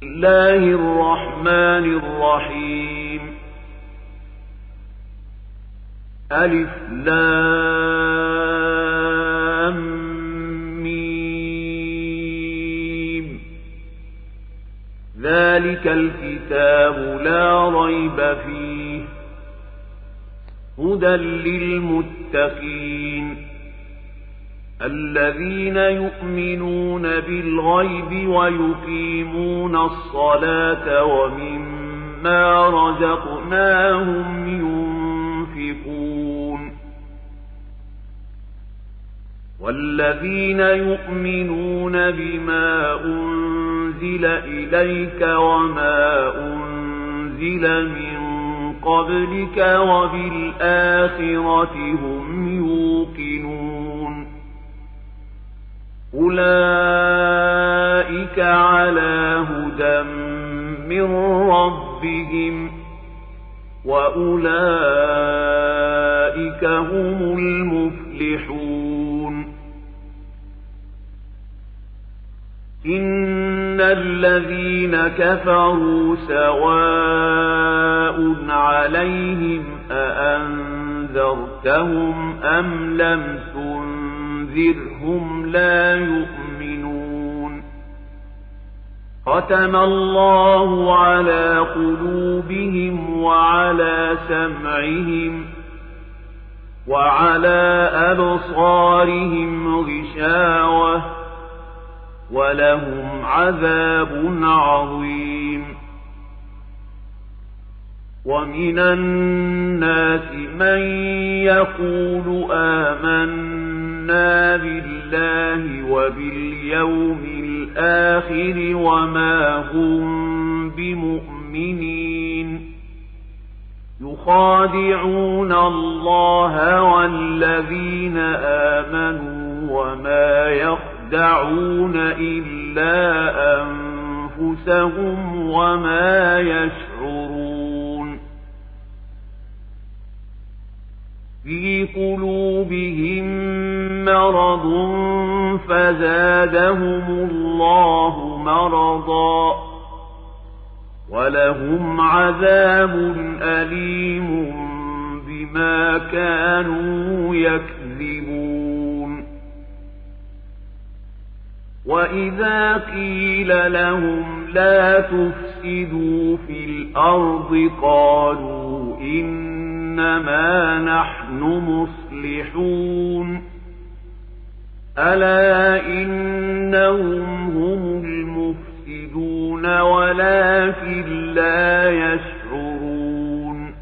الله الرحمن الرحيم ألف لام ميم ذلك الكتاب لا ريب فيه هدى للمتقين الذين يؤمنون بالغيب ويقيمون الصلاة ومما رزقناهم ينفقون والذين يؤمنون بما أنزل إليك وما أنزل من قبلك وبالآخرة هم يوقنون أولئك على هدى من ربهم وأولئك هم المفلحون إن الذين كفروا سواء عليهم أأنذرتهم أم لم تنذرهم لا يؤمنون ختم الله على قلوبهم وعلى سمعهم وعلى أبصارهم غشاوة ولهم عذاب عظيم ومن الناس من يقول آمنا بالله وباليوم الآخر وما هم بمؤمنين يخادعون الله والذين آمنوا وما يخدعون إلا أنفسهم وما يشعرون في قلوبهم مرض فزادهم الله مرضا ولهم عذاب أليم بما كانوا يكذبون وإذا قيل لهم لا تفسدوا في الأرض قالوا إنما نحن مصلحون ألا إنهم هم المفسدون ولكن لا يشعرون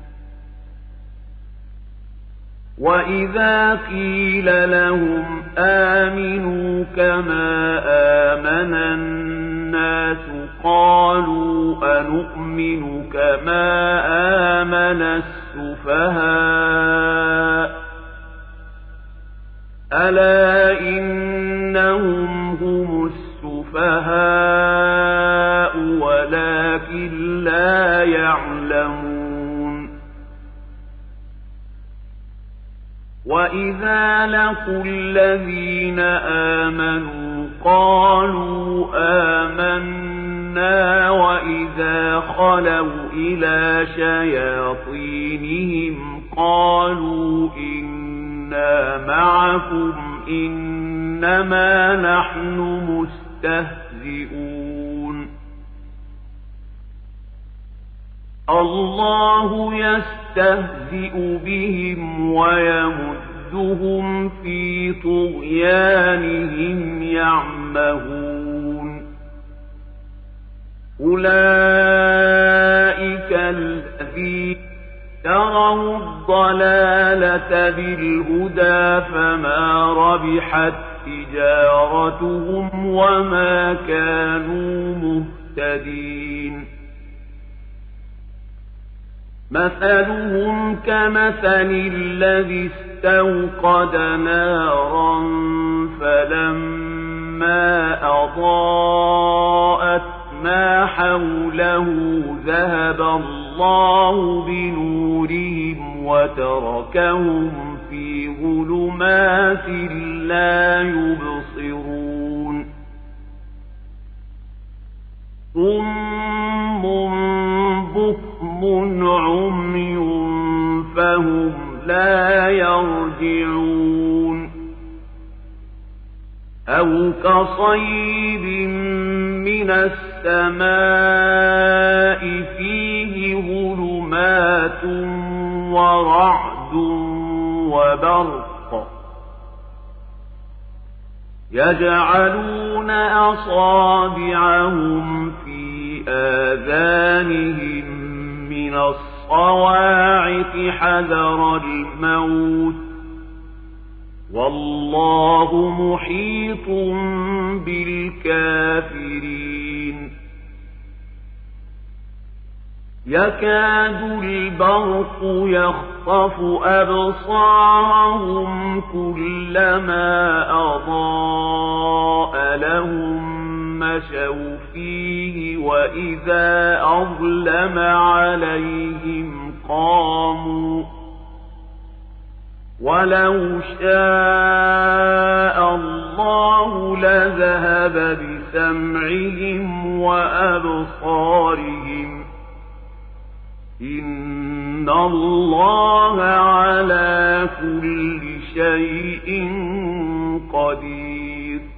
وإذا قيل لهم آمنوا كما آمن الناس قالوا أنؤمن كما آمن السفهاء ألا إنهم هم السفهاء ولكن لا يعلمون وإذا لقوا الذين آمنوا قالوا آمنا وإذا خلوا إلى شياطينهم قالوا إنا معكم إنما نحن مستهزئون الله يستهزئ بهم ويمدهم في طغيانهم يعمهون أولئك الذين اشتروا الضلالة بالهدى فما ربحت تجارتهم وما كانوا مهتدين مثلهم كمثل الذي استوقد نارا فلما أضاءت ما حوله ذهب الله بنورهم وتركهم في ظلمات لا يبصرون صم بكم عمي فهم لا يرجعون أو كصيب من السماء فيه ظلمات ورعد وبرق يجعلون أصابعهم في آذانهم من الصواعق حذر الموت والله محيط بالكافرين يكاد البرق يخطف أبصارهم كلما أضاء لهم مشوا فيه وإذا أظلم عليهم قاموا ولو شاء الله لذهب بسمعهم وأبصارهم إن الله على كل شيء قدير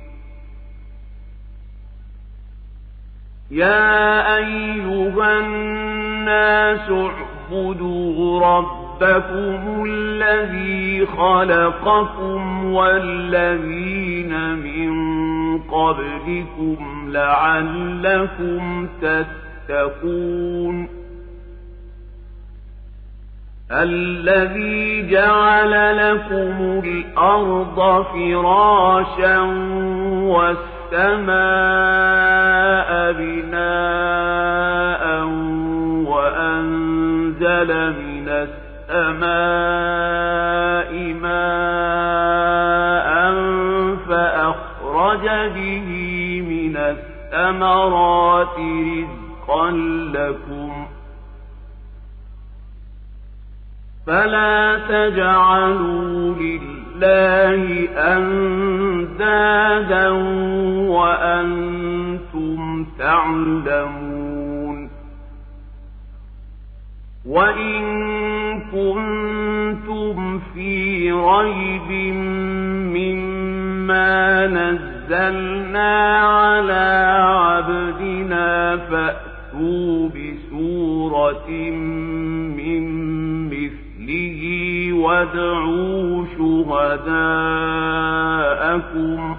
يا أيها الناس اعبدوا ربكم الذي خلقكم والذين من قبلكم لعلكم تتقون الذي جعل لكم الأرض فراشا والسماء بناء وأنزل من السماء ماء فأخرج به من الثمرات رزقا لكم فلا تجعلوا لله أندادا وأنتم تعلمون وإن كنتم في ريب مما نزلنا على عبدنا فأتوا بسورة من مثله وادعوا شهداءكم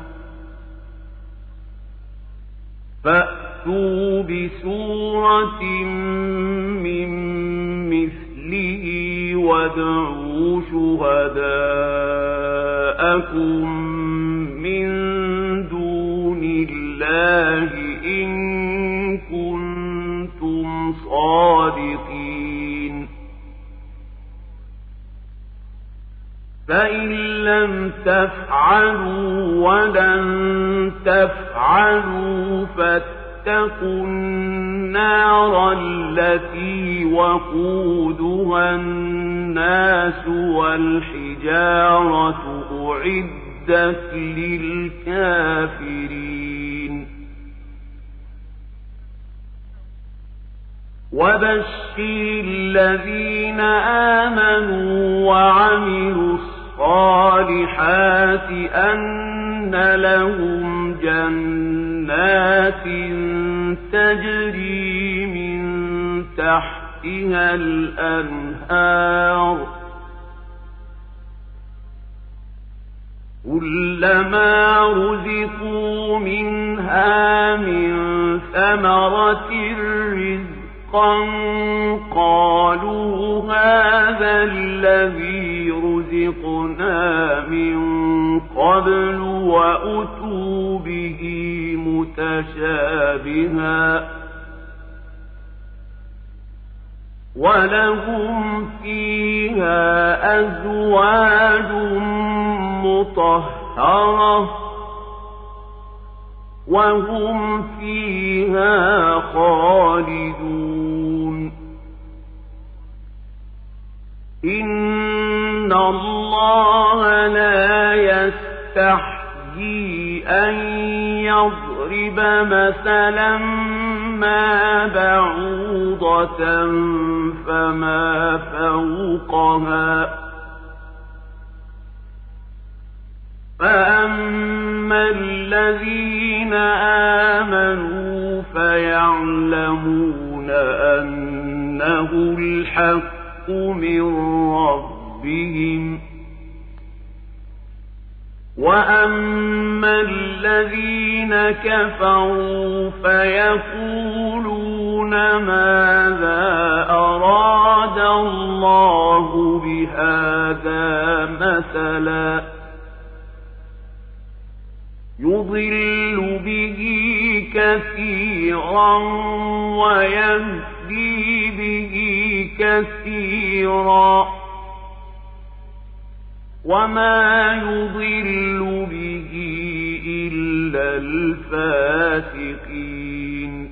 فأتوا بسورة من مثله وادعوا شهداءكم من دون الله إن كنتم صادقين فإن لم تفعلوا ولن تفعلوا فاتقوا النار التي وقودها الناس والحجارة أعدت للكافرين وبشر الذين آمنوا وعملوا الصالحات أن لهم جنات تجري من تحتها الأنهار كلما رزقوا منها من ثمرة رزقا قالوا هذا الذي رزقنا من قبل وأتوا به متشابها ولهم فيها أزواج مطهرة وهم فيها خالدون إن الله لا يستحيي أن يضرب مثلا أما بعوضة فما فوقها فأما الذين آمنوا فيعلمون أنه الحق من ربهم وأما الذين كفروا فيقولون ماذا أراد الله بهذا مثلا يضل به كثيرا ويهدي به كثيرا وما يضل به إلا الفاسقين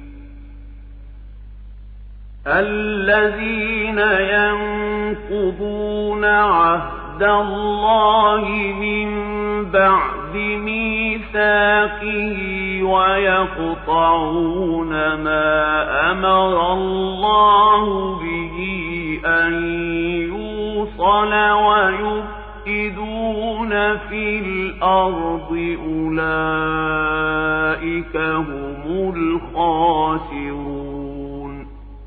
الذين ينقضون عهد الله من بعد ميثاقه ويقطعون ما أمر الله به أن يوصل ويفسدون في الأرض أولئك هم الخاسرون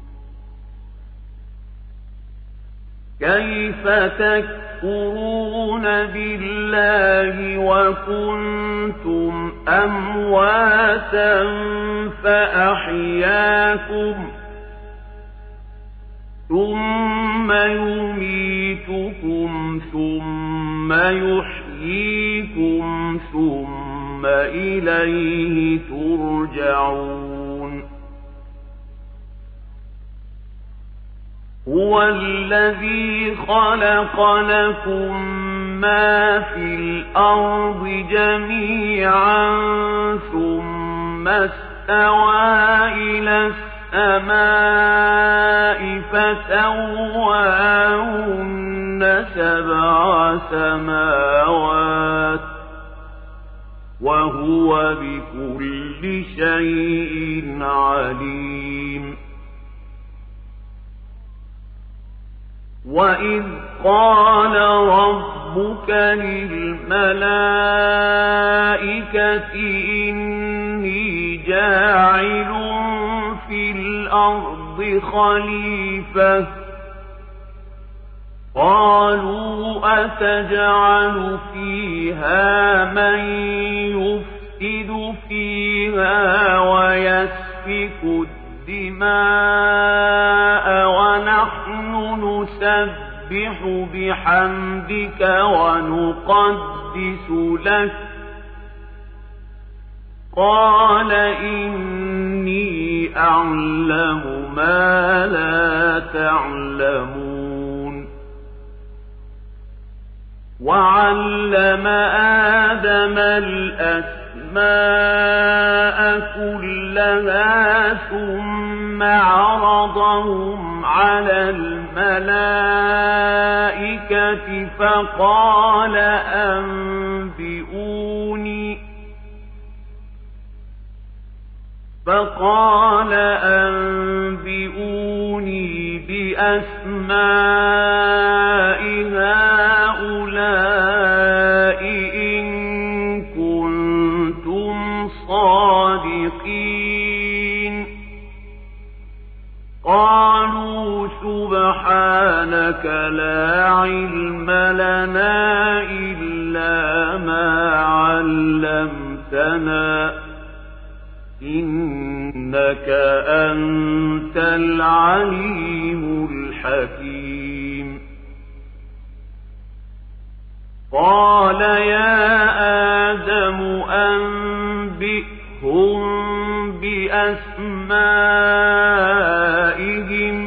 كيف تكفرون بالله وكنتم أمواتا فأحياكم ثم يميتكم ثم يحييكم ثم إليه ترجعون هو الذي خلق لكم ما في الأرض جميعا ثم استوى إلى السماء فسواهن سبع سماوات وهو بكل شيء عليم وإذ قال ربك للملائكة إني جاعل في الأرض خليفة قالوا أتجعل فيها من يفسد فيها ويسفك الدماء ونحن نسبح بحمدك ونقدس لك قال إني أعلم ما لا تعلمون وعلم آدم الأسماء كلها ثم عرضهم على الملائكة فقال أنبئوني بأسماء هؤلاء إن كنتم صادقين قالوا سبحانك لا علم لنا إلا ما علمتنا إنك أنت العليم الحكيم قال يا آدم أنبئهم بأسمائهم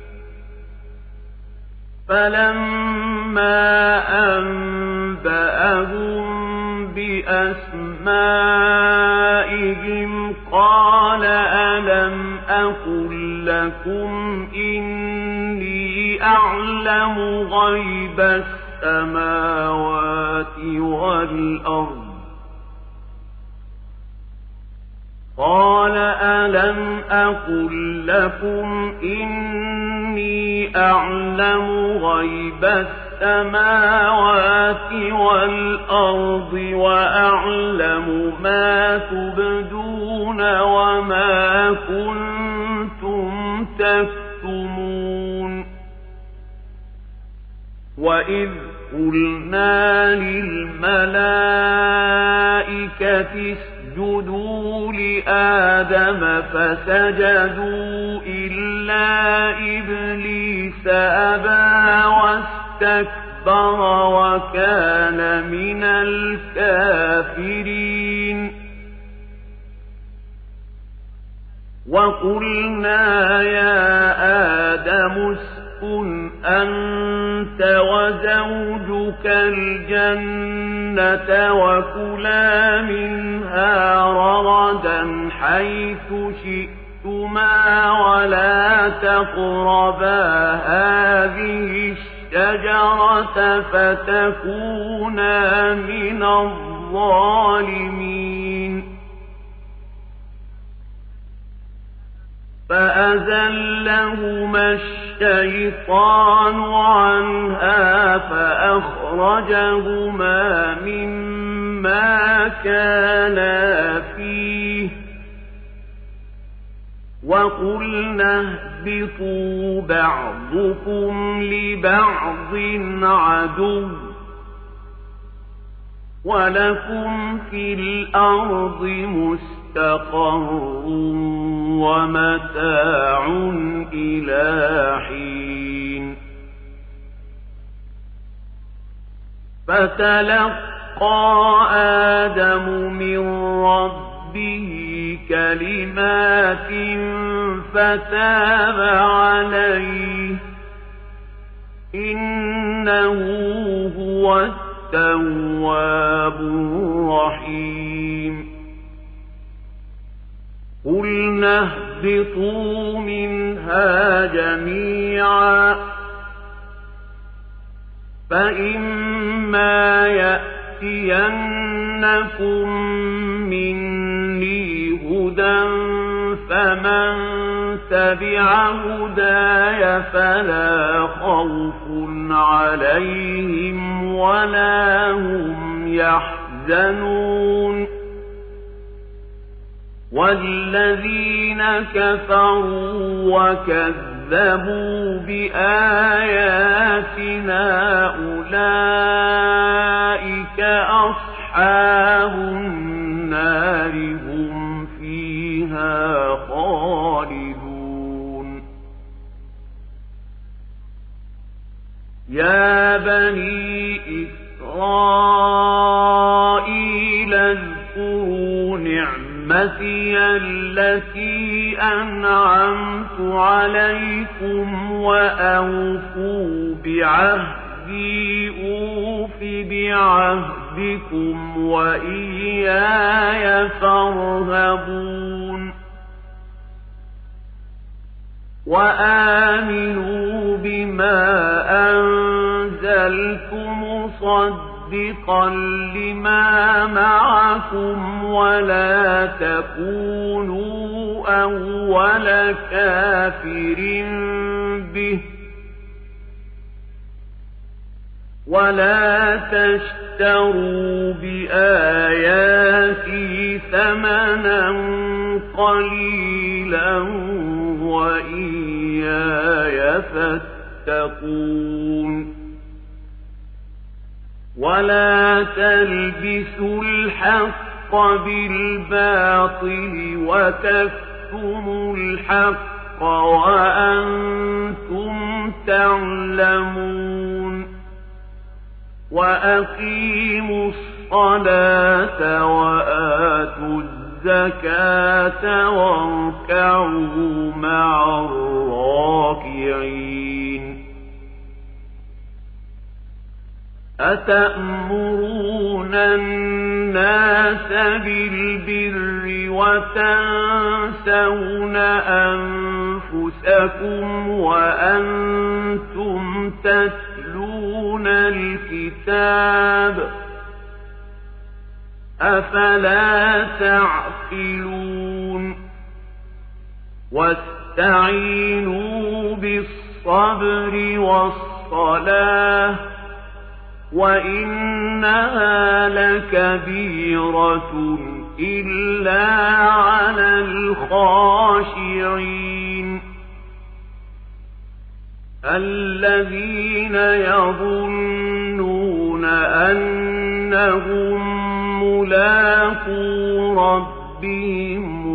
فلما أنبأهم بأسمائهم قال ألم أقل لكم إني أعلم غيب السماوات والأرض قال ألم أقل لكم إني أعلم غيب السماوات والأرض وأعلم ما تبدون وما كنتم تكتمون وإذ قلنا للملائكة اسجدوا لآدم فسجدوا إلا إبليس أبى واستكبر وكان من الكافرين وقلنا يا آدم اسكن أنت وزوجك الجنة وكلا منها رغدا حيث شئتما ولا تقربا هذه الشجرة فتكونا من الظالمين فأزلهما الشيطان عنها فأخرجهما مما كانا فيه وقلنا اهبطوا بعضكم لبعض عدو ولكم في الأرض مستقر ومتاع إلى حين فتلقى آدم من ربه كلمات فتاب عليه إنه هو التواب الرحيم قلنا اهبطوا منها جميعا فإما يأتينكم مني هدى فمن تبع هداي فلا خوف عليهم ولا هم يحزنون والذين كفروا وكذبوا بآياتنا أولئك أصحاب النار هم فيها خالدون يا بني إسرائيل اذكروا نعمتي التي أنعمت عليكم وأوفوا بعهدي أوف بعهدكم وإياي فارهبون وآمنوا بما أنزلت مصدقا لما معكم ولا تكونوا أول كافر به ولا تشتروا بآياتي ثمنا قليلا وإياي فاتقون ولا تلبسوا الحق بالباطل وتكتموا الحق وأنتم تعلمون وأقيموا الصلاة وآتوا الزكاة واركعوا مع الراكعين أتأمرون الناس بالبر وتنسون أنفسكم وأنتم تتلون الكتاب أفلا تعقلون تعقلون واستعينوا بالصبر والصلاة وإنها لكبيرة إلا على الخاشعين الذين يظنون أنهم ملاقو ربهم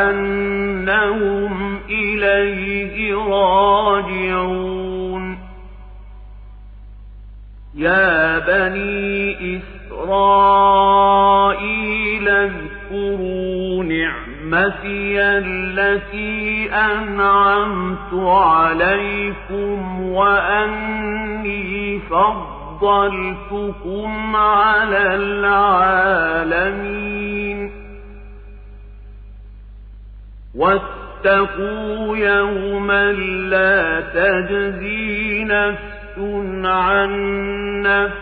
وأنهم إليه راجعون يا بني إسرائيل اذكروا نعمتي التي أنعمت عليكم وأني فضلتكم على العالمين واتقوا يوما لا تجزي نفس عن نفس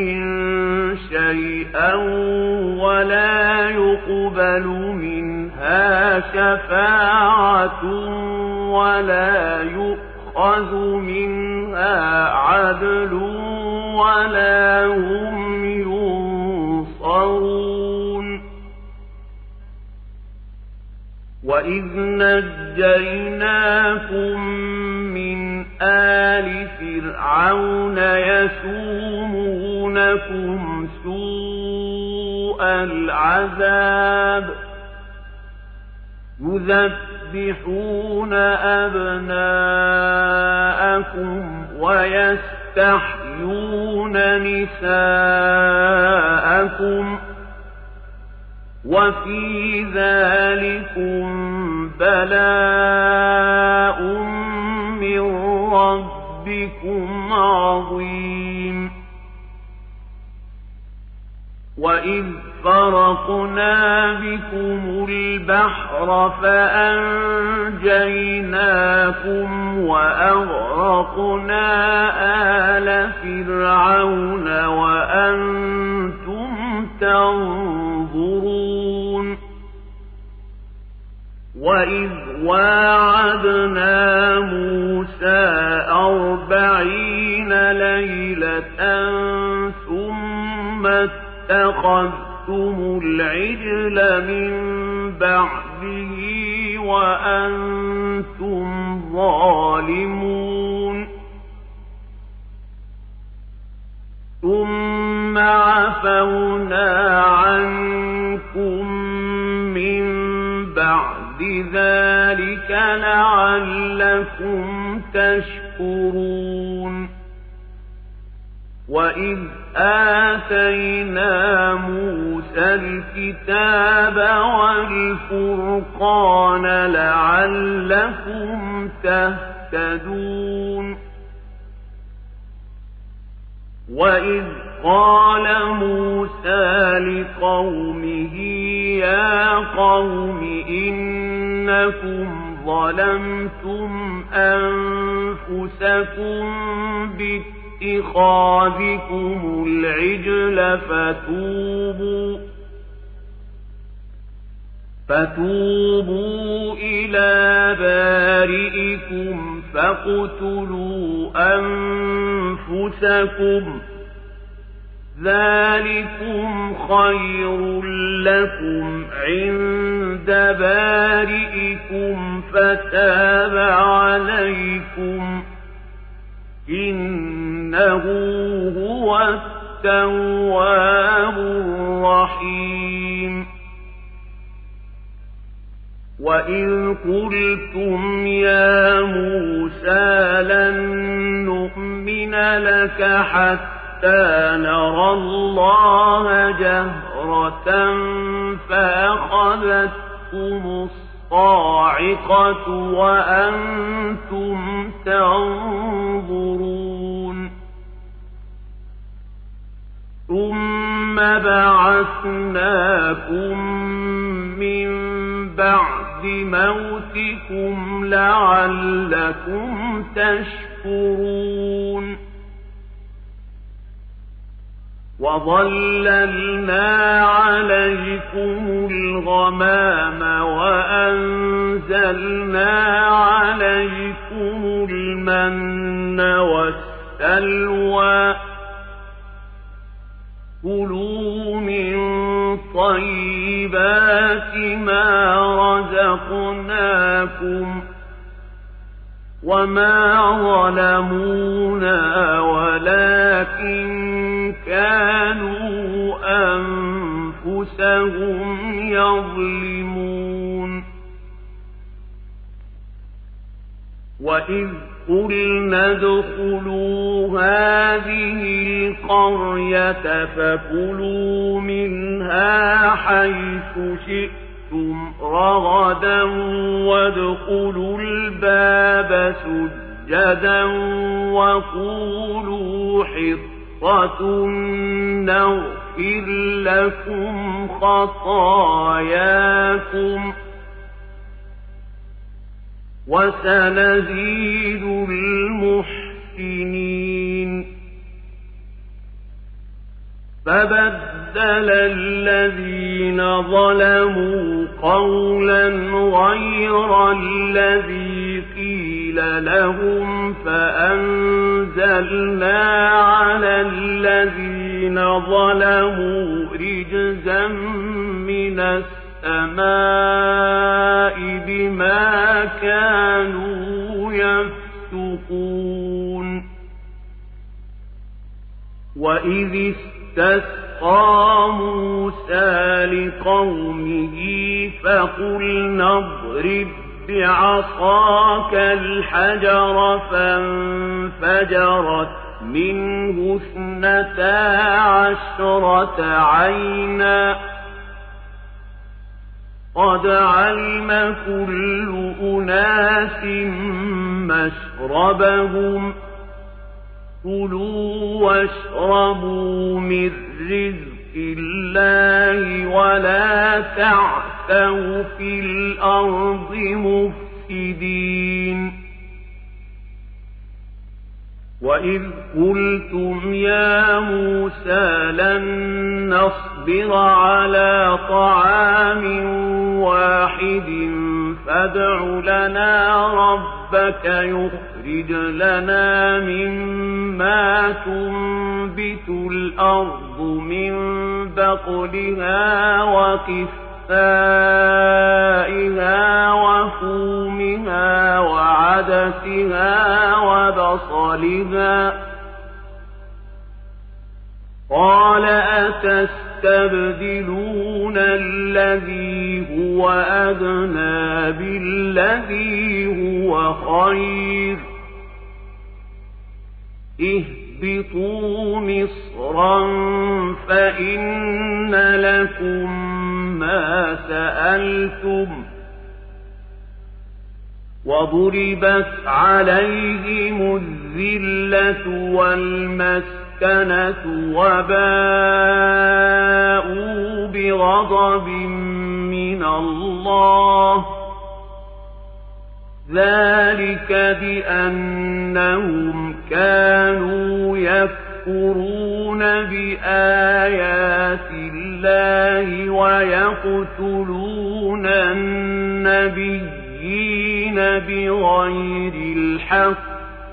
شيئا ولا يقبل منها شفاعة ولا يؤخذ منها عدل ولا هم ينصرون وإذ نجيناكم من آل فرعون يسومونكم سوء العذاب يذبحون أبناءكم ويستحيون نساءكم وفي ذلكم بلاء من ربكم عظيم وإذ فرقنا بكم البحر فأنجيناكم وأغرقنا آل فرعون وأنتم تنظرون وإذ واعدنا موسى 40 ليلة ثم اتخذتم العجل من بعده وأنتم ظالمون ثم عفونا عنكم من بعد ذلك لعلكم تشكرون وإذ آتينا موسى الكتاب والفرقان لعلكم تهتدون وإذ قال موسى لقومه يا قوم إنكم ظلمتم أنفسكم باتخاذكم العجل فتوبوا إلى بارئكم فاقتلوا أنفسكم ذلكم خير لكم عند بارئكم فتاب عليكم إنه هو التواب الرحيم وإذ قلتم يا موسى لن نؤمن لك حتى نرى الله جهرة فأخذتكم الصاعقة وأنتم تنظرون ثم بعثناكم من بعد موتكم لعلكم تشكرون وظللنا عليكم الغمام وأنزلنا عليكم المن والسلوى كلوا من طيبات ما رزقناكم وما ظلمونا ولكن كانوا أنفسهم يظلمون وإذ قلنا ادخلوا هذه القرية فكلوا منها حيث شئتم رغدا وادخلوا الباب سجدا وقولوا حطة نغفر لكم خطاياكم وسنزيد المحسنين فبدل الذين ظلموا قولا غير الذي قيل لهم فأنزلنا على الذين ظلموا رجزا من السماء بما كانوا يفسقون وإذ استسقى موسى لقومه فقلنا اضرب بعصاك الحجر فانفجرت منه 12 عينا قد علم كل أناس مشربهم كلوا واشربوا من رزق الله ولا تعثوا في الأرض مفسدين وإذ قلتم يا موسى لن نصبر على طعام واحد فادع لنا ربك يخرج لنا مما تنبت الأرض من بقلها وقثائها وفومها وعدسها وبصلها قال أتستبدلون الذي هو أدنى بالذي هو خير اهبطوا مصرا فإن لكم ما سألتم وضربت عليهم الذلة والمسكنة وباءوا بغضب من الله ذلك بأنهم كانوا يكفرون بآيات الله ويقتلون النبيين بغير الحق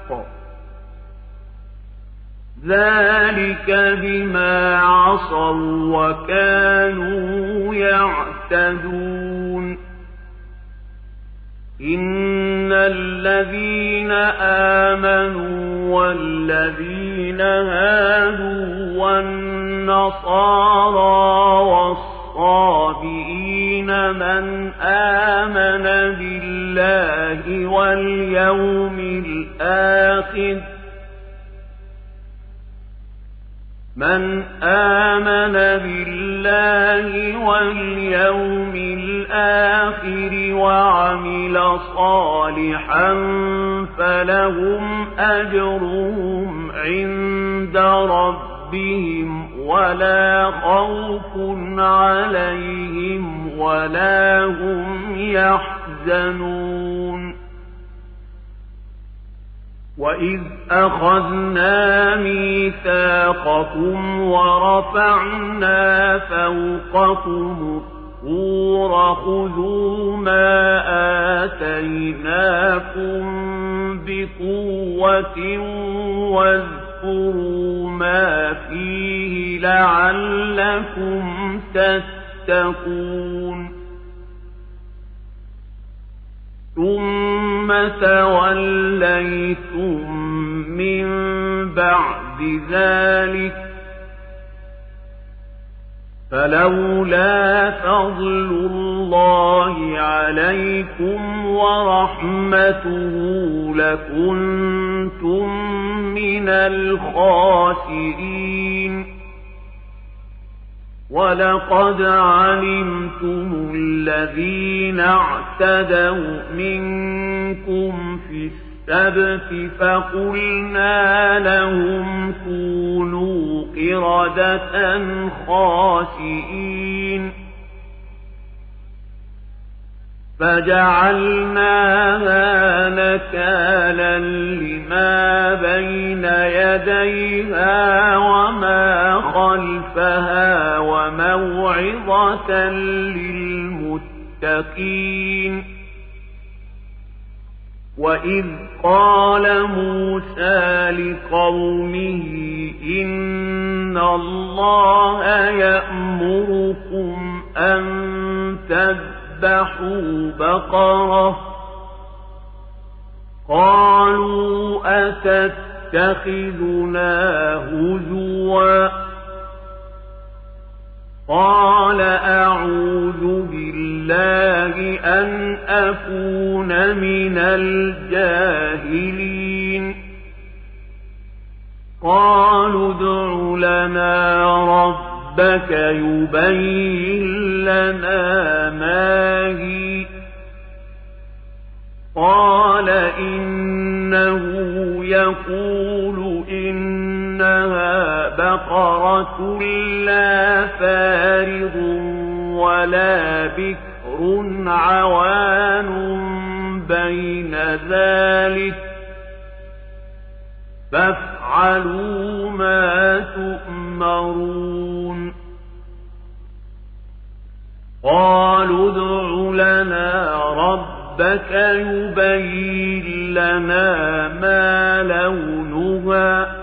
ذلك بما عصوا وكانوا يعتدون إن الذين آمنوا والذين هادوا والنصارى والصابئين من آمن بالله واليوم الآخر من آمن بالله واليوم الآخر وعمل صالحا فلهم أجرهم عند ربهم ولا خوف عليهم ولا هم يحزنون وَإِذْ أَخَذْنَا مِيثَاقَكُمْ وَرَفَعْنَا فَوْقَكُمُ الطُّورَ خُذُوا مَا آتَيْنَاكُمْ بِقُوَّةٍ وَاذْكُرُوا مَا فِيهِ لَعَلَّكُمْ تَتَّقُونَ ثُمَّ تَوَلَّيْتُمْ مِنْ بَعْدِ ذَلِكَ فَلَوْلَا فَضْلُ اللَّهِ عَلَيْكُمْ وَرَحْمَتُهُ لَكُنْتُمْ مِنَ الْخَاسِرِينَ وَلَقَدْ عَلِمْتُمُ الَّذِينَ اعْتَدَوْا مِنكُمْ فِي السَّبْتِ فَقُلْنَا لَهُمْ كُونُوا قِرَدَةً خَاسِئِينَ فَجَعَلْنَاهَا نَكَالًا لِمَا بَيْنَ يَدَيْهَا وَمَا خَلْفَهَا وَمَوْعِظَةً لِلْمُتَّقِينَ وَإِذْ قَالَ مُوسَى لِقَوْمِهِ إِنَّ اللَّهَ يَأْمُرُكُمْ أَن تذبحوا بقرة قالوا أتتخذنا هزوا قال أعوذ بالله أن أكون من الجاهلين قالوا ادع لنا ربك يبين لنا ما هي قال إنه يقول إنها بقرة لا فارض ولا بكر عوان بين ذلك فافعلوا ما تؤمرون قالوا ادع لنا ربك يبين لنا ما لونها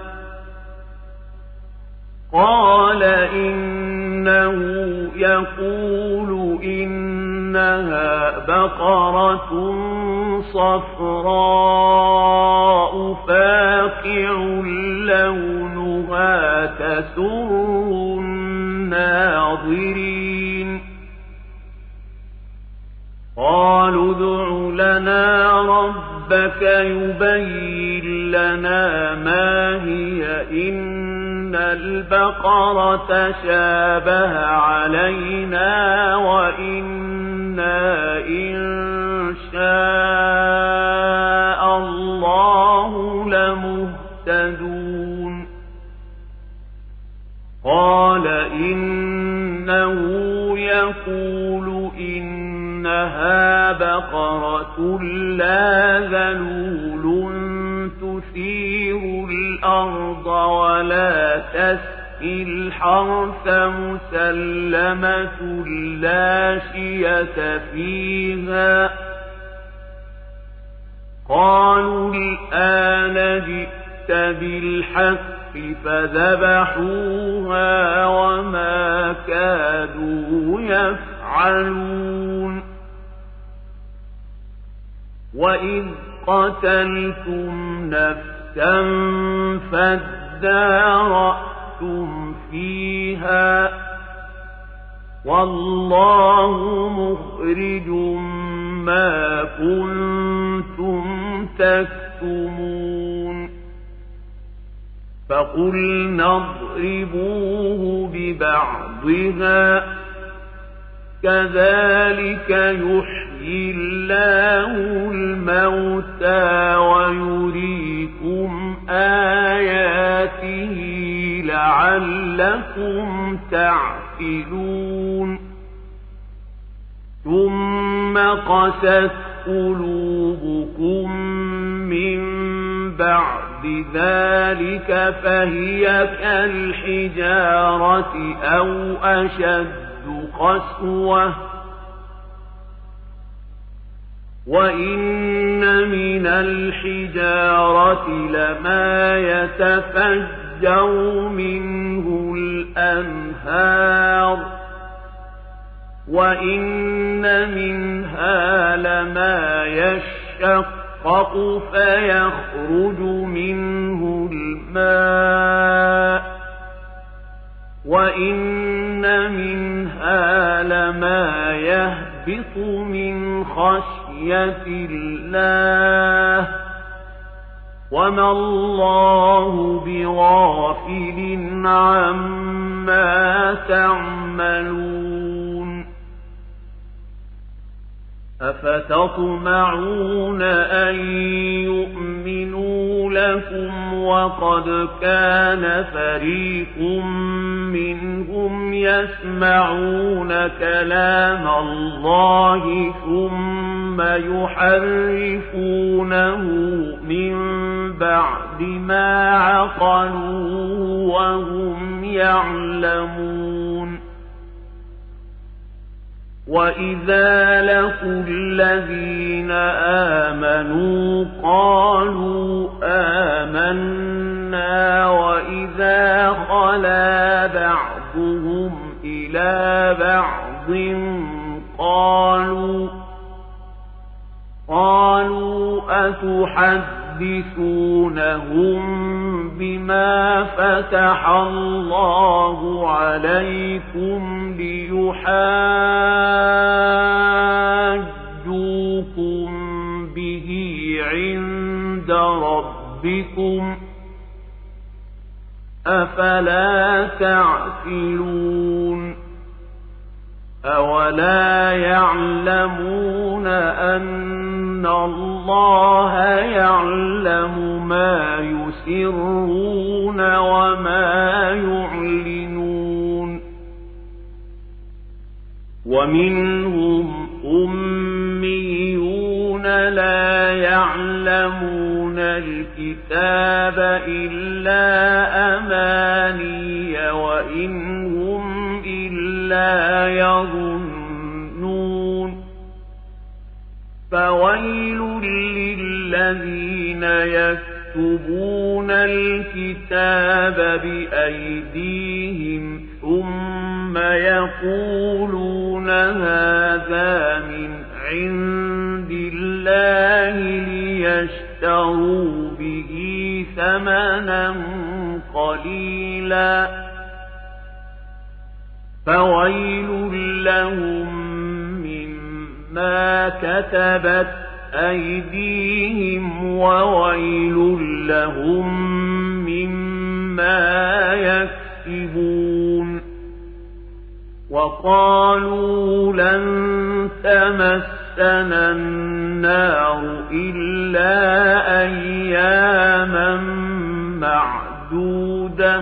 قال إنه يقول إنها بقرة صفراء فاقع لونها تسر الناظرين قالوا ادع لنا ربك يبين لنا ما هي إن البقرة شابه علينا وإنا إن شاء الله لمهتدون قال إنه يقول إنها بقرة لا ذلول تثير الأرض ولا تسقي الحرث مسلمة لا شية فيها قالوا الآن جئت بالحق فذبحوها وما كادوا يفعلون وإذ قتلتم نفسا فادارأتم فيها والله مخرج ما كنتم تكتمون فقلنا اضربوه ببعضها كذلك يحيي الله الموتى ويريكم آياته لعلكم تعقلون ثم قست قلوبكم من بعد ذلك فهي كالحجارة أو أشد قسوة وإن من الحجارة لما يتفجر منه الأنهار وإن منها لما يشقق فيخرج منه الماء وإن منها لما يهبط من خشية الله وما الله بغافل عما تعملون أفتطمعون أن يؤمنوا لكم وقد كان فريق منهم يسمعون كلام الله ثم يحرفونه من بعد ما عقلوه وهم يعلمون وإذا لقوا الذين آمنوا قالوا آمنا وإذا خلا بعضهم إلى بعض قالوا أتحدثونهم بما فتح الله عليكم ليحاجوكم به عند ربكم أفلا تعقلون أولا يعلمون أن الله يعلم ما يسرون وما يعلنون ومنهم أميون لا يعلمون الكتاب إلا أماني وإن هم إلا يظنون فويل للذين يكتبون الكتاب بأيديهم ثم يقولون هذا من عند الله ليشتروا به ثمنا قليلا فويل لهم مما كتبت أيديهم وويل لهم مما يكسبون وقالوا لن تمسنا النار إلا أياما معدودة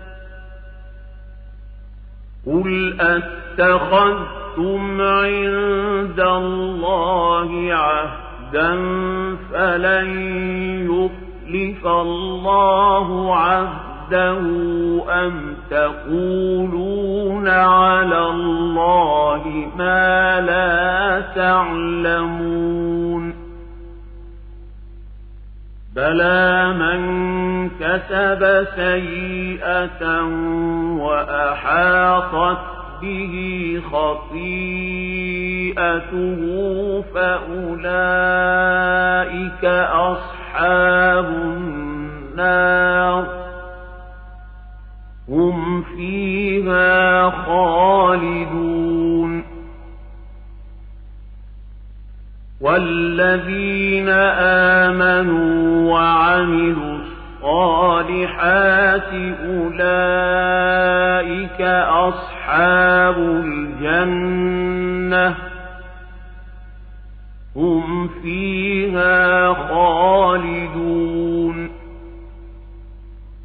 قل أتخذتم عند الله عهدا فلن يخلف الله عهده أم تقولون على الله ما لا تعلمون بلى من كسب سيئة وأحاطت به خطيئته فأولئك أصحاب النار هم فيها خالدون والذين آمنوا وعملوا الصالحات أولئك أصحاب الجنة هم فيها خالدون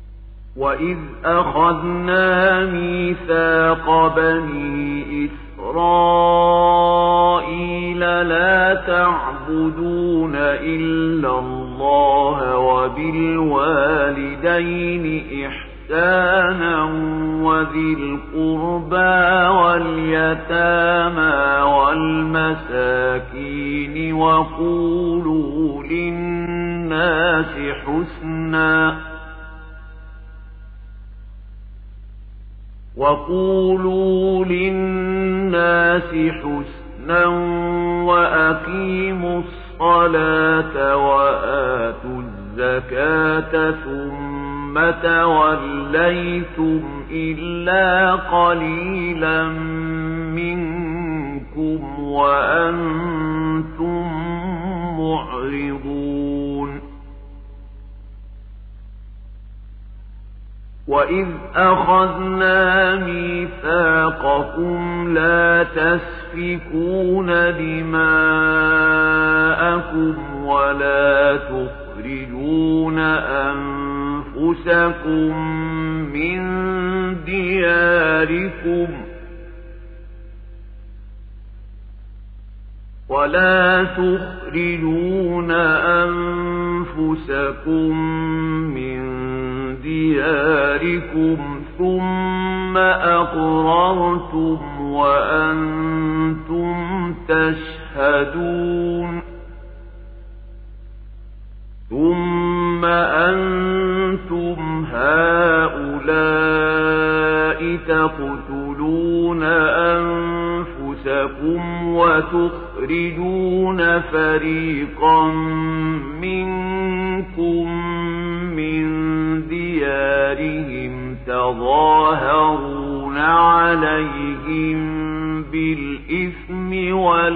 وإذ أخذنا ميثاق بني إسرائيل إسرائيل لا تعبدون إلا الله وبالوالدين إحسانا وذي القربى واليتامى والمساكين وقولوا للناس حسنا وأقيموا الصلاة وآتوا الزكاة ثم توليتم إلا قليلا منكم وأنتم معرضون وإذ أخذنا ميثاقكم لا تسفكون دماءكم ولا تخرجون أنفسكم من دياركم ثم أقررتم وأنتم تشهدون ثم أنتم هؤلاء تقتلون أنفسكم وتخرجون فريقا منكم من ديارهم تظاهرون عليهم بالإثم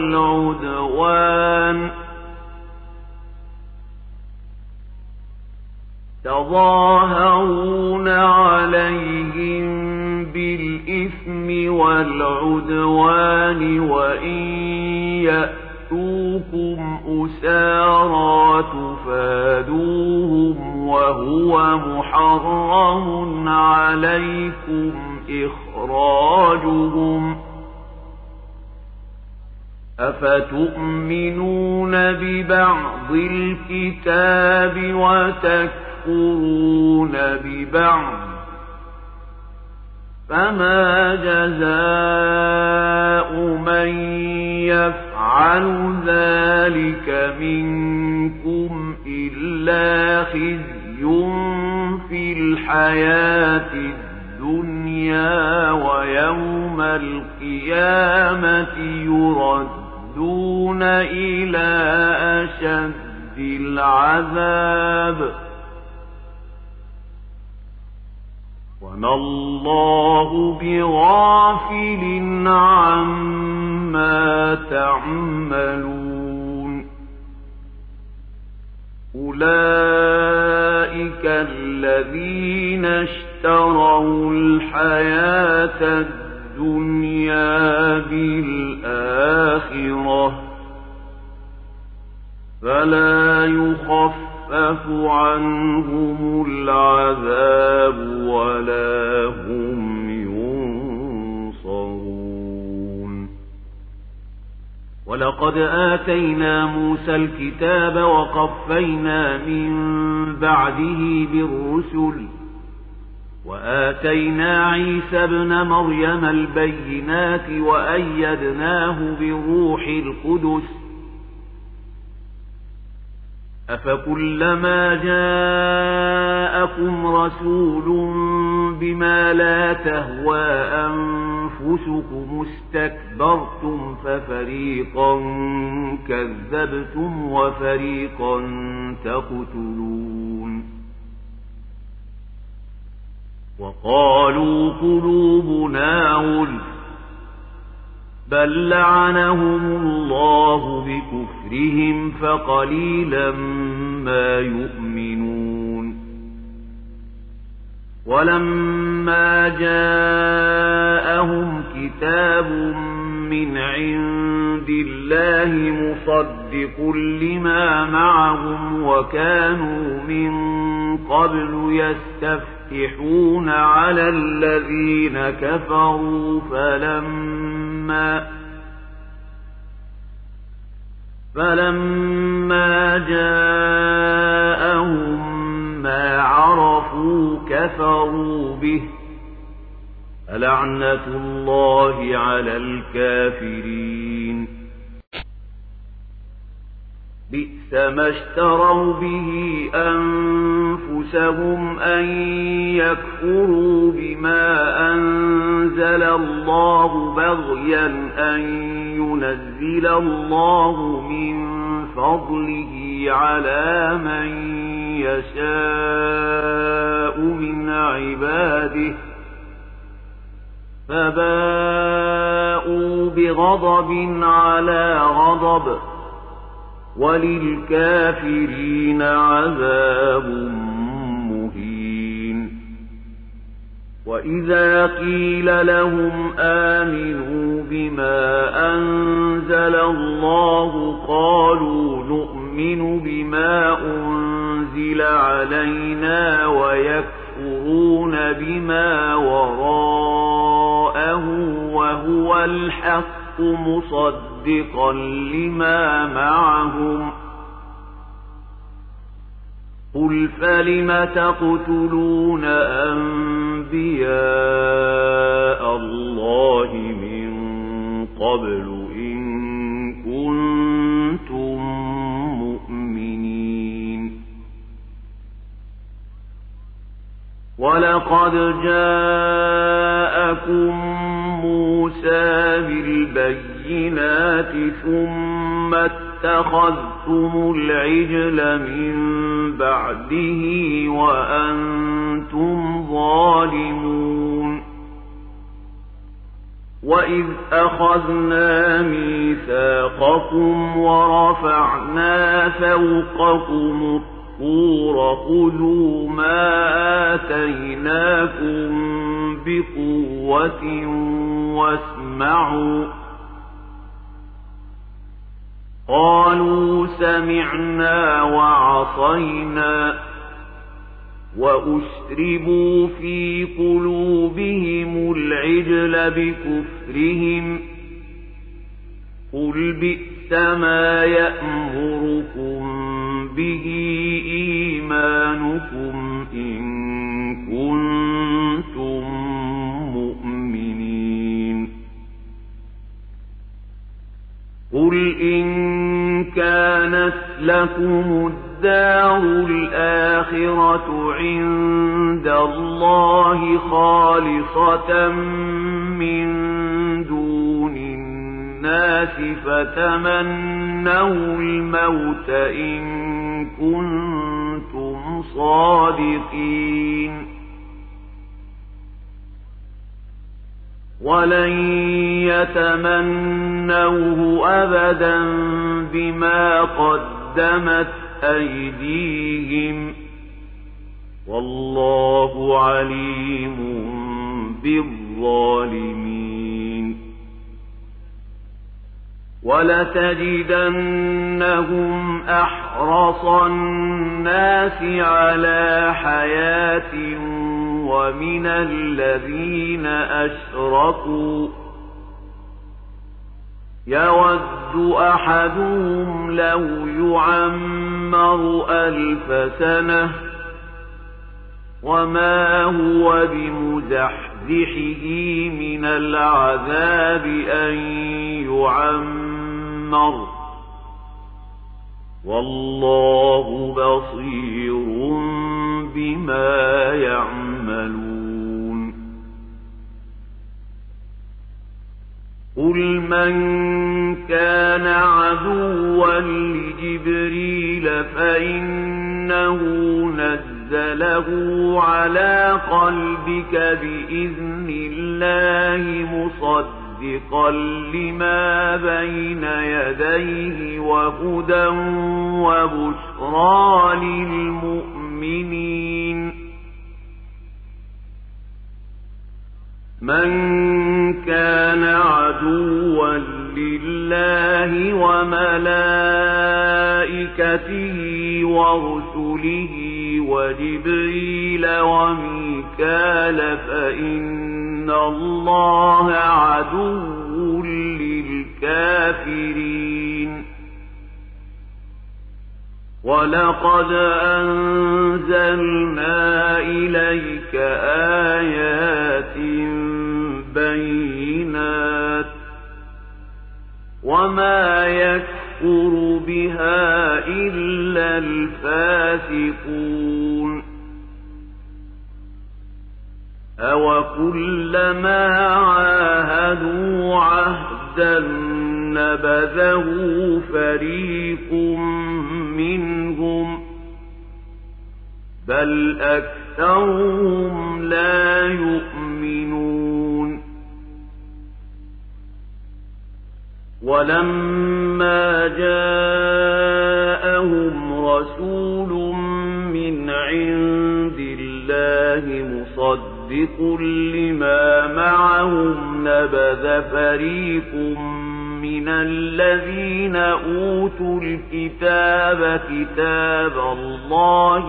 والعدوان وإن يأتوكم أسارى تفادوهم وهو محرم عليكم إخراجهم أفتؤمنون ببعض الكتاب وتكفرون ببعض فما جزاء من يفعل ذلك منكم إلا خزي في الحياة الدنيا ويوم القيامة يردون إلى أشد العذاب وما الله بغافل عما تعملون أولئك الذين اشتروا الحياة الدنيا بالآخرة فلا يخفف عنهم العذاب ولا هم ينصرون ولقد آتينا موسى الكتاب وقفينا من بعده بالرسل وآتينا عيسى ابن مريم البينات وأيدناه بروح القدس أفكلما جاءكم رسول بما لا تهوى أنفسكم استكبرتم ففريقا كذبتم وفريقا تقتلون وقالوا قلوبنا غلف بل لعنهم الله بكفرهم فقليلا ما يؤمنون ولما جاءهم كتاب من عند الله مصدق لما معهم وكانوا من قبل يستفتحون على الذين كفروا فلما فلما جاءهم ما عرفوا كفروا به فلعنة الله على الكافرين بئس ما اشتروا به أنفسهم أن يكفروا بما أنزل الله بغيا أن ينزل الله من فضله على من يشاء من عباده فباءوا بغضب على غضب وللكافرين عذاب مهين وإذا قيل لهم آمنوا بما أنزل الله قالوا نؤمن بما أنزل علينا ويكفرون بما وراءه وهو الحق مصدقا لما معهم قل فلم تقتلون أنبياء الله من قبل إن كنتم مؤمنين ولقد جاءكم موسى بالبينات ثم اتخذتم العجل من بعده وأنتم ظالمون وإذ أخذنا ميثاقكم ورفعنا فوقكم الطور خذوا ما آتيناكم بقوة واسمعوا قالوا سمعنا وعصينا وأشربوا في قلوبهم العجل بكفرهم قل بئس ما يأمركم به إيمانكم إن كنتم مؤمنين قل إن كانت لكم الدار الآخرة عند الله خالصة من دون الناس فتمنوا الموت إن كنتم صادقين ولن يتمنوه أبدا بما قدمت أيديهم والله عليم بالظالمين ولتجدنهم أحرص الناس على حياة ومن الذين أشركوا يود أحدهم لو يعمر 1000 سنة وما هو بمزحزحه من العذاب أن يعمر والله بصير بما يعملون قل من كان عدوا لجبريل فإنه نزله على قلبك بإذن الله مصدقا لما بين يديه وهدى وبشرى للمؤمنين من كان عدوا لله وملائكته ورسله وجبريل وميكال فإن الله عدو الكافرين ولقد أنزلنا إليك آيات بينات وما يكفر بها إلا الفاسقون أوكلما عاهدوا عهدا نبذه فريق منهم بل أكثرهم لا يؤمنون ولما جاءهم رسول من عند الله مصدق لما معهم نبذ فريق من الذين أوتوا الكتاب كتاب الله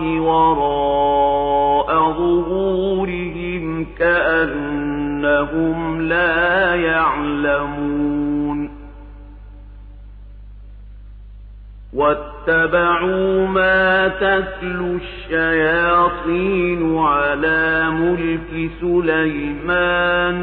وراء ظهورهم كأنهم لا يعلمون واتبعوا ما تتلو الشياطين على ملك سليمان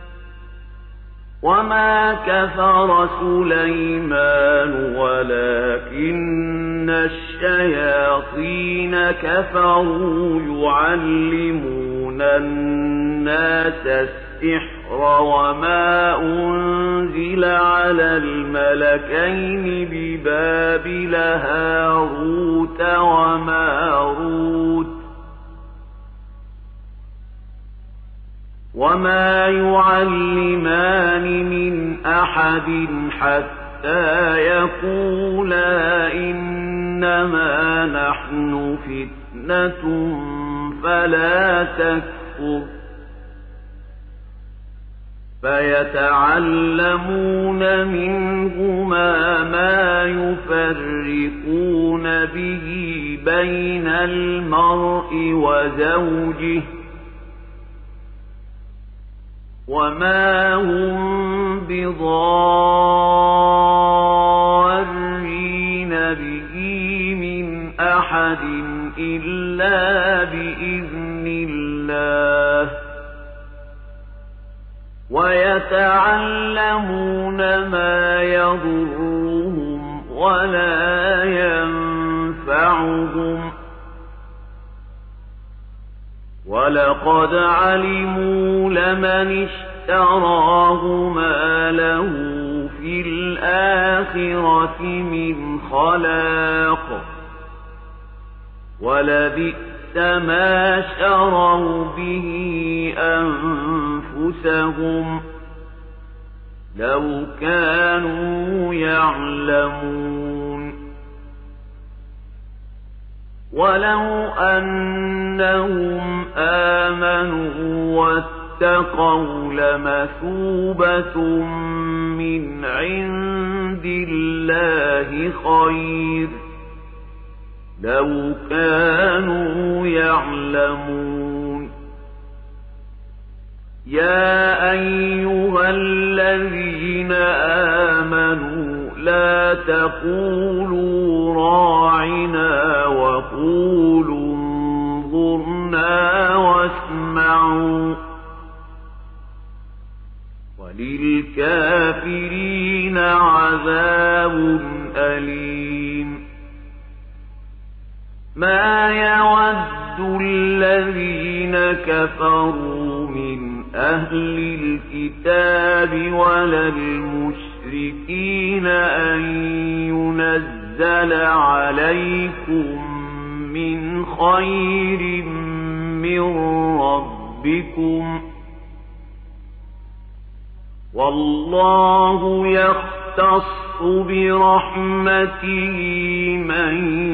وما كفر سليمان ولكن الشياطين كفروا يعلمون الناس السحر وما أنزل على الملكين ببابل هاروت وماروت وما يعلمان من أحد حتى يقولا إنما نحن فتنة فلا تكفر فيتعلمون منهما ما يفرقون به بين المرء وزوجه وما هم بضارين به من أحد إلا بإذن الله ويتعلمون ما يضرهم ولا ينفعهم ولقد علموا لمن اشتراه ما له في الآخرة من خلاق ولبئس ما شروا به أنفسهم لو كانوا يعلمون ولو أنهم آمنوا واتقوا لمثوبة من عند الله خير لو كانوا يعلمون يا أيها الذين آمنوا لا تقولوا راعنا وقولوا انظرنا واسمعوا وللكافرين عذاب أليم ما يود الذين كفروا من أهل الكتاب ولا المشركين أن ينزل عليكم من خير من ربكم والله يختص برحمته من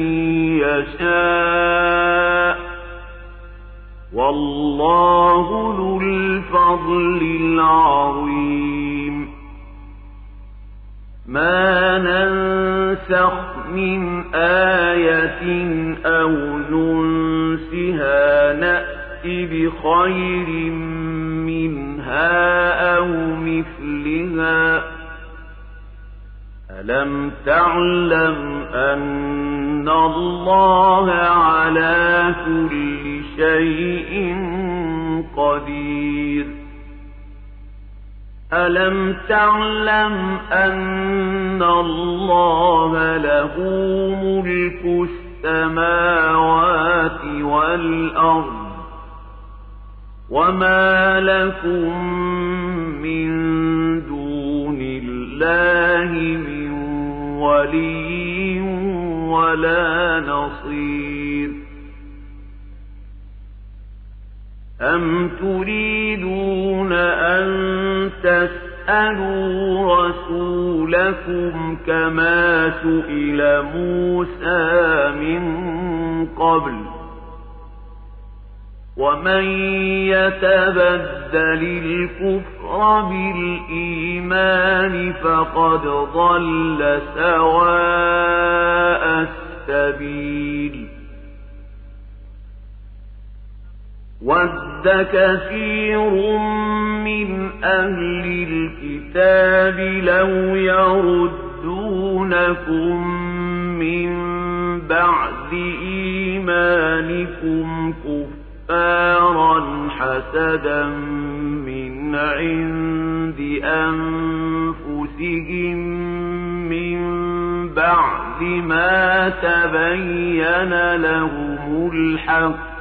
يشاء والله ذو الفضل العظيم ما ننسخ من آية أو ننسها نأتي بخير منها أو مثلها ألم تعلم أن الله على كل شيء قدير ألم تعلم أن الله له ملك السماوات والأرض وما لكم من دون الله من ولي ولا نصير أم تريدون أن تسألوا رسولكم كما سئل موسى من قبل ومن يتبدل الكفر بالإيمان فقد ضل سواء السبيل ود كثير من أهل الكتاب لو يردونكم من بعد إيمانكم كفارا حسدا من عند أنفسهم من بعد ما تبين لهم الحق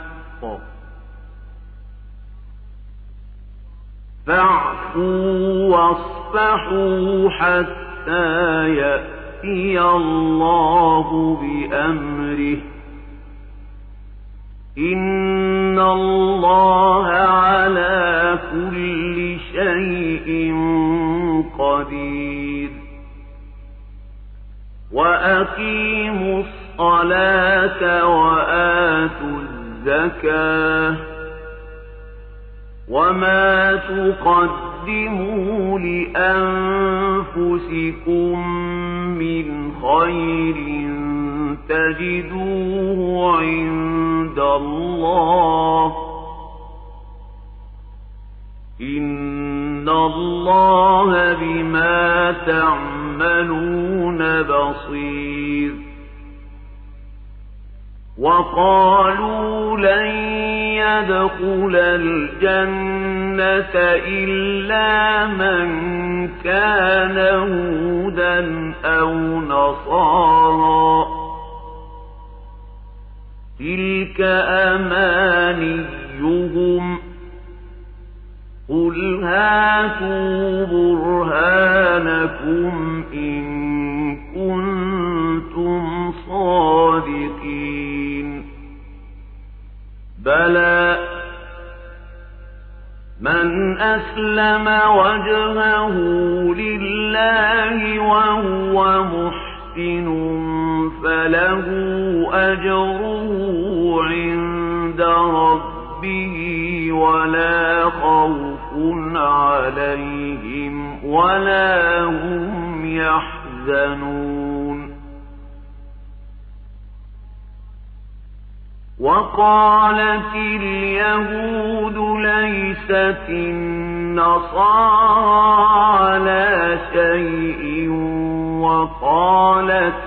فاعفوا واصفحوا حتى يأتي الله بأمره إن الله على كل شيء قدير وأقيموا الصلاة وآتوا الزكاة وما تقدموا لأنفسكم من خير تجدوه عند الله إن الله بما تعملون بصير وقالوا لن يدخل الجنة إلا من كان هودا أو نصارى تلك أمانيهم قل هاتوا برهانكم إن كنتم صادقين بلى من أسلم وجهه لله وهو محسن فله أجره عند ربه ولا خوف عليهم ولا هم يحزنون وقالت اليهود ليست النصارى على شيء وقالت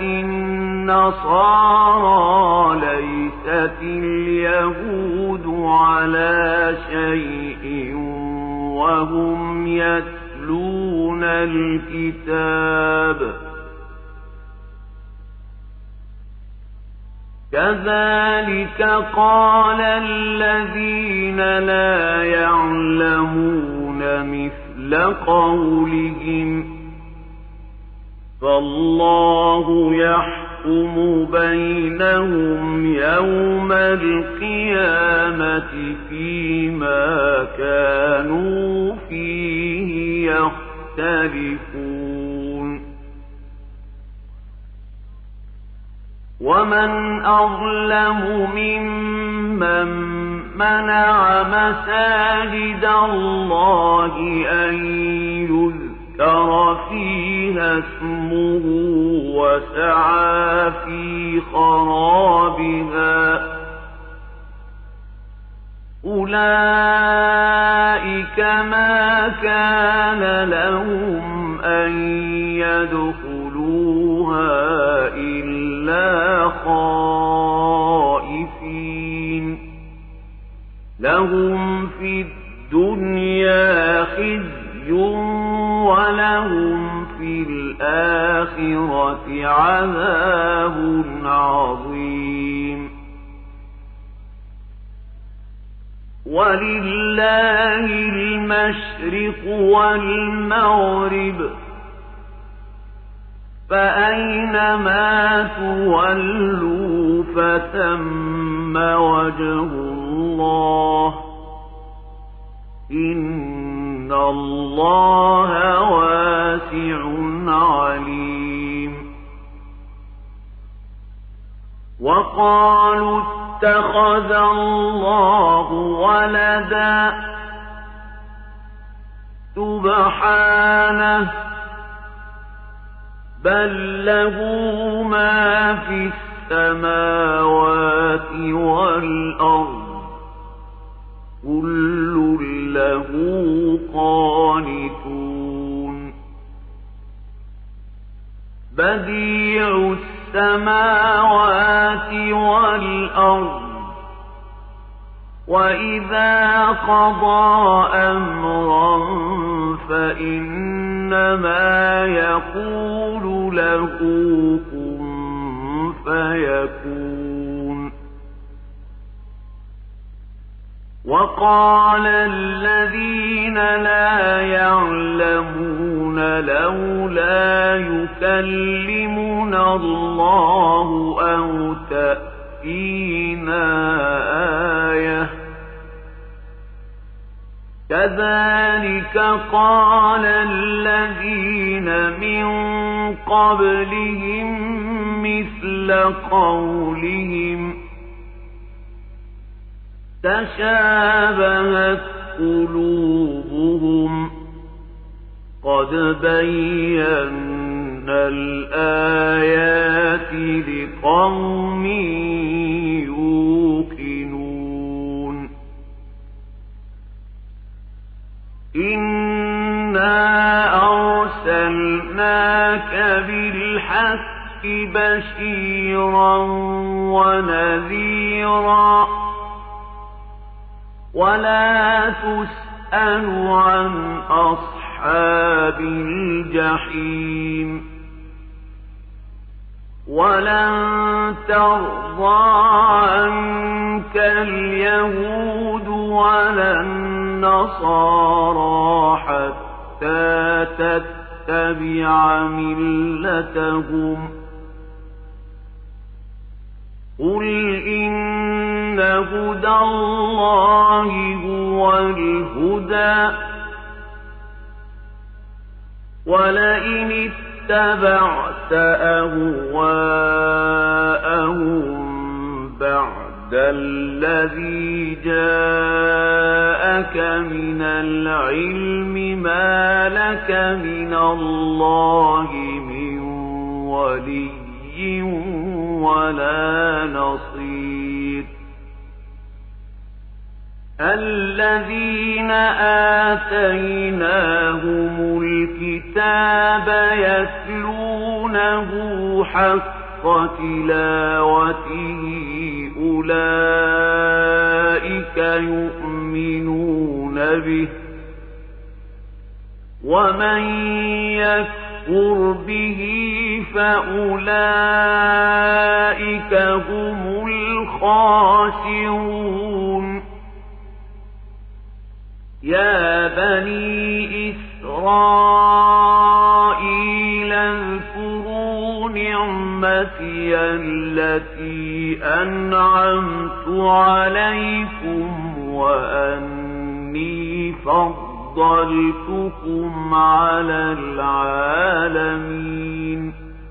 النصارى ليست اليهود على شيء وهم يتلون الكتاب كذلك قال الذين لا يعلمون مثل قولهم فالله يحكم بينهم يوم القيامة فيما كانوا فيه يختلفون ومن أظلم ممن منع مساجد الله أن يذكر فيها اسمه وسعى في خرابها أولئك ما كان لهم أن يدخلوا خائفين لهم في الدنيا خزي ولهم في الآخرة عذاب عظيم ولله المشرق والمغرب فأينما تولوا فثم وجه الله إن الله واسع عليم وقالوا اتخذ الله ولدا سبحانه بل له ما في السماوات والأرض كل له قانتون بديع السماوات والأرض وإذا قضى أمرا فإنما يقول له كن فيكون وقال الذين لا يعلمون لولا يكلمنا الله أو تأتينا آية كذلك قال الذين من قبلهم مثل قولهم تشابهت قلوبهم قد بينا الآيات لقوم يوقنون إنا أرسلناك بالحق بشيرا ونذيرا ولا تسأل عن أصحاب الجحيم ولن ترضى عنك اليهود ولا النصارى حتى تتبع ملتهم قل إن هدى الله هو الهدى ولئن اتبعت أهواءهم بعد الذي جاءك من العلم ما لك من الله من ولي ولا نصير الذين آتيناهم الكتاب يتلونه حق تلاوته أولئك يؤمنون به ومن يكفر به فأولئك هم الخاسرون يا بني إسرائيل اذكروا نعمتي التي أنعمت عليكم وأني فضلتكم على العالمين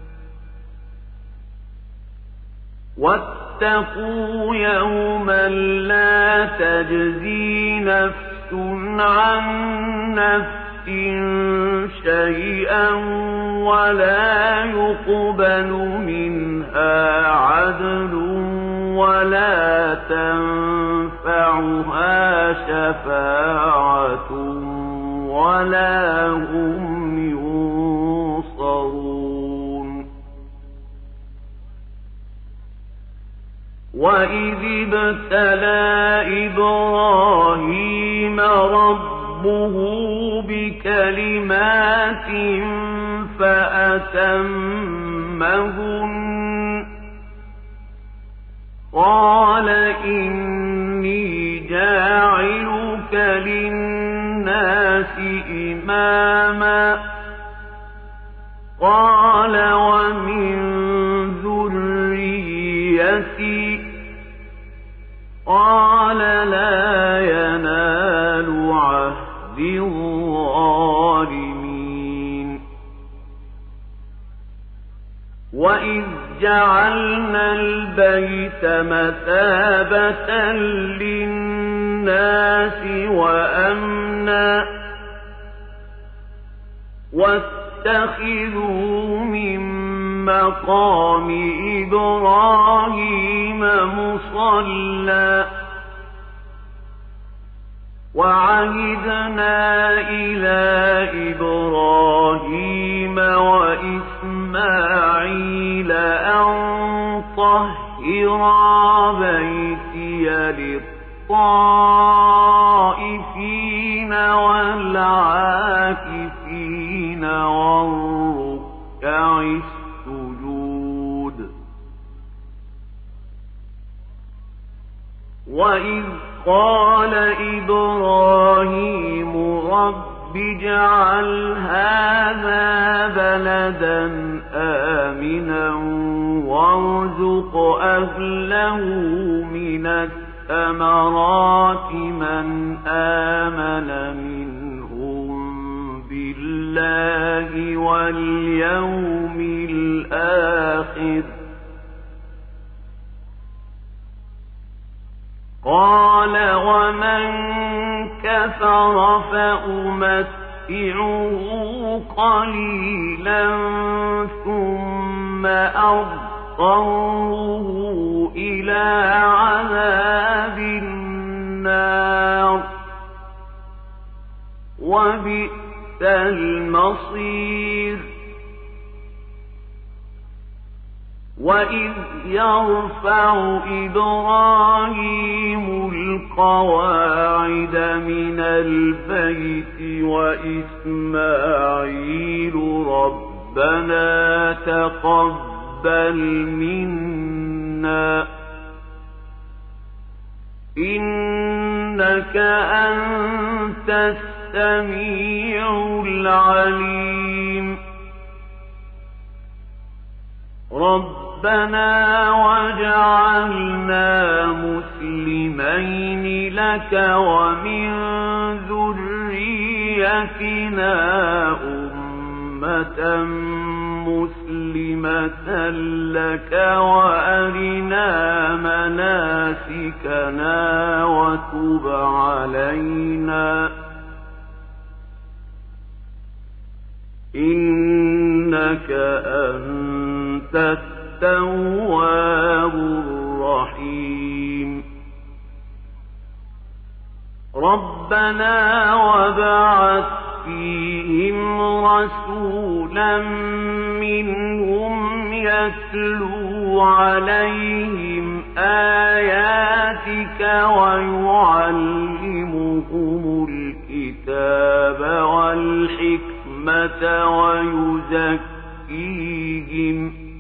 واتقوا يوما لا تجزي نفس عن نفس شيئا ولا يقبل منها عدل ولا تنفعها شفاعة ولا هم ينصرون وَإِذِ ابْتَلَى إِبْرَاهِيمَ رَبُّهُ بِكَلِمَاتٍ فَأَتَمَّهُنَّ قَالَ إِنِّي جَاعِلُكَ لِلنَّاسِ إِمَامًا قَالَ وَمِن ذُرِّيَّتِي قَالَ لَا يَنَالُ عَهْدِي الظَّالِمِينَ وَإِذْ جَعَلْنَا الْبَيْتَ مَثَابَةً لِلنَّاسِ وَأَمْنًا وَاتَّخِذُوا مِن مَّقَامِ إِبْرَاهِيمَ مُصَلًّى وَعَهِدْنَا إِلَى إِبْرَاهِيمَ وَإِسْمَاعِيلَ أَن طَهِّرَا بَيْتِيَ لِلطَّائِفِينَ وَالْعَاكِفِينَ وَالرُّكَّعِ السُّجُودِ وَإِذْ قَالَ إِبْرَاهِيمُ رَبِّ اجْعَلْ هَٰذَا بَلَدًا آمِنًا وَارْزُقْ أَهْلَهُ مِنَ الثَّمَرَاتِ مَنْ آمَنَ مِنْهُم بِاللَّهِ وَالْيَوْمِ الْآخِرِ قَالَ وَمَن كَفَرَ فَأُمَتِّعُهُ قَلِيلًا ثُمَّ أَضْطَرُّهُ إِلَىٰ عَذَابِ النَّارِ وَبِئْسَ الْمَصِيرُ وَإِذْ يَرْفَعُ إِبْرَاهِيمُ الْقَوَاعِدَ مِنَ الْبَيْتِ وَإِسْمَاعِيلُ رَبَّنَا تَقَبَّلْ مِنَّا إِنَّكَ أَنتَ السَّمِيعُ الْعَلِيمُ رَبَّنَا وَاجْعَلْنَا مُسْلِمَيْنِ لَكَ وَمِن ذُرِّيَّتِنَا أُمَّةً مُّسْلِمَةً لَكَ وَأَرِنَا مَنَاسِكَنَا وَتُبْ عَلَيْنَا إِنَّكَ أَنتَ التَّوَّابُ الرَّحِيمُ رَبَّنَا وَابْعَثْ فِيهِمْ رَسُولًا مِّنْهُمْ يَتْلُو عَلَيْهِمْ آيَاتِكَ وَيُعَلِّمُهُمُ الْكِتَابَ وَالْحِكْمَةَ وَيُزَكِّيهِمْ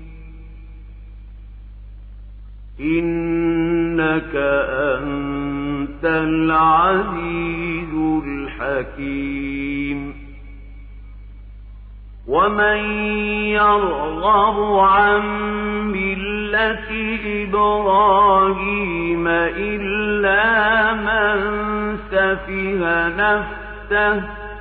إِنَّكَ أَنتَ الْعَزِيزُ الْحَكِيمُ وَمَن يَرْغَبُ عَن مِّلَّةِ إِبْرَاهِيمَ إِلَّا مَن سَفِهَ نَفْسَهُ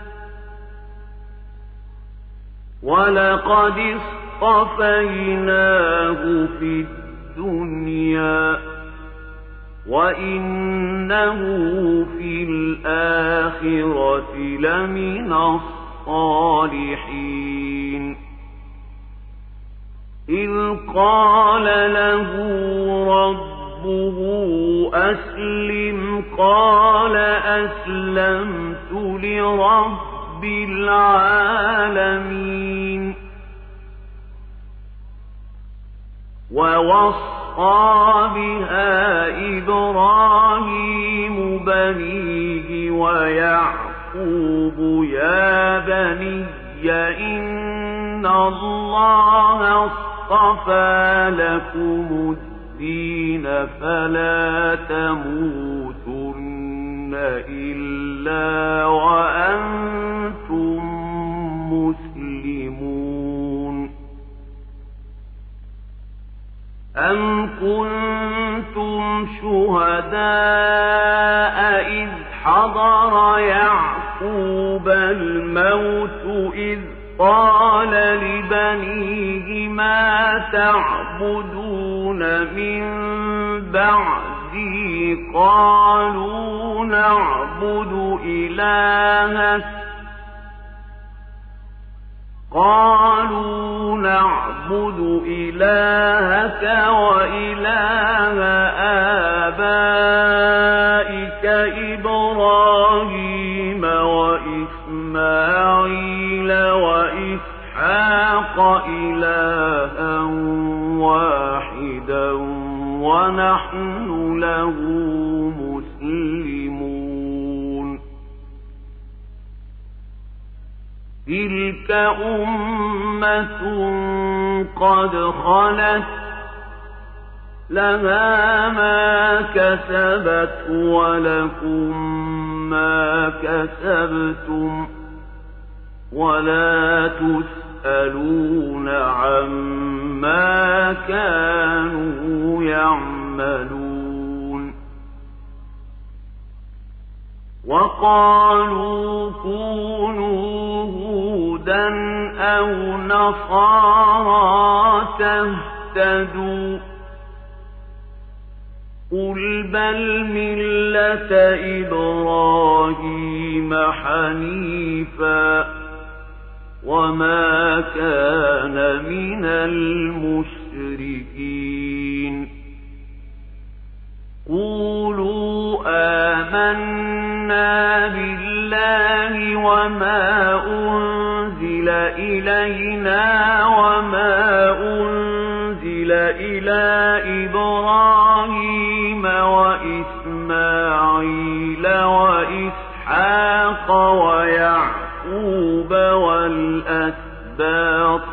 وَلَقَدِ اصْطَفَيْنَاهُ فِي الدُّنْيَا وَإِنَّهُ فِي الْآخِرَةِ لَمِنَ الصَّالِحِينَ إِذْ قَالَ لَهُ رَبُّهُ أَسْلِمْ قَالَ أَسْلَمْتُ لِرَبِّ الْعَالَمِينَ وَوَصَّى وَوَصَّى بِهَا إِبْرَاهِيمُ بَنِيهِ وَيَعْقُوبُ يَا بَنِيَّ إِنَّ اللَّهَ اصْطَفَى لَكُمُ الدِّينَ فَلَا تَمُوتُنَّ إِلَّا وَأَنتُم مسلمون. أَمْ كُنتُمْ شُهَدَاءَ إِذْ حَضَرَ يَعْقُوبَ الْمَوْتُ إِذْ قَالَ لِبَنِيهِ مَا تَعْبُدُونَ مِن بَعْدِي قَالُوا نَعْبُدُ إِلَٰهَكَ وَإِلَٰهَ آبَائِكَ إِبْرَاهِيمَ وَإِسْمَاعِيلَ وَإِسْحَاقَ إِلَٰهًا وَاحِدًا وَنَحْنُ لَهُ مسلمون. تِلْكَ أُمَّةٌ قَدْ خَلَتْ لَهَا مَا كَسَبَتْ وَلَكُمْ مَا كَسَبْتُمْ وَلَا تُسْأَلُونَ عَمَّا كَانُوا يَعْمَلُونَ. وَقَالُوا كُونُوا هُودًا أَوْ نَصَارَىٰ تَهْتَدُوا قُلْ بَلْ مِلَّةَ إِبْرَاهِيمَ حَنِيفًا وَمَا كَانَ مِنَ الْمُشْرِكِينَ. قُولُوا آمَنَّا بِاللَّهِ وَمَا أُنزِلَ إِلَيْنَا وَمَا أُنزِلَ إِلَى إِبْرَاهِيمَ وَإِسْمَاعِيلَ وَإِسْحَاقَ وَيَعْقُوبَ وَالْأَسْبَاطِ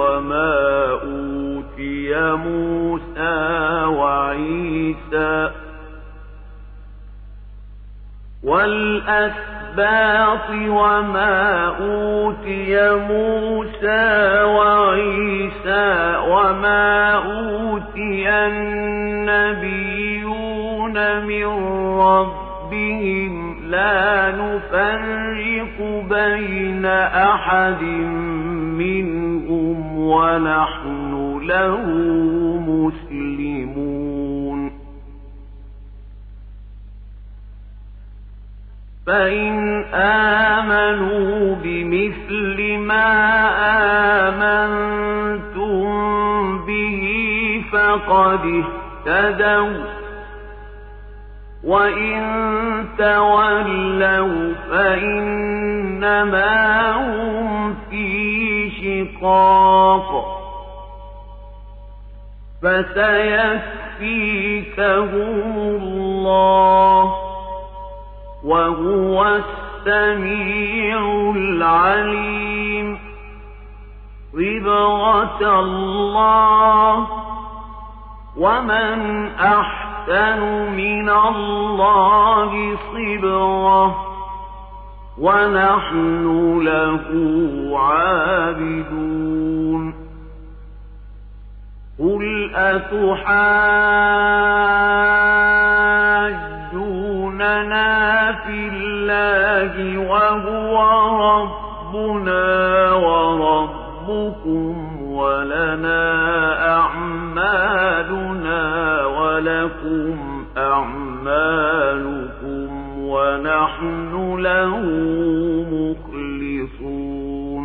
وَمَا أُوتِيَ مُوسَى وَعِيسَى وَمَا أُوتِيَ النَّبِيُّونَ مِن رَّبِّهِمْ لَا نُفَرِّقُ بَيْنَ أَحَدٍ مِّنْهُمْ وَنَحْنُ لَهُ مسلمون. فَإِنْ آمَنُوا بِمِثْلِ مَا آمَنْتُمْ بِهِ فَقَدِ اهْتَدَوْا وَإِنْ تَوَلَّوْا فَإِنَّمَا هُمْ فِي شِقَاقٍ فَسَيَكْفِيكَهُمُ اللَّهُ وَهُوَ السَّمِيعُ الْعَلِيمُ. صِبْغَةَ اللَّهِ وَمَنْ أَحْسَنُ مِنَ اللَّهِ صِبْغَةً وَنَحْنُ لَهُ عَابِدُونَ. قُلْ أَتُحَاجُّونَنَا فِي اللَّهِ وَهُوَ رَبُّنَا وَرَبُّكُمْ وَلَنَا أَعْمَالُنَا وَلَكُمْ أَعْمَالُكُمْ وَنَحْنُ لَهُ مُخْلِصُونَ.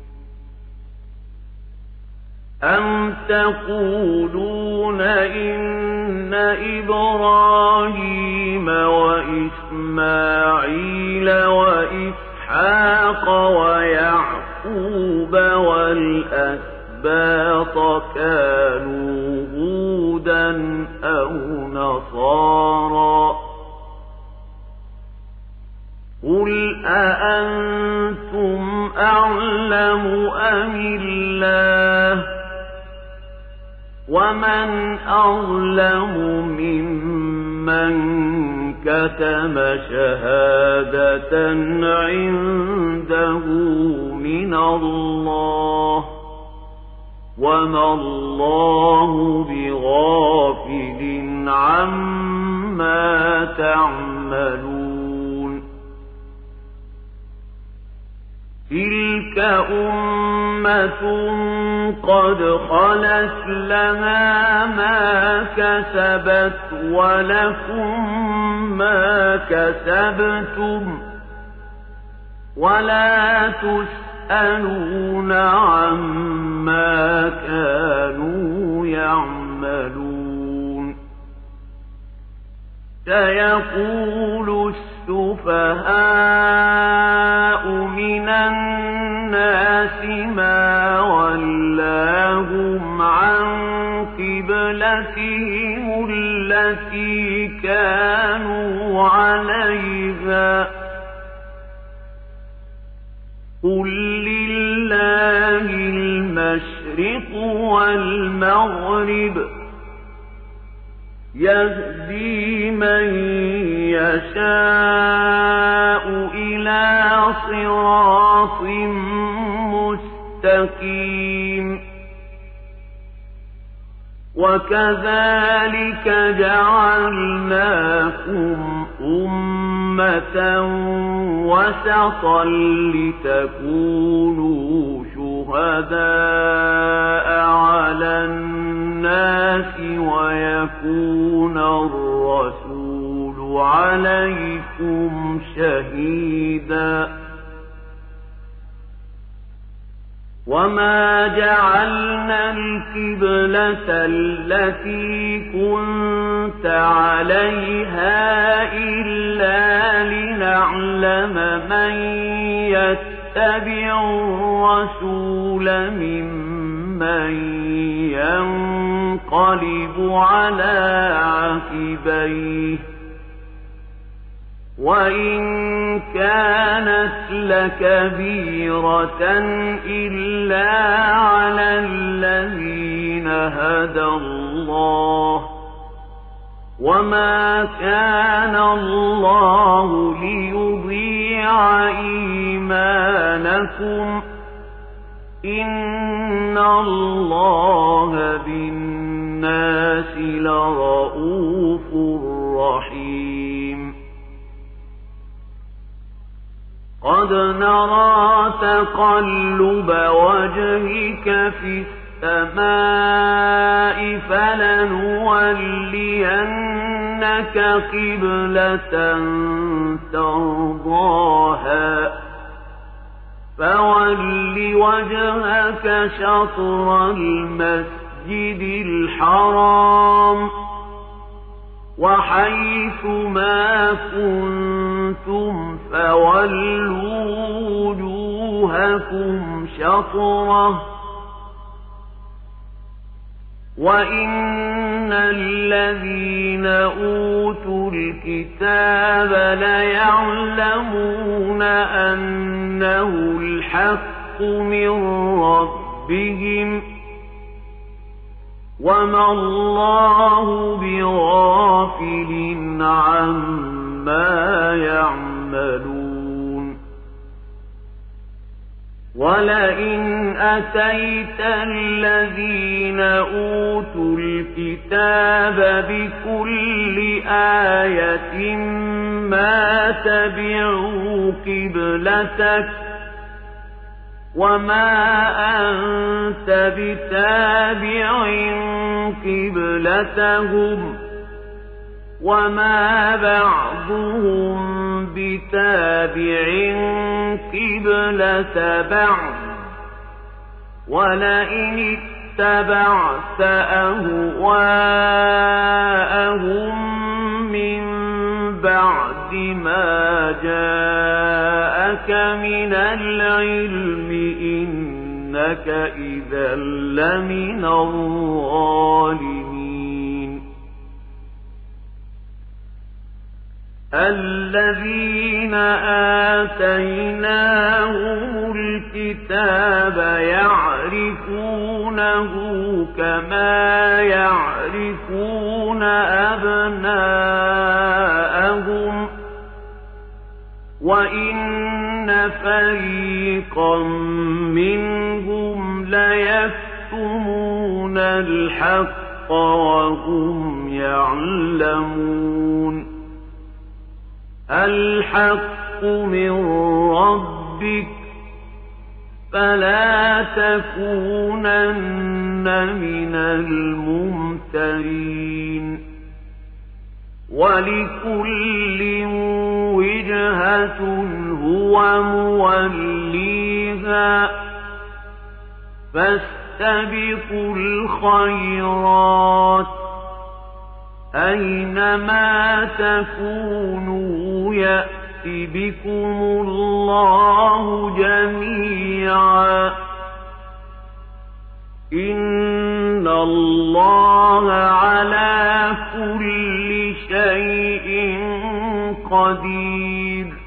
أَمْ تَقُولُونَ إِنَّ إِبْرَاهِيمَ وَإِسْمَاعِيلَ وَإِسْحَاقَ وَيَعْقُوبَ وَالْأَسْبَاطَ كَانُوا هُودًا هودا أو نصارى قل أأنتم أعلم أم الله ومن أظلم ممن كتم شهادة عنده من الله وما الله بغافل عما تعملون تلك أمة قد خلت لها ما كسبت ولكم ما كسبتم ولا تسألون عما كانوا يعملون سيقول السفهاء من الناس ما ولاهم عن قبلتهم التي كانوا عليها قل لله المشرق والمغرب يهدي من يشاء إلى صراط مستقيم وكذلك جعلناكم أمة وسطا لتكونوا شهداء على الناس ويكون الرسول عليكم شهيدا وما جعلنا القبلة التي كنت عليها إلا لنعلم من يتبع الرسول ممن ينقلب على عقبيه وإن كانت لكبيرة إلا على الذين هدى الله وما كان الله ليضيع إيمانكم إن الله بالناس لرؤوف رحيم قد نرى تقلب وجهك في السماء فلنولينك قبلة ترضاها فول وجهك شطر المسجد الحرام وحيث ما كنتم فولوا وجوهكم شطره وإن الذين أوتوا الكتاب ليعلمون أنه الحق من ربهم وما الله بغافل عما يعملون ولئن أتيت الذين أوتوا الكتاب بكل آية ما تبعوا قبلتك وما أنت بتابع قبلتهم وما بعضهم بتابع قبلة بعض ولئن اتبعت أهواءهم من بعد ما جاءك من العلم إنك إذا لمن الظالمين الذين آتيناهم الكتاب يعرفونه كما يعرفون أبناءهم وإن فريقا منهم ليكتمون الحق وهم يعلمون الحق من ربك فلا تكونن من الممترين ولكل وجهة هو موليها فاستبقوا الخيرات أينما تكونوا يأت بكم الله جميعا إن الله على كل شيء قدير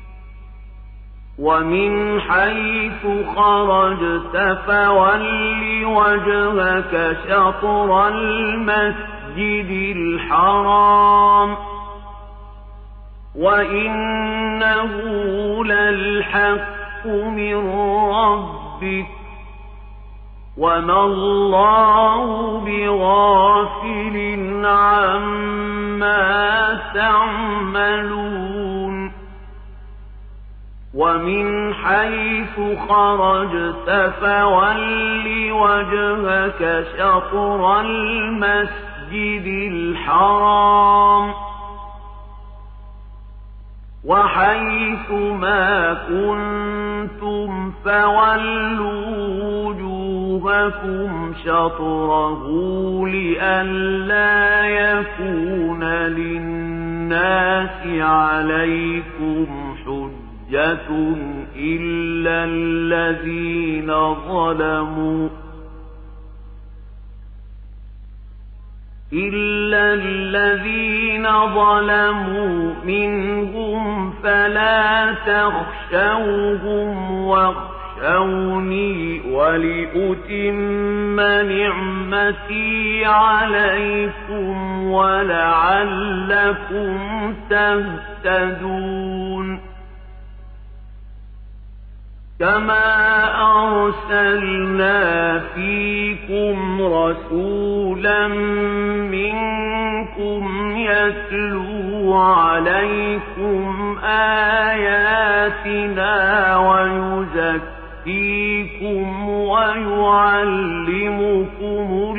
ومن حيث خرجت فول وجهك شطر المسجد الحرام وإنه للحق من ربك وما الله بغافل عما تعملون ومن حيث خرجت فول وجهك شطر المسجد الحرام وحيث ما كنتم فولوا وجوهكم شطره لئلا يكون للناس عليكم حجة إلا الذين ظلموا منهم فلا تخشوهم واخشوني ولأتم نعمتي عليكم ولعلكم تهتدون كما أرسلنا فيكم رسولا منكم يتلو عليكم آياتنا ويزكيكم ويعلمكم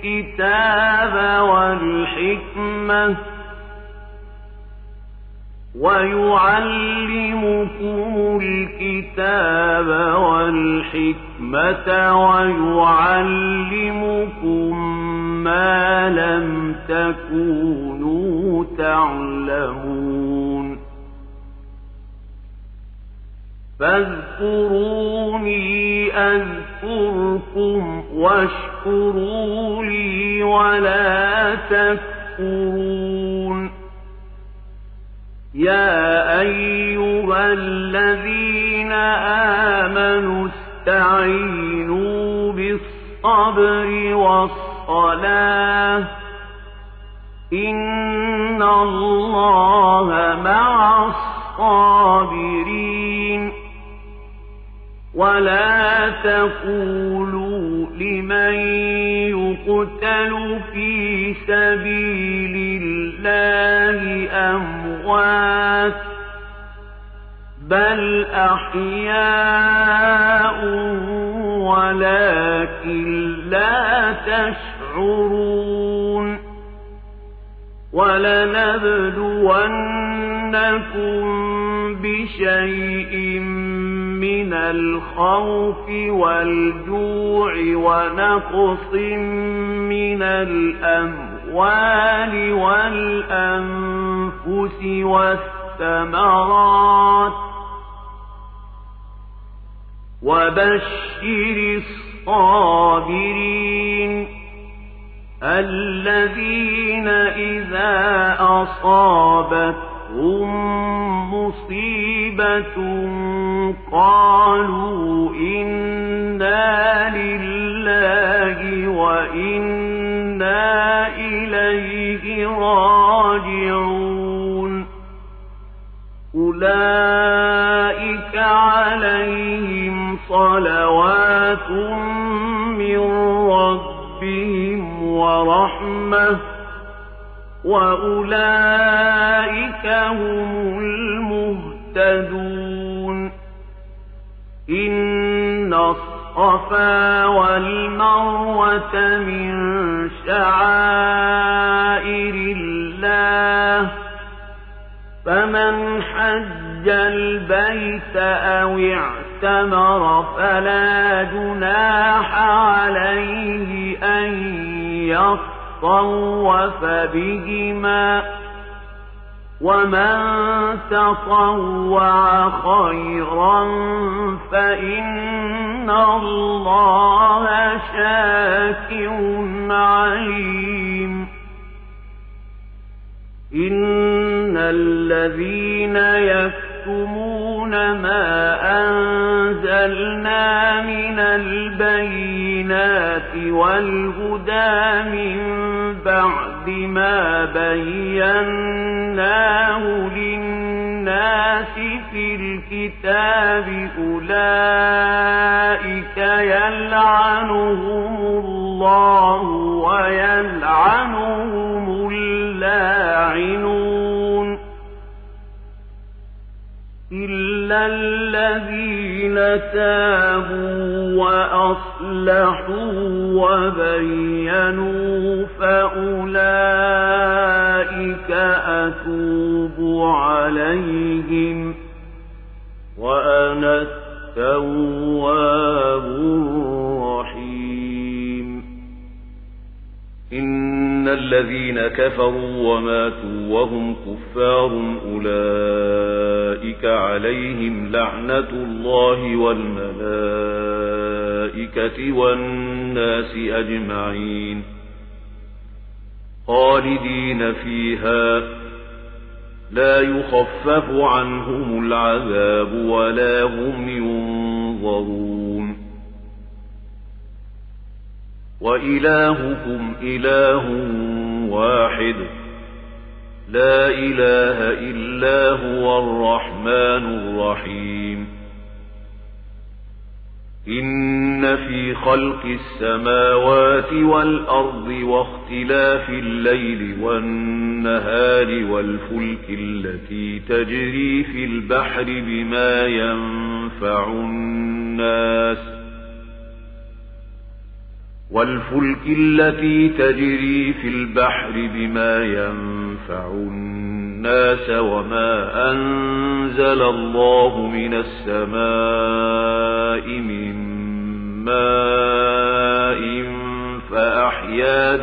الكتاب والحكمة ويعلمكم ما لم تكونوا تعلمون فاذكروني أذكركم واشكروا لي ولا تكفرون يا أيها الذين آمنوا استعينوا بالصبر والصلاة إن الله مع الصابرين ولا تقولوا لمن يقتل في سبيل الله أموات بل أحياء ولكن لا تشعرون ولنبلونكم بشيء من الخوف والجوع ونقص من الأموال والأنفس والثمرات وبشر الصابرين الذين إذا أصابتهم أصابتهم مصيبة قالوا إنا لله وإنا إليه راجعون أولئك عليهم صلوات من ربهم ورحمة وأولئك هم المهتدون إن الصفا والمروة من شعائر الله فمن حج البيت أو اعتمر فلا جناح عليه أن يطوف بهما ومن تطوع خيرا فإن الله شاكر عليم إن الذين يكتمون ما أنزلنا من البينات والهدى من بعد ما بيناه للناس في الكتاب أولئك يلعنهم الله ويلعنهم اللاعنون إلا الذين تابوا وأصلحوا وبينوا فأولئك أتوب عليهم وأنا التواب الرحيم إن الذين كفروا وماتوا وهم كفار أولئك عليهم لعنة الله والملائكة والناس أجمعين خالدين فيها لا يخفف عنهم العذاب ولا هم ينظرون وإلهكم إله واحد لا إله إلا هو الرحمن الرحيم إن في خلق السماوات والأرض واختلاف الليل والنهار والفلك التي تجري في البحر بما ينفع الناس وما أنزل الله من السماء من ماء فأحيا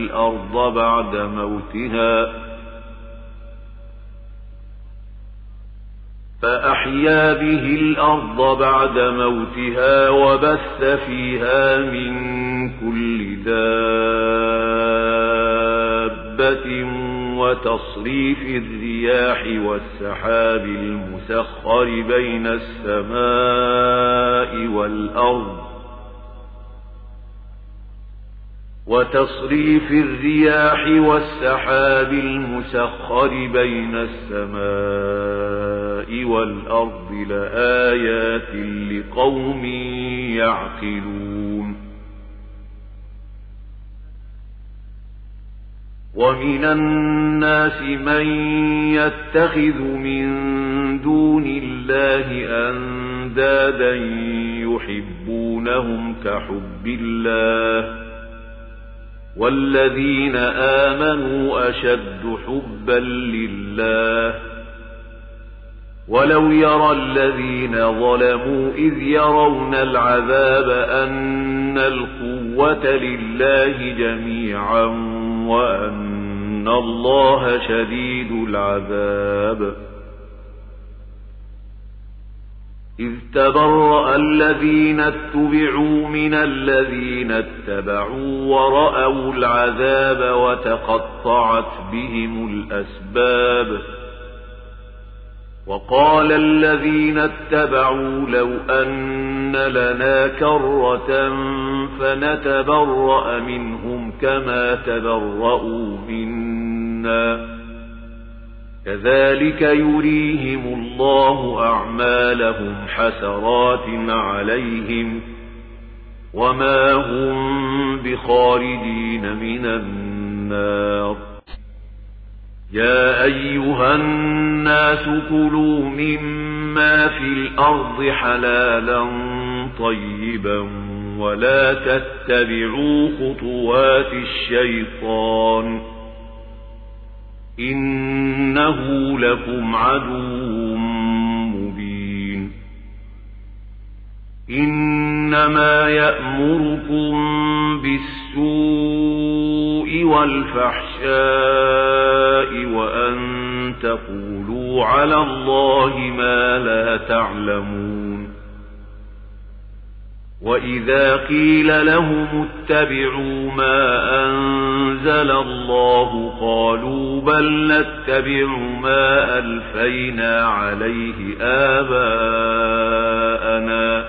به الأرض بعد موتها وبث فيها من كل دابة وتصريف الرياح والسحاب المسخر بين السماء والأرض لآيات لقوم يعقلون ومن الناس من يتخذ من دون الله أندادا يحبونهم كحب الله والذين آمنوا أشد حبا لله ولو يرى الذين ظلموا إذ يرون العذاب أن القوة لله جميعا وأن الله شديد العذاب إذ تبرأ الذين اتبعوا من الذين اتبعوا ورأوا العذاب وتقطعت بهم الأسباب وقال الذين اتبعوا لو أن لنا كرة فنتبرأ منهم كما تبرؤوا منا كذلك يريهم الله أعمالهم حسرات عليهم وما هم بخارجين من النار يا أيها الناس كلوا مما في الأرض حلالا طيبا ولا تتبعوا خطوات الشيطان إنه لكم عدو مبين إنما يأمركم بالسوء والفحشاء وأن تقولوا على الله ما لا تعلمون وإذا قيل لهم اتبعوا ما أنزل الله قالوا بل نتبع ما ألفينا عليه آباءنا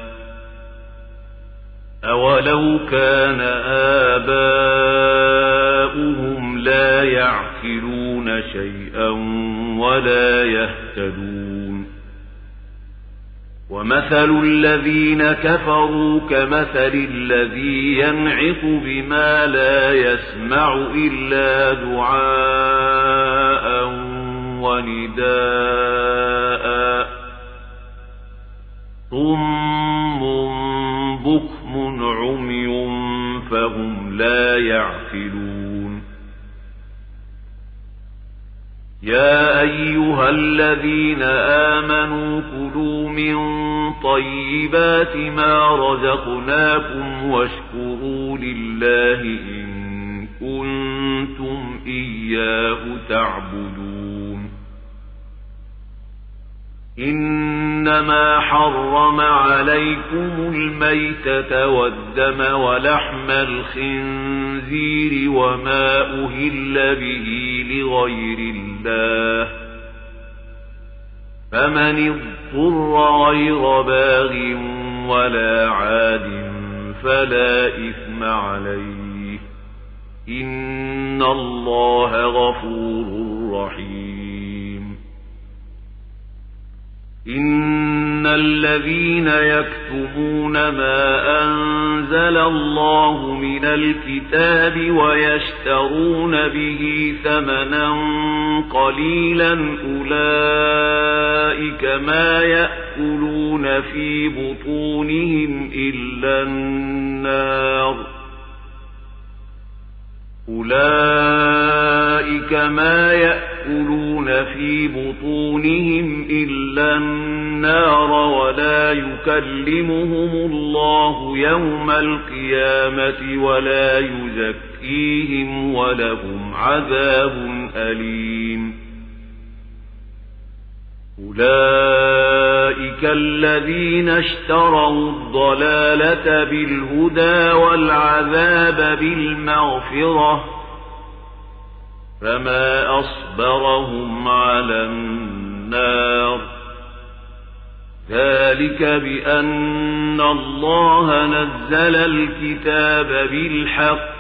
أولو كان آباؤهم لا يعقلون شيئا ولا يهتدون ومثل الذين كفروا كمثل الذي ينعق بما لا يسمع إلا دعاء ونداء صم بكم عمي فهم لا يعقلون يا أيها الذين آمنوا كلوا من طيبات ما رزقناكم واشكروا لله إن كنتم إياه تعبدون إنما حرم عليكم الميتة والدم ولحم الخنزير وما أهل به لغير الله فمن اضطر غير باغ ولا عاد فلا إثم عليه إن الله غفور رحيم إن الذين يكتمون ما أنزل الله من الكتاب ويشترون به ثمنا قليلا أولئك ما يأكلون في بطونهم إلا النار أولئك ما يأكلون في بطونهم إلا النار ولا يكلمهم الله يوم القيامة ولا يزكيهم ولهم عذاب أليم أولئك الذين اشتروا الضلالة بالهدى والعذاب بالمغفرة فما أصبرهم على النار ذلك بأن الله نزل الكتاب بالحق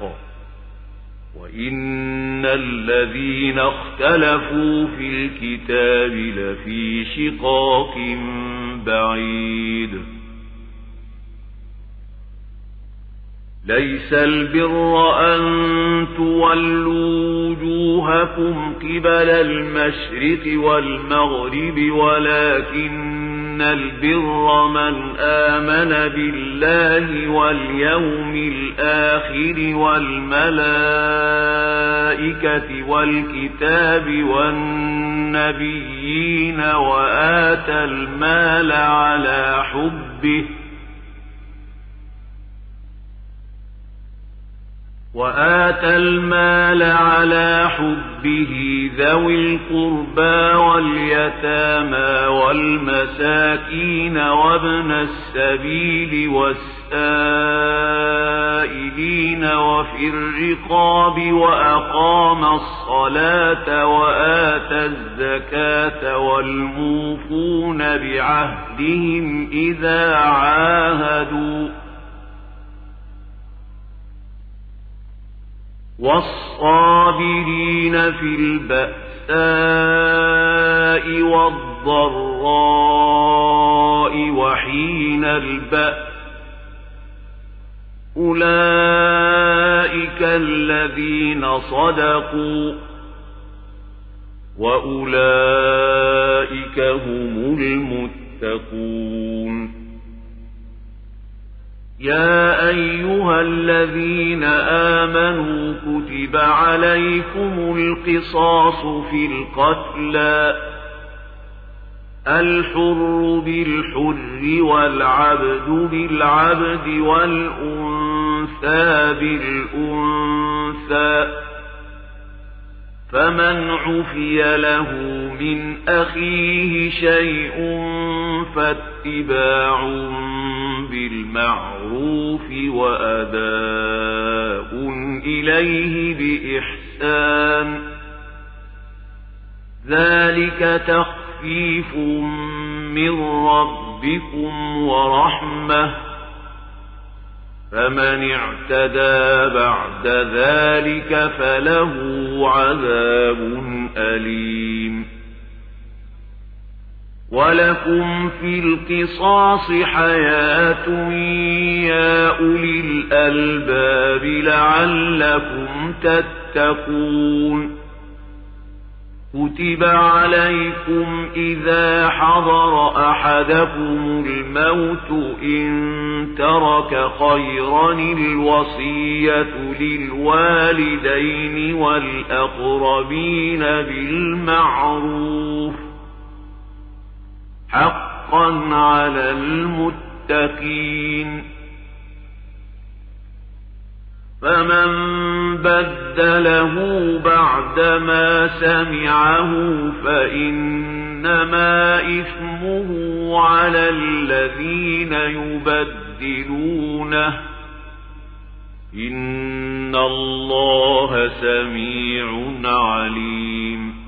وإن الذين اختلفوا في الكتاب لفي شقاق بعيد ليس البر أن تولوا وجوهكم قبل المشرق والمغرب ولكن البر من آمن بالله واليوم الآخر والملائكة والكتاب والنبيين وآتى المال على حبه وآتى المال على حبه ذوي القربى واليتامى والمساكين وابن السبيل والسائلين وفي الرقاب وأقام الصلاة وآتى الزكاة والموفون بعهدهم إذا عاهدوا والصابرين في البأساء والضراء وحين البأس أولئك الذين صدقوا وأولئك هم المتقون يا أيها الذين آمنوا كتب عليكم القصاص في القتلى الحر بالحر والعبد بالعبد والأنثى بالأنثى فمن عفي له من أخيه شيء فاتباع بالمعروف وأداء إليه بإحسان ذلك تخفيف من ربكم ورحمة فمن اعتدى بعد ذلك فله عذاب أليم ولكم في القصاص حياة يا أولي الألباب لعلكم تتقون كتب عليكم إذا حضر أحدكم الموت إن ترك خيرا الوصية للوالدين والأقربين بالمعروف حقا على المتقين فمن بدله بعدما سمعه فإنما إثمه على الذين يبدلونه إن الله سميع عليم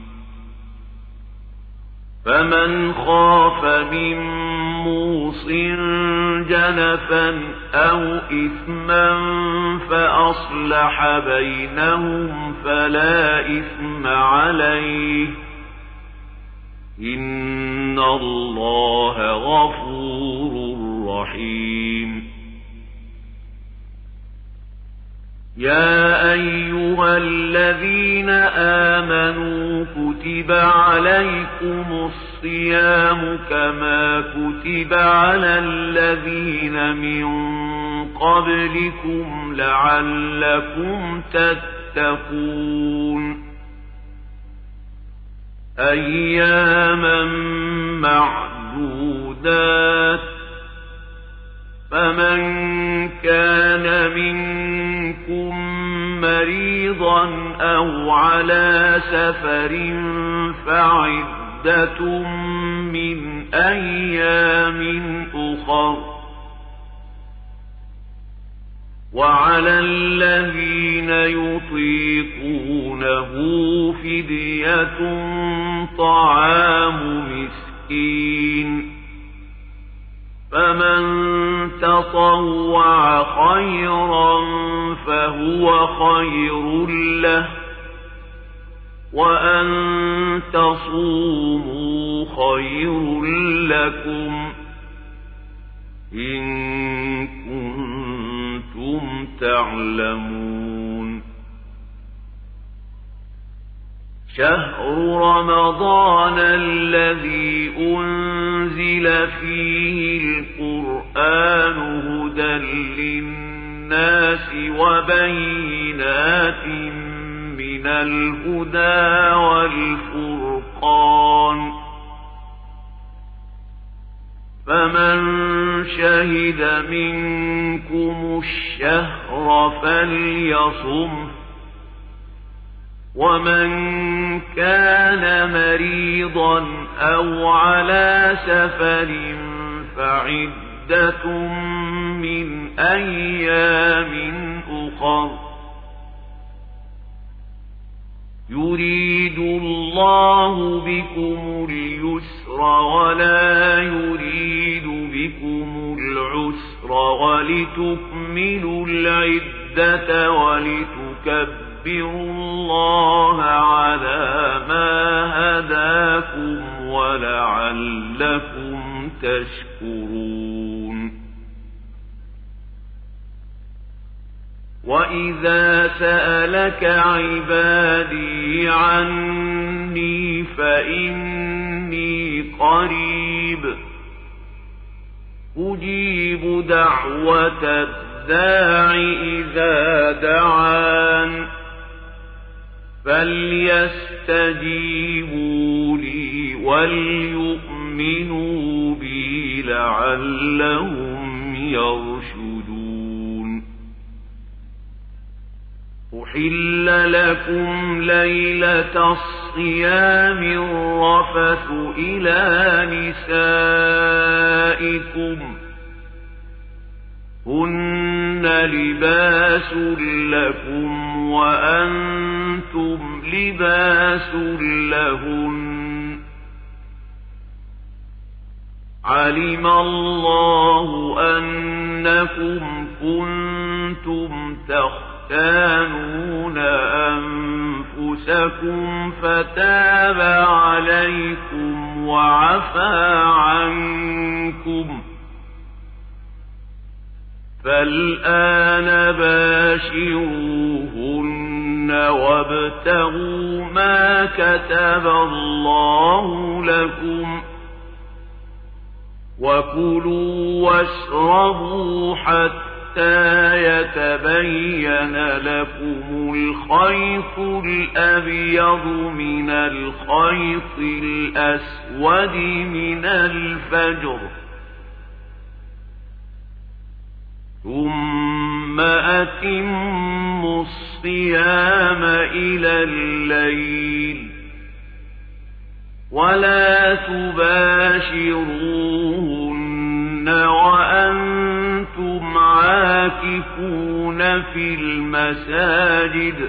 فمن خاف من موص جنفا أو إثما فأصلح بينهم فلا إثم عليه إن الله غفور رحيم يا أيها الذين آمنوا كتب عليكم الصيام كما كتب على الذين من قبلكم لعلكم تتقون أياما معدودات فمن كان منكم مريضا أو على سفر فعدة من أيام أخر وعلى الذين يطيقونه فدية طعام مسكين فمن تطوع خيرا فهو خير له وأن تصوموا خير لكم إن كنتم تعلمون شهر رمضان الذي أنزل فيه القرآن هدى للناس وبينات من الهدى والفرقان فمن شهد منكم الشهر فليصمه ومن كان مريضا أو على سفر فعدة من أيام أخر يريد الله بكم اليسر ولا يريد بكم العسر ولتكملوا العدة ولتكبروا الله على ما هداكم ولعلكم تشكرون وإذا سألك عبادي عني فإني قريب أجيب دعوة الداع إذا دعان فليستجيبوا لي وليؤمنوا بي لعلهم يرشدون أحل لكم ليلة الصيام الرفث إلى نسائكم هن لباس لكم وأنتم لباس لهن علم الله أنكم كنتم تختانون أنفسكم فتاب عليكم وعفى عنكم فالآن باشروهن وابتغوا ما كتب الله لكم وكلوا واشربوا حتى يتبين لكم الخيط الأبيض من الخيط الأسود من الفجر ثم أتموا الصيام إلى الليل ولا تباشروهن وأنتم عاكفون في المساجد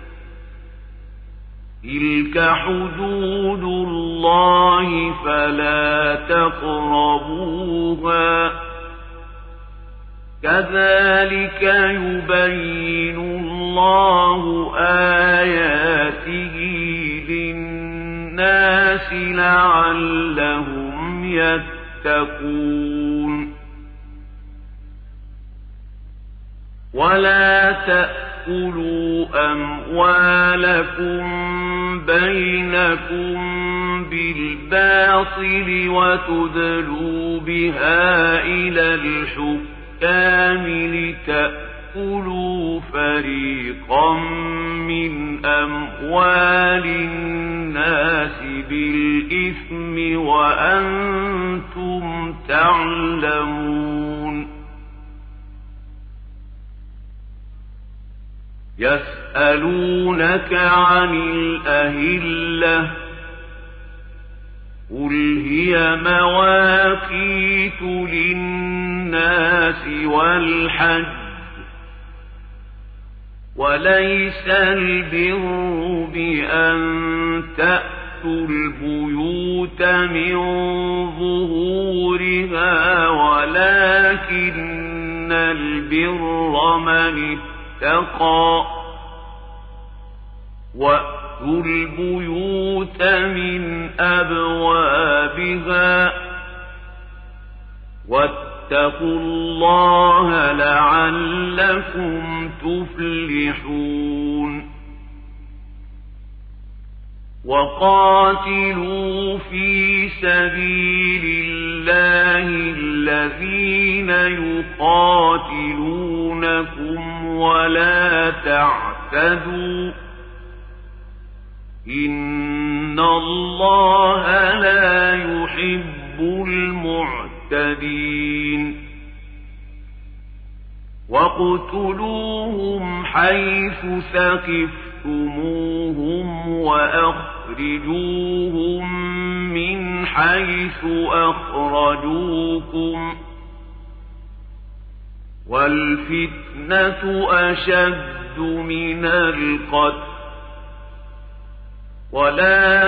تلك حدود الله فلا تقربوها كذلك يبين الله آياته للناس لعلهم يتقون ولا تأكلوا أموالكم بينكم بالباطل وتدلوا بها إلى الحكام لتأكلوا فريقا من أموال الناس بالإثم وأنتم تعلمون يسألونك عن الأهلة قل هي مواقيت للناس والحج وليس البر بأن تأتوا البيوت من ظهورها ولكن البر من اتقى وأتوا البيوت من أبوابها واتقوا الله لعلكم تفلحون وقاتلوا في سبيل الله الذين يقاتلونكم ولا تعتدوا إن الله لا يحب المعتدين مهتدين واقتلوهم حيث ثقفتموهم وأخرجوهم من حيث أخرجوكم والفتنة أشد من القتل ولا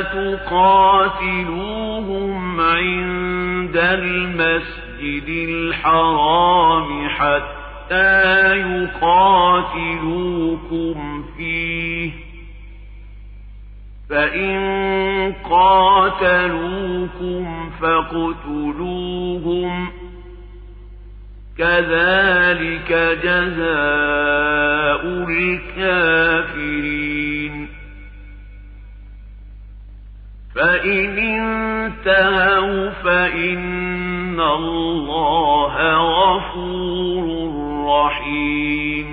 تقاتلوهم عند المسجد الحرام حتى يقاتلوكم فيه فإن قاتلوكم فاقتلوهم كذلك جزاء الكافرين فإن انتهوا فإن الله غفور رحيم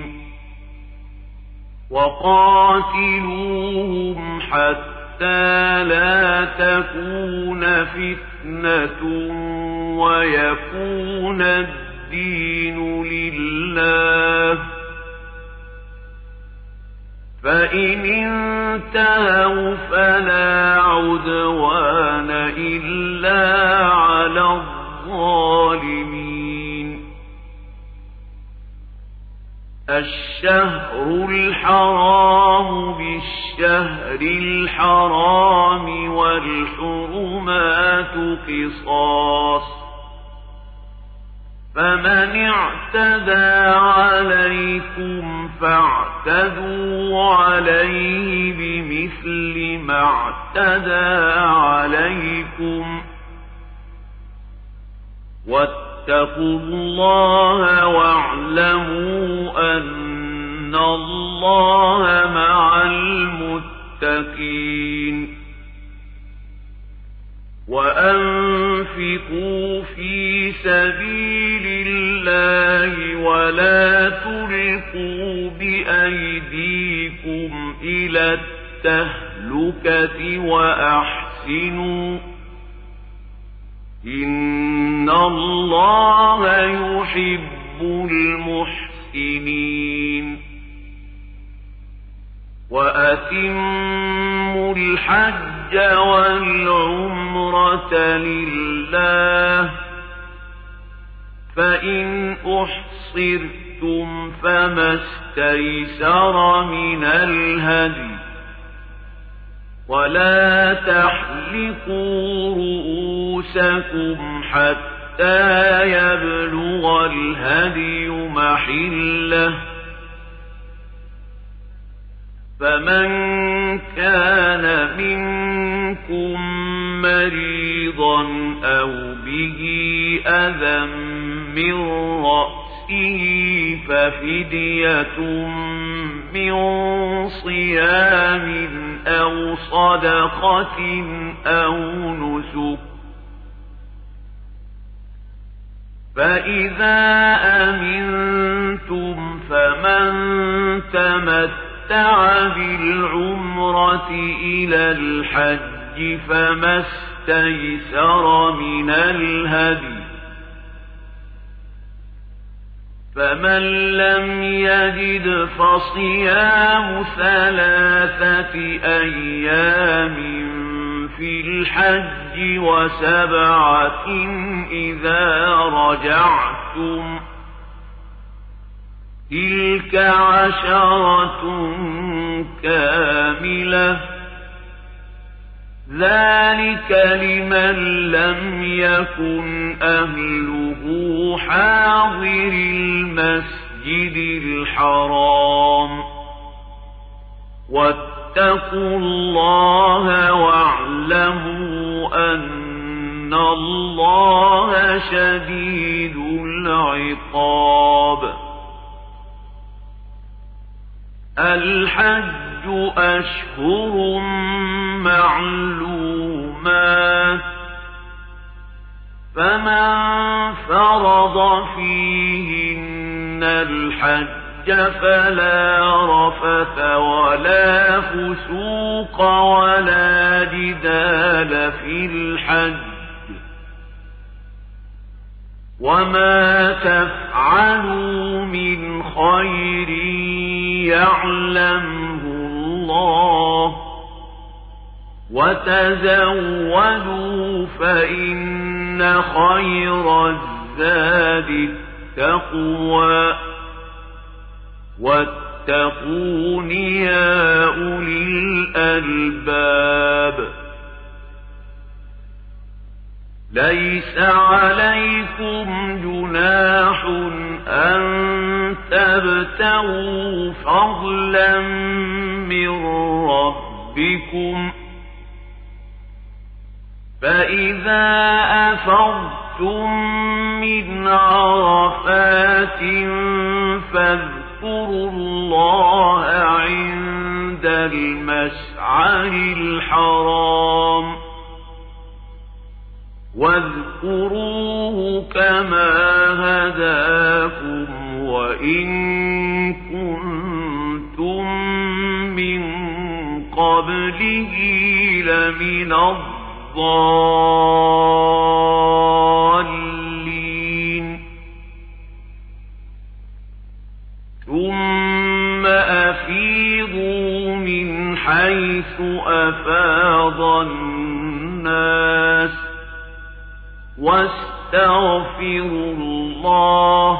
وقاتلوهم حتى لا تكون فتنة ويكون الدين لله فإن انتهوا فلا عدوان إلا على الظالمين الشهر الحرام بالشهر الحرام والحرمات قصاص فمن اعتدى عليكم فاعتدوا عليه بمثل ما اعتدى عليكم واتقوا الله واعلموا أن الله مع المتقين وأنفقوا في سبيل الله ولا تلقوا بأيديكم إلى التهلكة وأحسنوا إن الله يحب المحسنين وأتموا الحج والعمرة لله فإن أحصرتم فما استيسر من الهدي ولا تحلقوا رؤوسكم حتى يبلغ الهدي محله فمن كان منكم مريضا أو به أذى من رأسه ففدية من صيام أو صدقة أو نسك فإذا أمنتم فمن تمتع بالعمرة إلى الحج فما استيسر من الهدي فمن لم يجد فصيام 3 أيام في الحج و7 إذا رجعتم تلك 10 كاملة ذلك لمن لم يكن أهله حاضر المسجد الحرام واتقوا الله واعلموا أن الله شديد العقاب الحج أشهر معلومات فمن فرض فيهن الحج فلا رفث ولا فسوق ولا جدال في الحج وما تفعلوا من خير يعلمه الله وتزودوا فإن خير الزاد التقوى واتقون يا أولي الألباب ليس عليكم جناح أن تبتغوا فضلا من ربكم فإذا أفضتم من عرفات فاذكروا الله عند المشعر الحرام واذكروه كما هداكم وإن كنتم من قبله لمن الضالين ثم أفيضوا من حيث أفاض الناس واستغفروا الله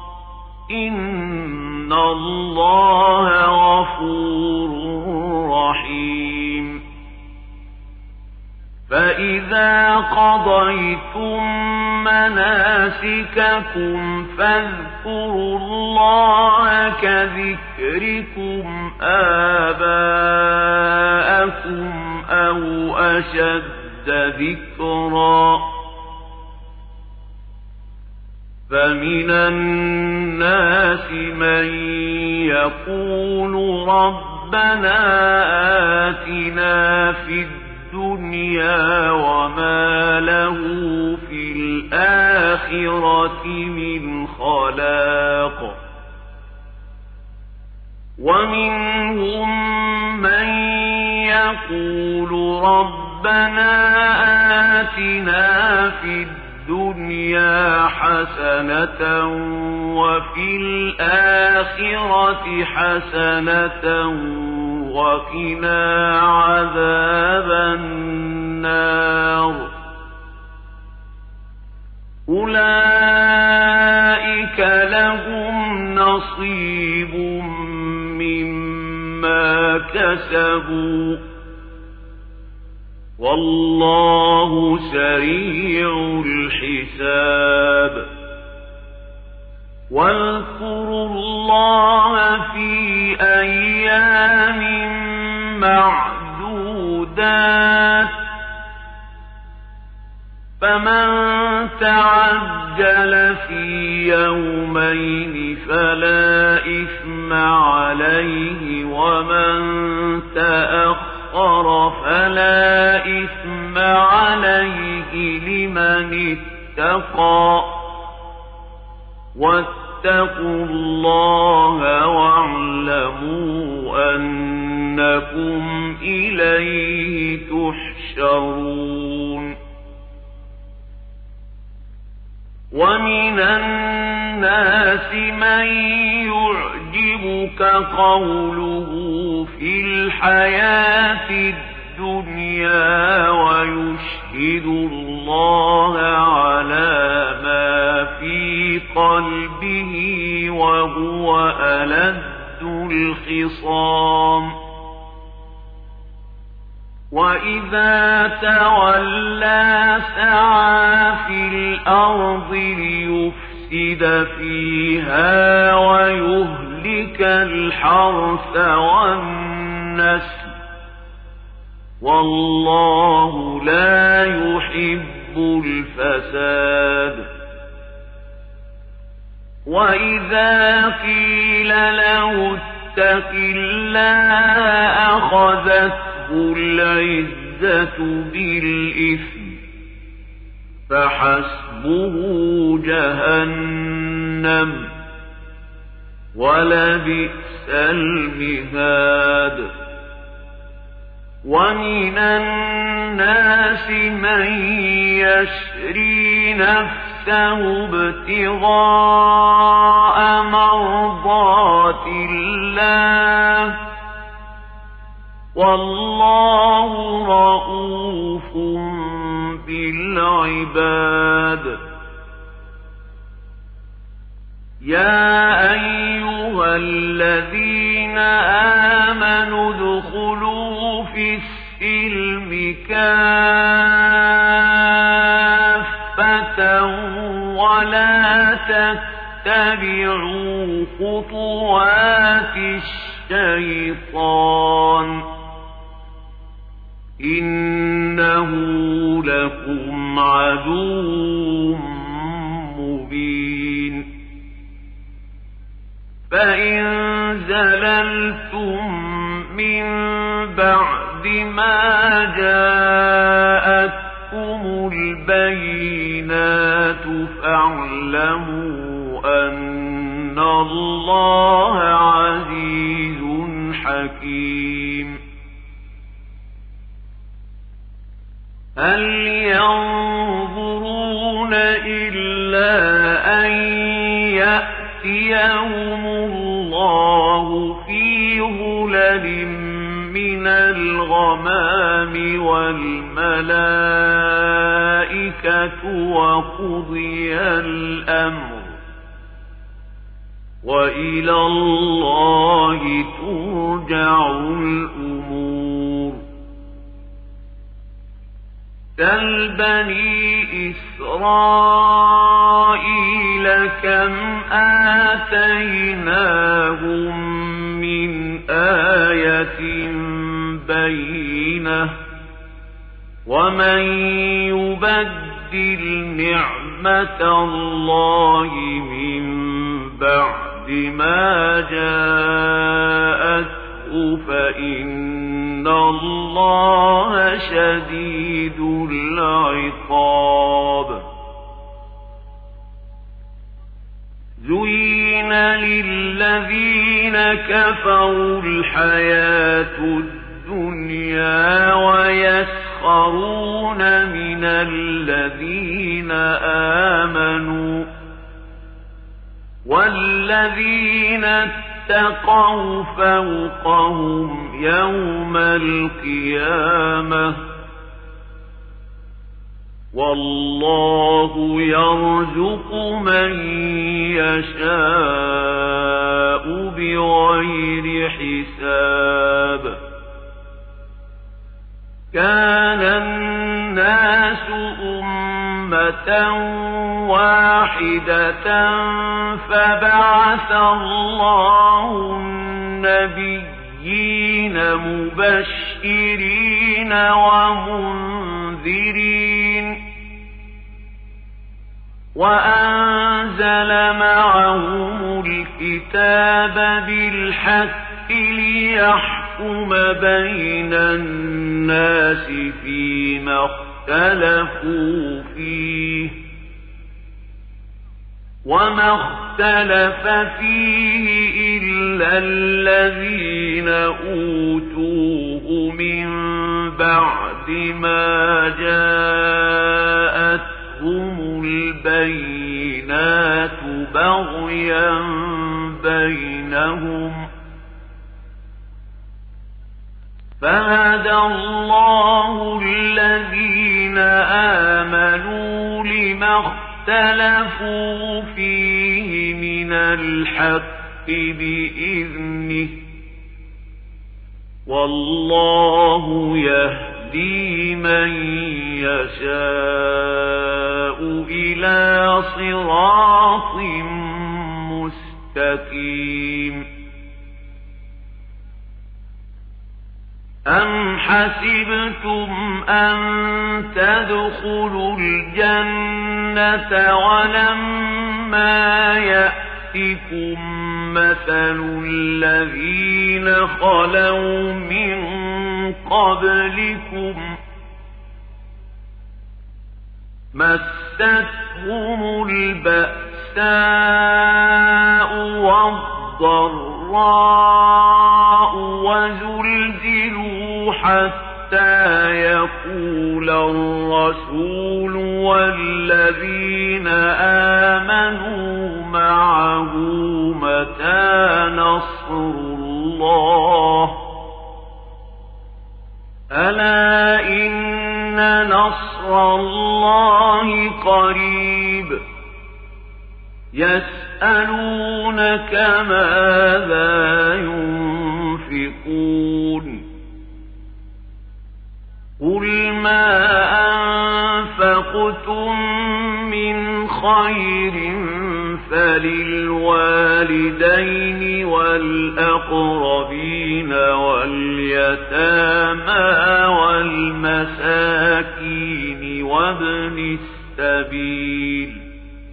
إن الله غفور رحيم فإذا قضيتم مناسككم فاذكروا الله كذكركم آباءكم أو أشد ذكرا فمن الناس من يقول ربنا آتنا في الدنيا وما له في الآخرة من خلاق ومنهم من يقول ربنا آتنا في الدنيا حسنة وفي الآخرة حسنة وقنا عذاب النار أولئك لهم نصيب مما كسبوا والله سريع الحساب واذكروا الله في أيام معدودات فمن تعجل في يومين فلا إثم عليه ومن تأخر فلا إثم عليه لمن اتقى واتقوا الله واعلموا أنكم إليه تحشرون ومن الناس من يعجبك قوله في الحياة الدنيا ويشهد الله على ما في قلبه وهو ألد الخصام وإذا تولى سعى في الأرض ليفسد فيها ويهلك الحرث والنسل والله لا يحب الفساد وإذا قيل له اتق الله أخذته العزة بالإثم فحسبه جهنم ولبئس المهاد ومن الناس من يشري نفسه نفسه ابتغاء مرضات الله والله رؤوف بالعباد. يا أيها الذين آمنوا ادخلوا في السلم كافة ولا تتبعوا خطوات الشيطان إنه لكم عدو مبين. فإن زللتم من بعد ما جاءتكم البينات فاعلموا أن الله عزيز حكيم. هل ينظرون إلا أن يأتيهم الله في ظلل من الغمام والملائكة وقضي الأمر وإلى الله ترجع الأمور. سل بني إسرائيل كم آتيناهم من آية بينة ومن يبدل نعمة الله من بعد ما جاءته فإن الله شديد العقاب. زين للذين كفروا الحياة الدنيا ويسخرون من الذين آمنوا والذين اتقوا فوقهم يوم القيامة والله يرزق من يشاء بغير حساب. كان الناس أمة واحدة فبعث الله النبيين مبشرين ومنذرين وأنزل معهم الكتاب بالحق ليحكم بين الناس فيما اختلفوا فيه وما اختلف فيه إلا الذين أوتوه من بعد ما جاءتهم البينات بغيا بينهم فهدى الله الذين آمنوا لما اختلفوا فيه من الحق بإذنه والله يهدي من يشاء إلى صراط مستقيم. أم حسبتم أن تدخلوا الجنة ولما يأتكم مثل الذين خلوا من قبلكم مستهم البأساء والضراء وزلزلوا حتى حتى يقول الرسول والذين آمنوا معه متى نصر الله ألا إن نصر الله قريب يسألونك ماذا ينفقون قل ما أنفقتم من خير فللوالدين والأقربين واليتامى والمساكين وابن السبيل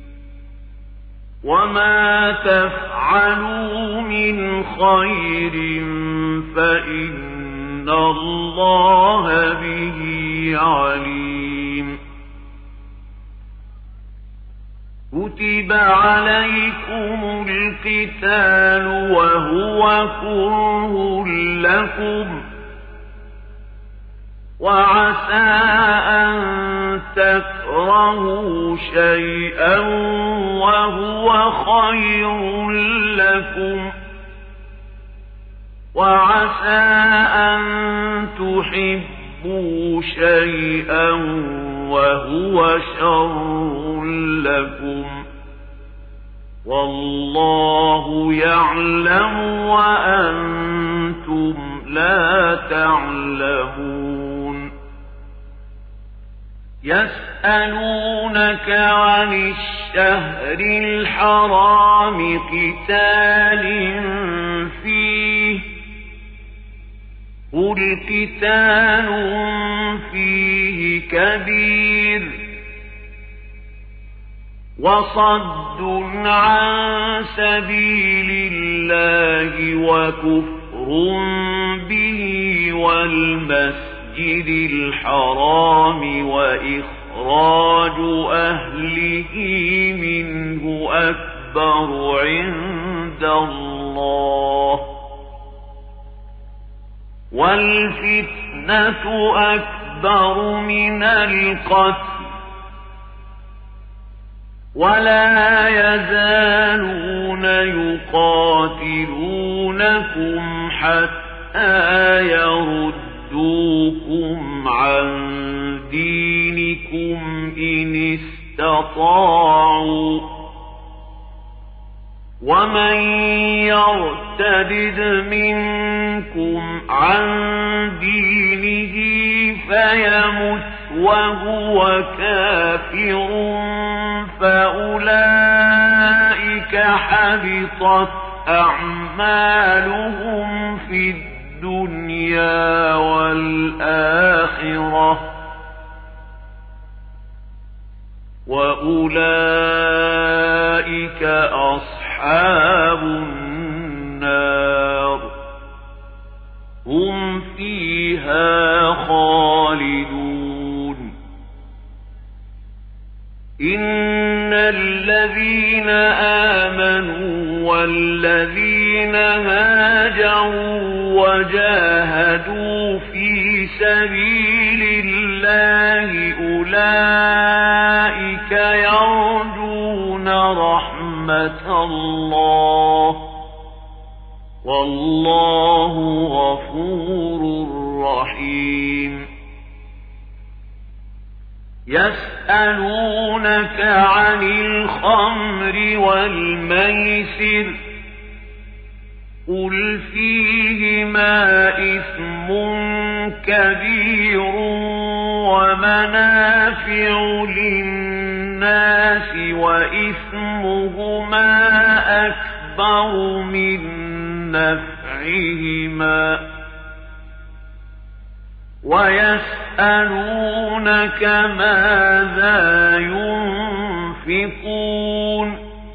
وما تفعلوا من خير فإن الله به عليم كتب عليكم القتال وهو كره لكم وعسى أن تكرهوا شيئا وهو خير لكم وعسى أن تحبوا شيئا وهو شر لكم والله يعلم وأنتم لا تعلمون يسألونك عن الشهر الحرام قتال فيه قل قتال فيه كبير وصد عن سبيل الله وكفر به والمسجد الحرام وإخراج أهله منه أكبر عند الله والفتنة أكبر من القتل ولا يزالون يقاتلونكم حتى يردوكم عن دينكم إن استطاعوا ومن يرتد منكم عن دينه فيمت وهو كافر فأولئك حبطت أعمالهم في الدنيا والآخرة وأولئك أصحاب النار هم فيها خالدون إن الذين آمنوا والذين هاجروا وجاهدوا في سبيل الله أولئك يرجون رحمة الله والله غفور رحيم يسألونك عن الخمر والميسر قل فيهما إثم كبير ومنافع للناس وإثمهما أكبر من نفعهما ويسألونك ماذا ينفقون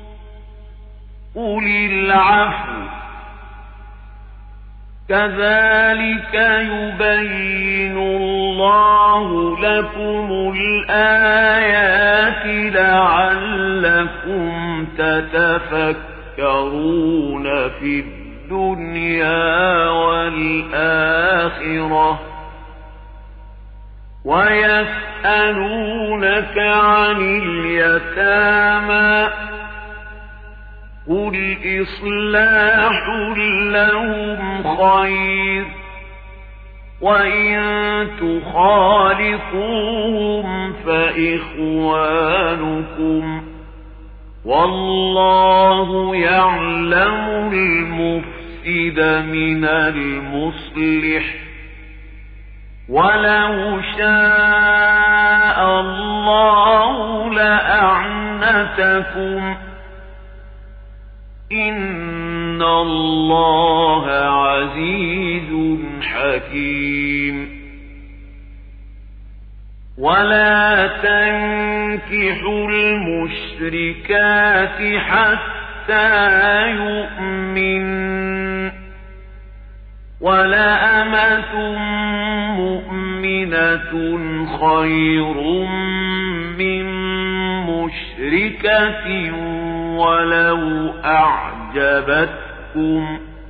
قل العفو كذلك يبين الله لكم الآيات لعلكم تتفكرون في الدنيا والآخرة ويسألونك عن اليتامى قل إصلاح لهم خير وإن تخالطوهم فإخوانكم والله يعلم المفسد من المصلح ولو شاء الله لأعنتكم إن الله عزيز حكيم ولا تنكحوا المشركات حتى يؤمنوا ولأمة مؤمنة خير من مشركة ولو أعجبتكم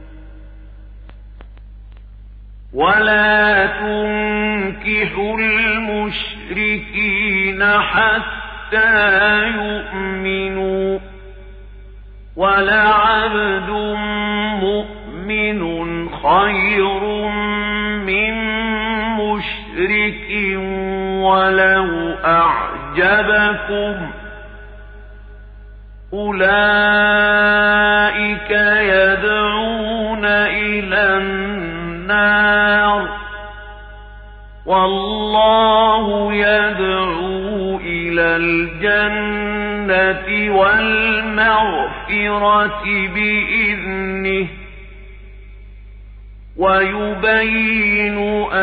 ولا تنكحوا المشركين حتى يؤمنوا ولعبد مؤمن خير من مشرك ولو أعجبكم أولئك يدعون إلى النار والله يدعو إلى الجنة والمغفرة بإذنه ويبين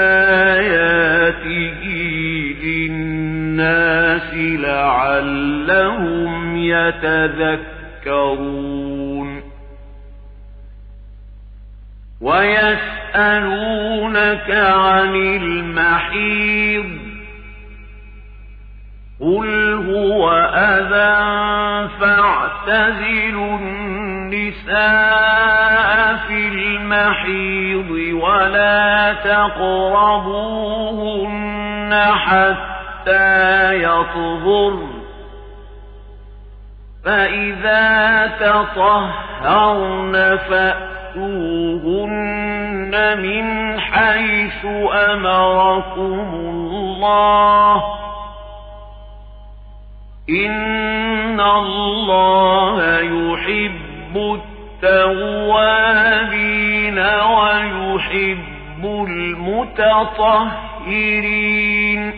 آياته للناس لعلهم يتذكرون ويسألونك عن المحيض قل هو أذى فاعتزلوا النساء في المحيض ولا تقربوهن حتى يطهرن فإذا تطهرن فأتوهن من حيث أمركم الله إن الله يحب التوابين ويحب المتطهرين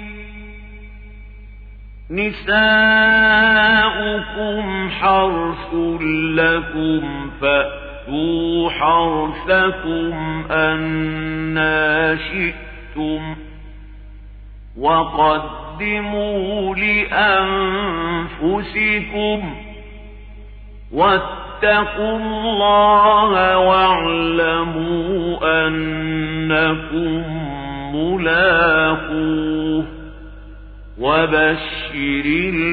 نساؤكم حرث لكم فأتوا حرثكم أنى شئتم وقدموا لأنفسكم واتقوا الله واعلموا أنكم ملاقوه وبشر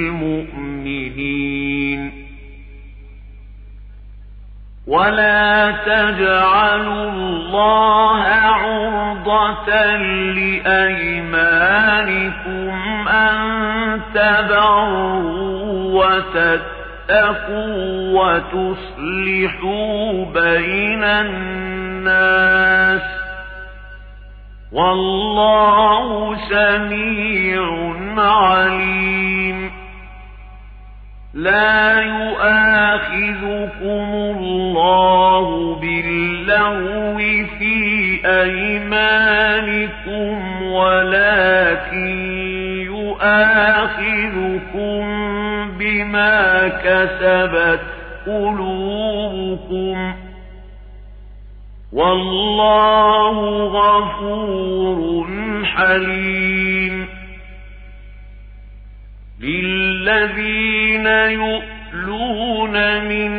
المؤمنين ولا تجعلوا الله عرضة لأيمانكم أن تبروا وتتقوا وتصلحوا بين الناس والله سميع عليم لا يؤاخذكم الله باللغو في أيمانكم ولكن يؤاخذكم بما كسبت قلوبكم والله غفور حليم للذين يؤلون من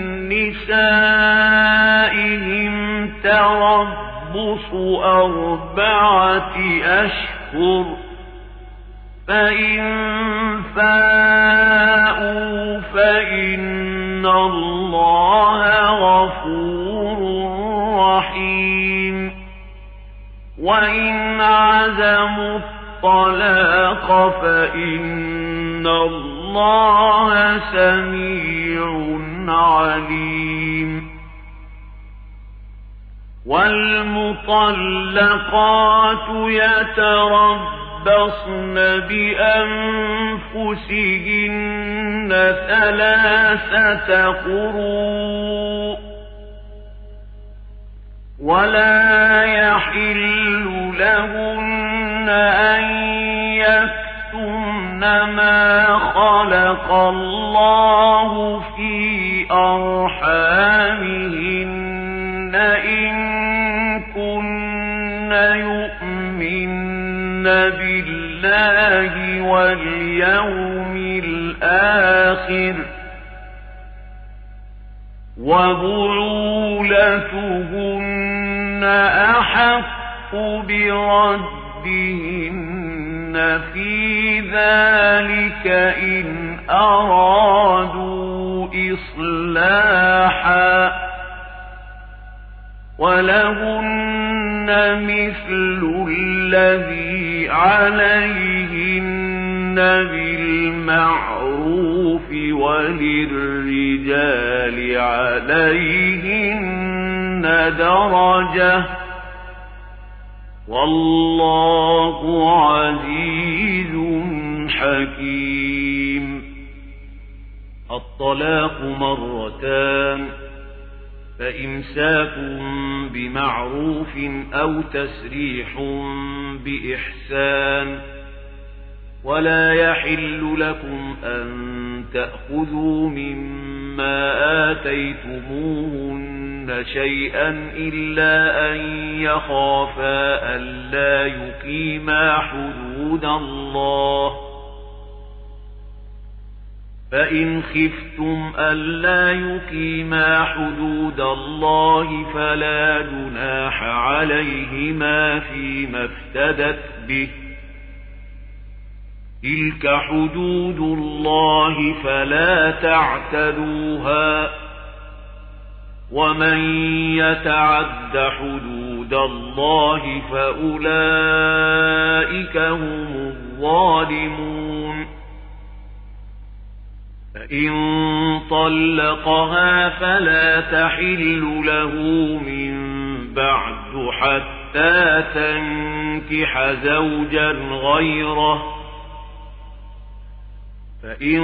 نسائهم تربص 4 أشهر فإن فاءوا فإن الله غفور رحيم وإن عزموا الطلاق فإن الله سميع عليم والمطلقات يتربصن بأنفسهن 3 قروء ولا يحل لهن أن يكتمن ما خلق الله في أرحامهن إن كن يؤمن بالله واليوم الآخر وبعولتهن أحق بردهن في ذلك إن أرادوا إصلاحا ولهن مثل الذي عليهن بالمعروف وللرجال عليهن درجة والله عزيز حكيم. الطلاق 2 فإمساك بمعروف أو تسريح بإحسان ولا يحل لكم أن تأخذوا مما آتيتموهن شيئا إلا أن يخافا ألا يقيما حدود الله فإن خفتم ألا يقيما حدود الله فلا جناح عليهما فيما افتدت به تلك حدود الله فلا تعتدوها ومن يتعد حدود الله فأولئك هم الظالمون. فإن طلقها فلا تحل له من بعد حتى تنكح زوجا غيره فإن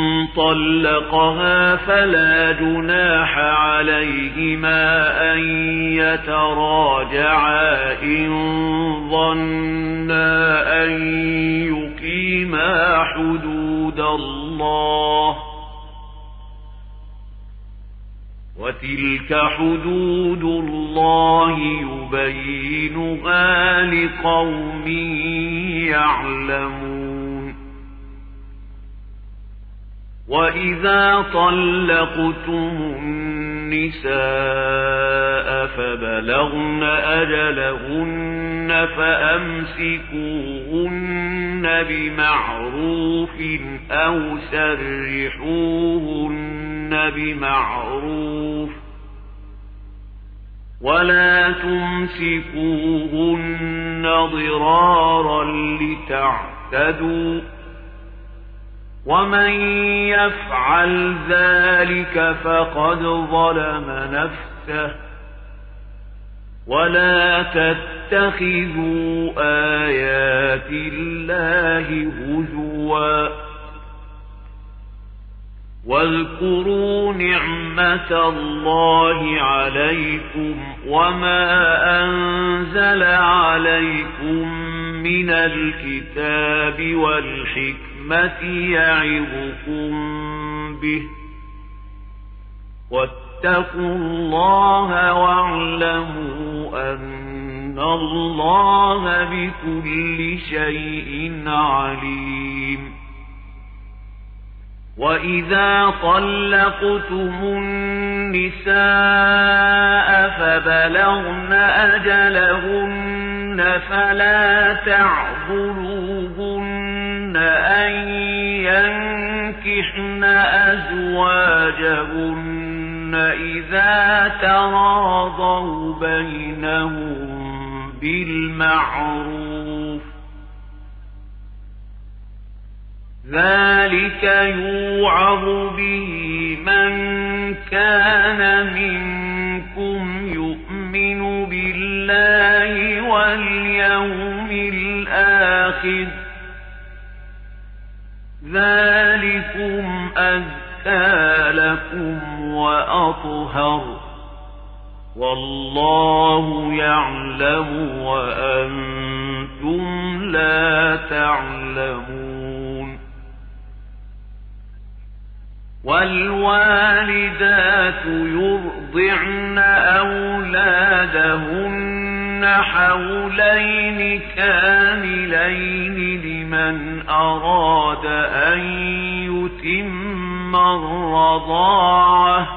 طلقها فلا جناح عليهما أن يتراجعا إن ظنا أن يقيما حدود الله وتلك حدود الله يبينها لقوم يعلمون. وإذا طلقتم النساء فبلغن أجلهن فأمسكوهن بمعروف أو سرحوهن بمعروف ولا تمسكوهن ضرارا لتعتدوا ومن يفعل ذلك فقد ظلم نفسه ولا تتخذوا آيات الله هزوا واذكروا نعمة الله عليكم وما أنزل عليكم من الكتاب والحكمة يعظكم به واتقوا الله واعلموا أن الله بكل شيء عليم. وإذا طلقتم النساء فبلغن أجلهن فلا تعضلوهن أن ينكحن أزواجهن إذا تراضوا بينهم بالمعروف ذلك يوعظ به من كان منكم يؤمن بالله واليوم الآخر ذلكم أزكى لكم وأطهر والله يعلم وأنتم لا تعلمون والوالدات يرضعن أولادهن حولين كاملين لمن أراد أن يتم الرضاعة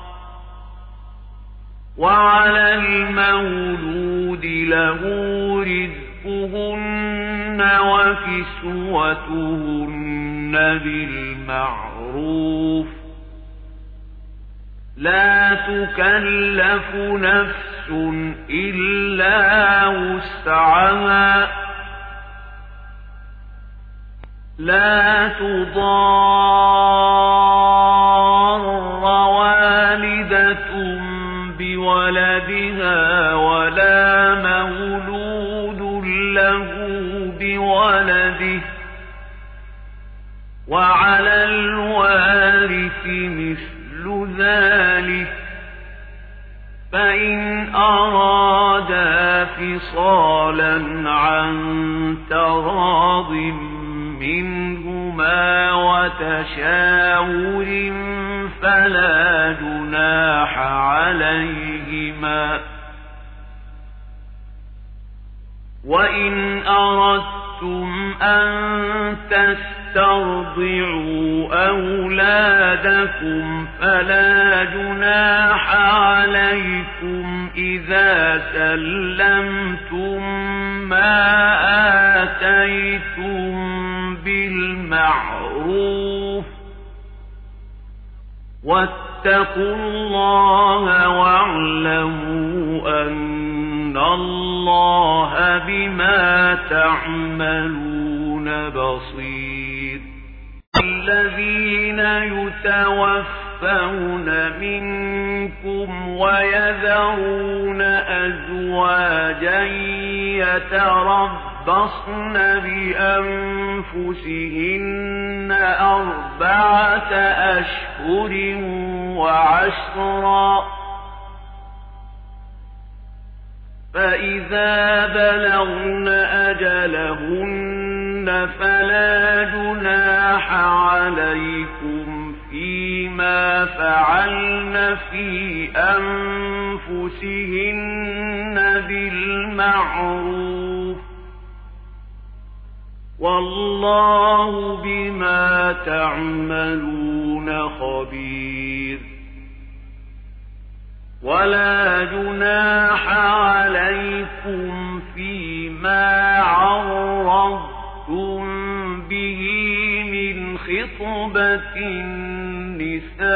وعلى المولود له رزقهن وكسوتهن بالمعروف لا تكلف نفس إلا وسعها لا تضار والدة بولدها ولا مولود له بولده وعلى الوارث مثل ذلك فإن أرادا فصالا عن تراض منهما وتشاور فلا جناح عليهما وإن أردتم أن تسترضعوا أولادكم فلا جناح عليكم إذا سلمتم ما آتيتم بالمعروف واتقوا الله واعلموا أن الله بما تعملون بصير الذين يتوفون منكم ويذرون أزواجا يتربصن بأنفسهن 4 أشهر وعشرا فإذا بلغن أجلهن فلا جناح عليكم فيما فعلن في أنفسهن بالمعروف والله بما تعملون خبير ولا جناح عليكم فيما عرضتم به من خطبة النساء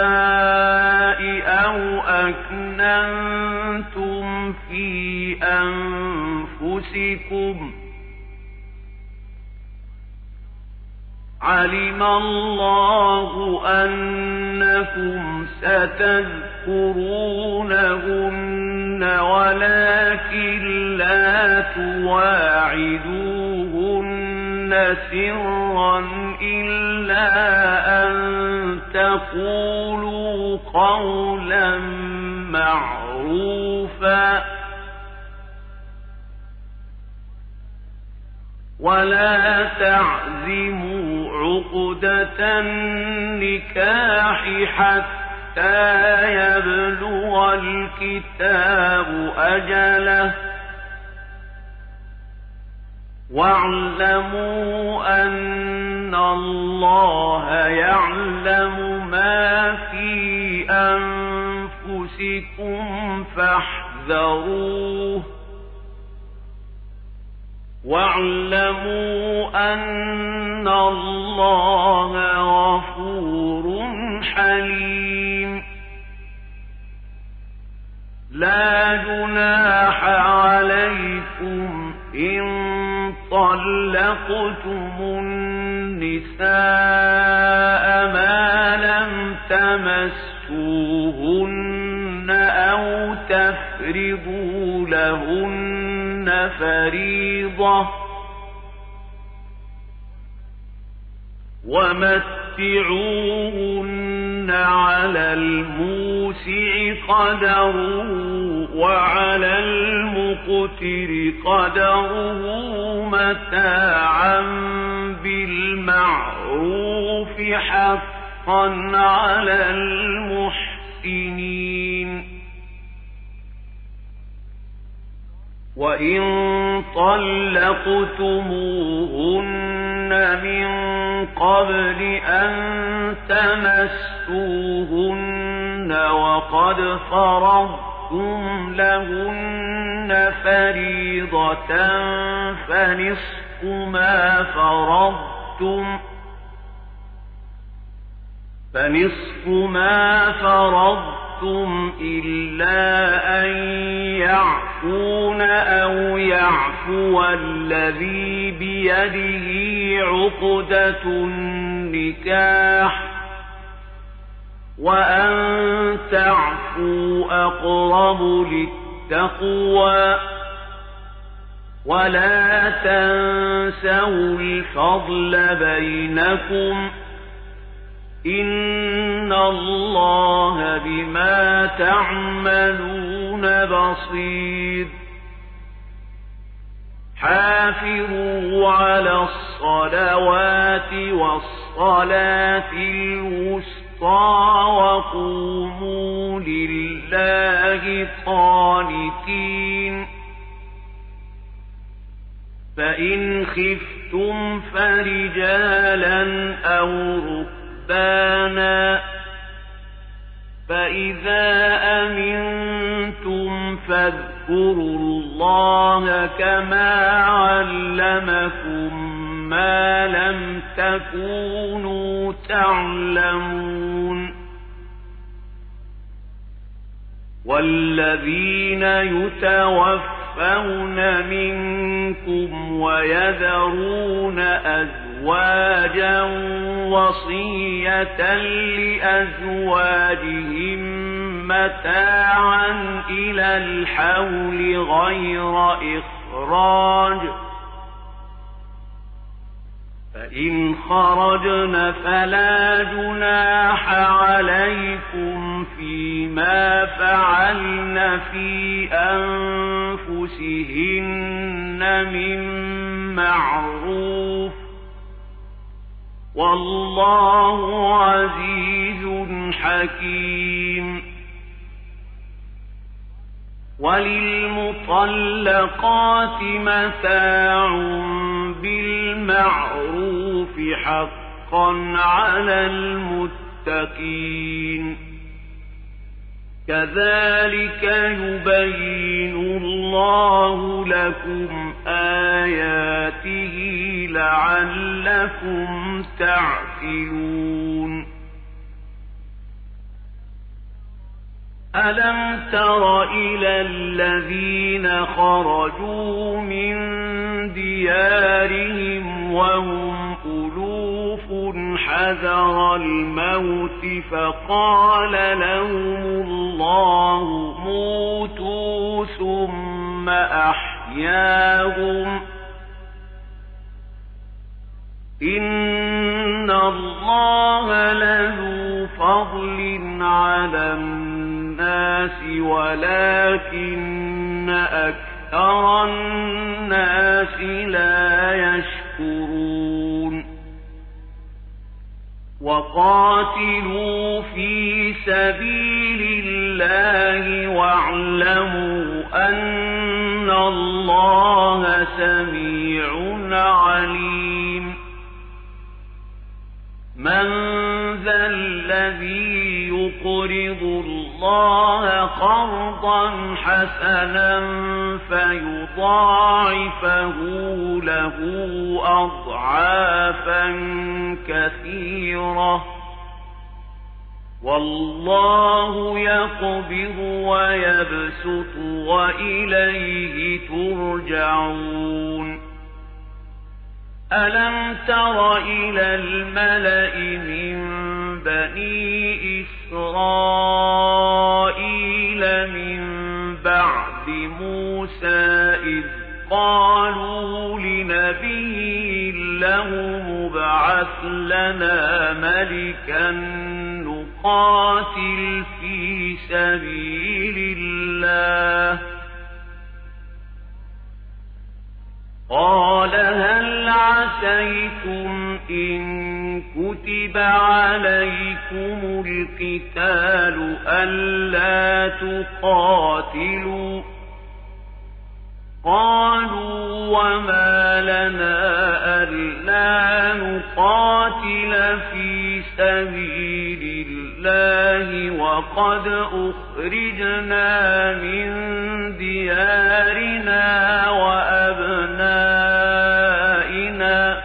أو أكننتم في أنفسكم علم الله أنكم ستذكرونهن ولكن لا تواعدوهن سرا إلا أن تقولوا قولا معروفا ولا تعزموا عقدة النكاح حتى يبلغ الكتاب أجله واعلموا أن الله يعلم ما في أنفسكم فاحذروه واعلموا أن الله غفور حليم لا جناح عليكم إن طلقتم طلقتم النساء ما لم تمسوهن أو تفرضوا لهن فريضة ومتعوهن على الموسع قدره وعلى المقتر قدره متاعا بالمعروف حقا على المحسنين. وإن طلقتموهن من قبل أن تمسوهن وقد فرضتم لهن فريضة فنصف ما فرضتم إلا أن يعفون أو يعفو الذي بيده عقدة النكاح وأن تعفوا أقرب للتقوى ولا تنسوا الفضل بينكم إن الله بما تعملون بصير. حافظوا على الصلوات والصلاة الوسطى وقوموا لله قانتين. فإن خفتم فرجالا أو ركبانا فإذا أمنتم فاذكروا الله كما علمكم ما لم تكونوا تعلمون. والذين يتوفون منكم ويذرون أزواجا وصية لأزواجهم متاعا إلى الحول غير إخراج فإن خرجن فلا جناح عليكم فيما فعلن في أنفسهن من معروف والله عزيز حكيم. وللمطلقات متاع بالمعروف حقا على المتقين. كذلك يبين الله لكم آياته لعلكم تعقلون. ألم تر إلى الذين خرجوا من ديارهم وهم ألوف حذر الموت فقال لهم الله موتوا ثم أحياهم إن الله لذو فضل على الناس ولكن أكثر الناس لا يشكرون. وقاتلوا في سبيل الله واعلموا أن الله سميع عليم. من ذا الذي يقرض الله قرضا حسنا فيضاعفه له أضعافا كثيرة والله يقبض ويبسط وإليه ترجعون. ألم تر إلى الملأ من بني إسرائيل من بعد موسى إذ قالوا لنبي له مبعث لنا ملكا نقاتل في سبيل الله قال هل عسيتم إن كتب عليكم القتال ألا تقاتلوا قالوا وما لنا ألا نقاتل في سبيل الله وقد أخرجنا من ديارنا وأبنائنا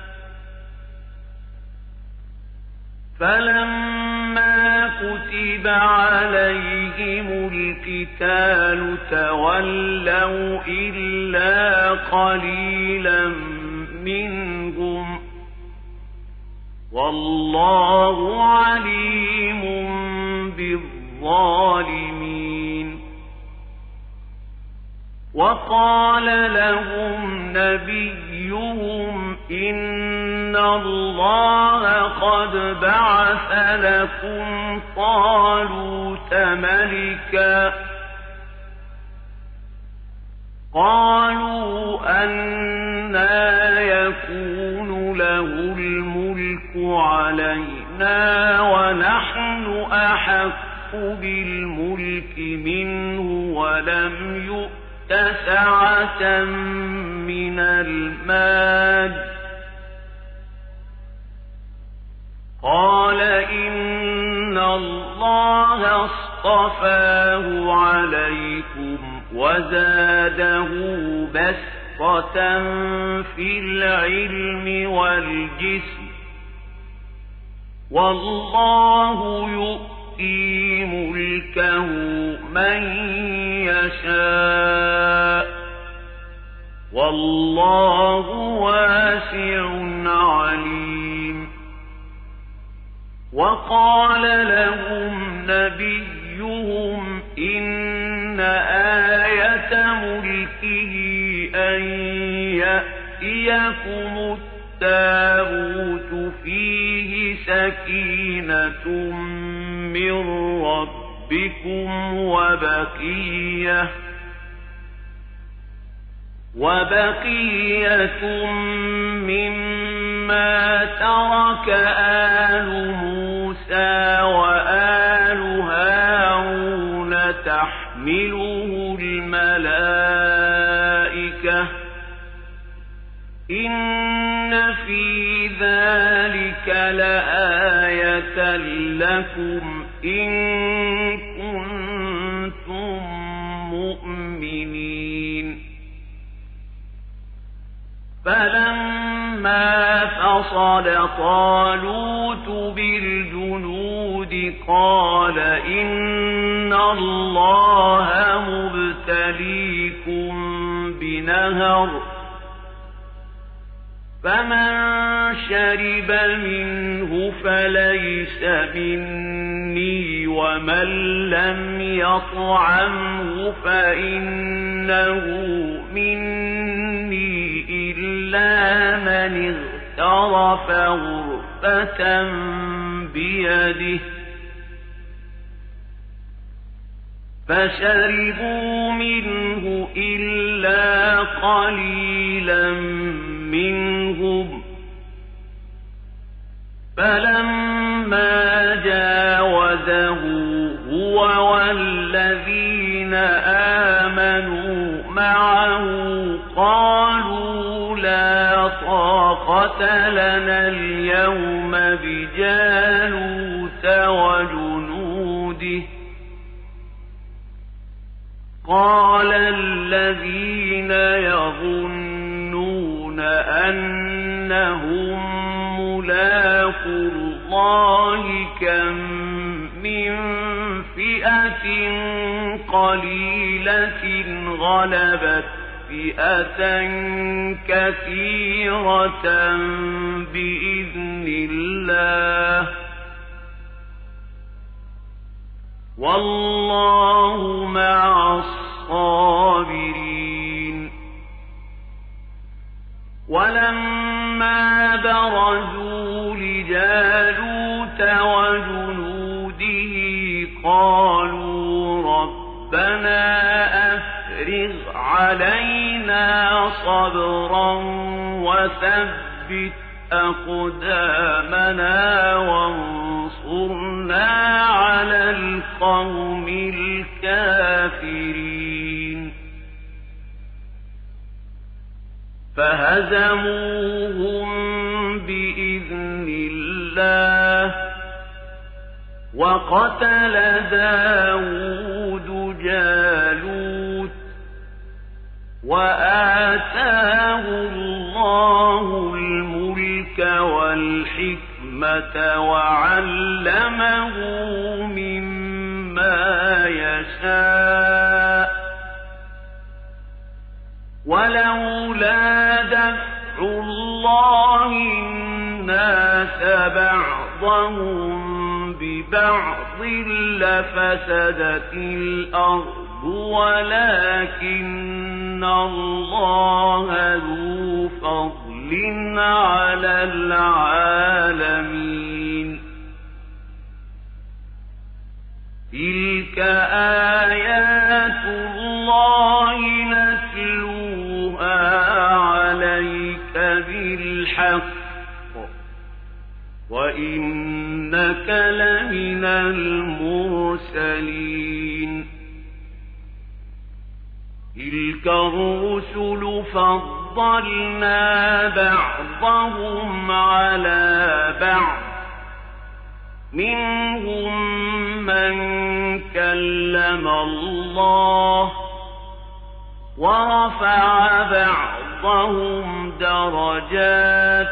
فلما كتب عليهم القتال تولوا إلا قليلا منهم والله عليم بالظالمين وقال لهم نبيهم إن الله قد بعث لكم طالوت ملكا قالوا أنى يكون له الملك علينا ونحن أحق بالملك منه ولم يؤت سعة من المال قال إن الله اصطفاه عليكم وزاده بسطة في العلم والجسم والله يؤتي ملكه من يشاء والله واسع عليم وقال لهم نبيهم إن آية ملكه أن يأتيكم التابوت فيه سكينة من ربكم وبقية مما ترك آل موسى وآل هارون تحمله الملائكة إن في ذلك لآية لكم إن كنتم مؤمنين فلما فصل طالوت بالجنود قال إن الله مبتليكم بنهر فمن شرب منه فليس مني ومن لم يطعمه فإنه مني إلا من اغترف غرفة بيده فشربوا منه إلا قليلا منهم فلما جاوزه هو والذين آمنوا معه قالوا لا طاقة لنا اليوم بجالوت وجنوده قال الذين يظنون أنهم ملاقو الله كم من فئة قليلة غلبت فئة كثيرة بإذن الله والله مع الصابرين. ولما برزوا لجالوت وجنوده قالوا ربنا أفرغ علينا صبرا وثبت أقدامنا وانصرنا على القوم الكافرين. فهزموهم بإذن الله وقتل داود جالوت وآتاه الله الملك والحكمة وعلمه مما يشاء ولولا دفع الله الناس بعضهم ببعض لفسدت الأرض ولكن الله ذو فضل على العالمين. تلك آيات الله نتلوها عليك بالحق وإنك لمن المرسلين. تلك الرسل فضلنا بعضهم على بعض منهم من كلم الله ورفع بعضهم درجات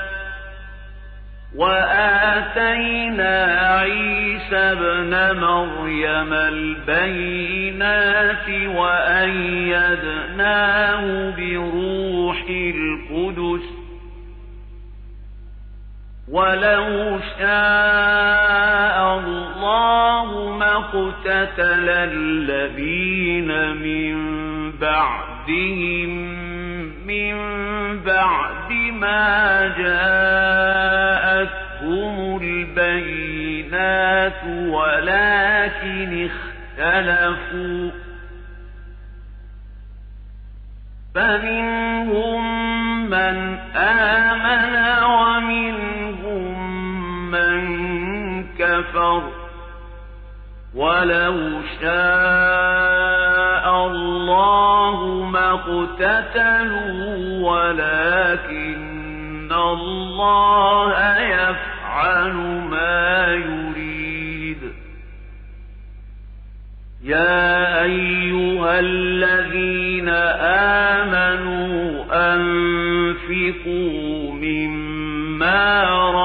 وآتينا عيسى ابن مريم البينات وأيدناه بروح القدس ولو شاء الله ما اقتتل الذين من بعدهم من بعد ما جاءتهم البينات ولكن اختلفوا فمنهم من آمن ومنهم من كفر ولو شاء الله ما اقتتلوا ولكن الله يفعل ما يريد. يا أيها الذين آمنوا أنفقوا مما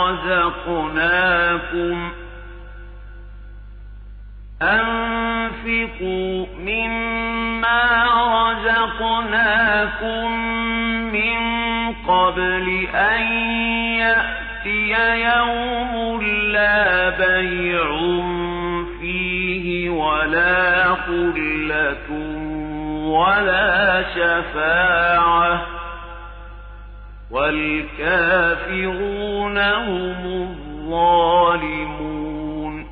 رزقناكم من قبل أن يأتي يوم لا بيع فيه ولا خلة ولا شفاعة والكافرون هم الظالمون.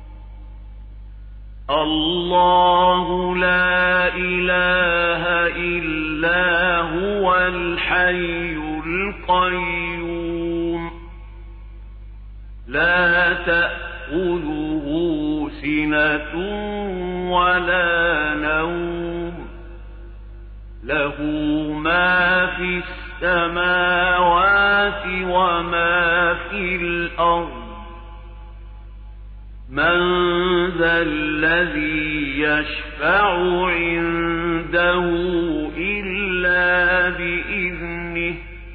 الله لا إله إلا هو الحي القيوم لا تأخذه سنة ولا نوم له ما في السماوات وما في الأرض من ذا الذي يشفع عنده إلا بإذنه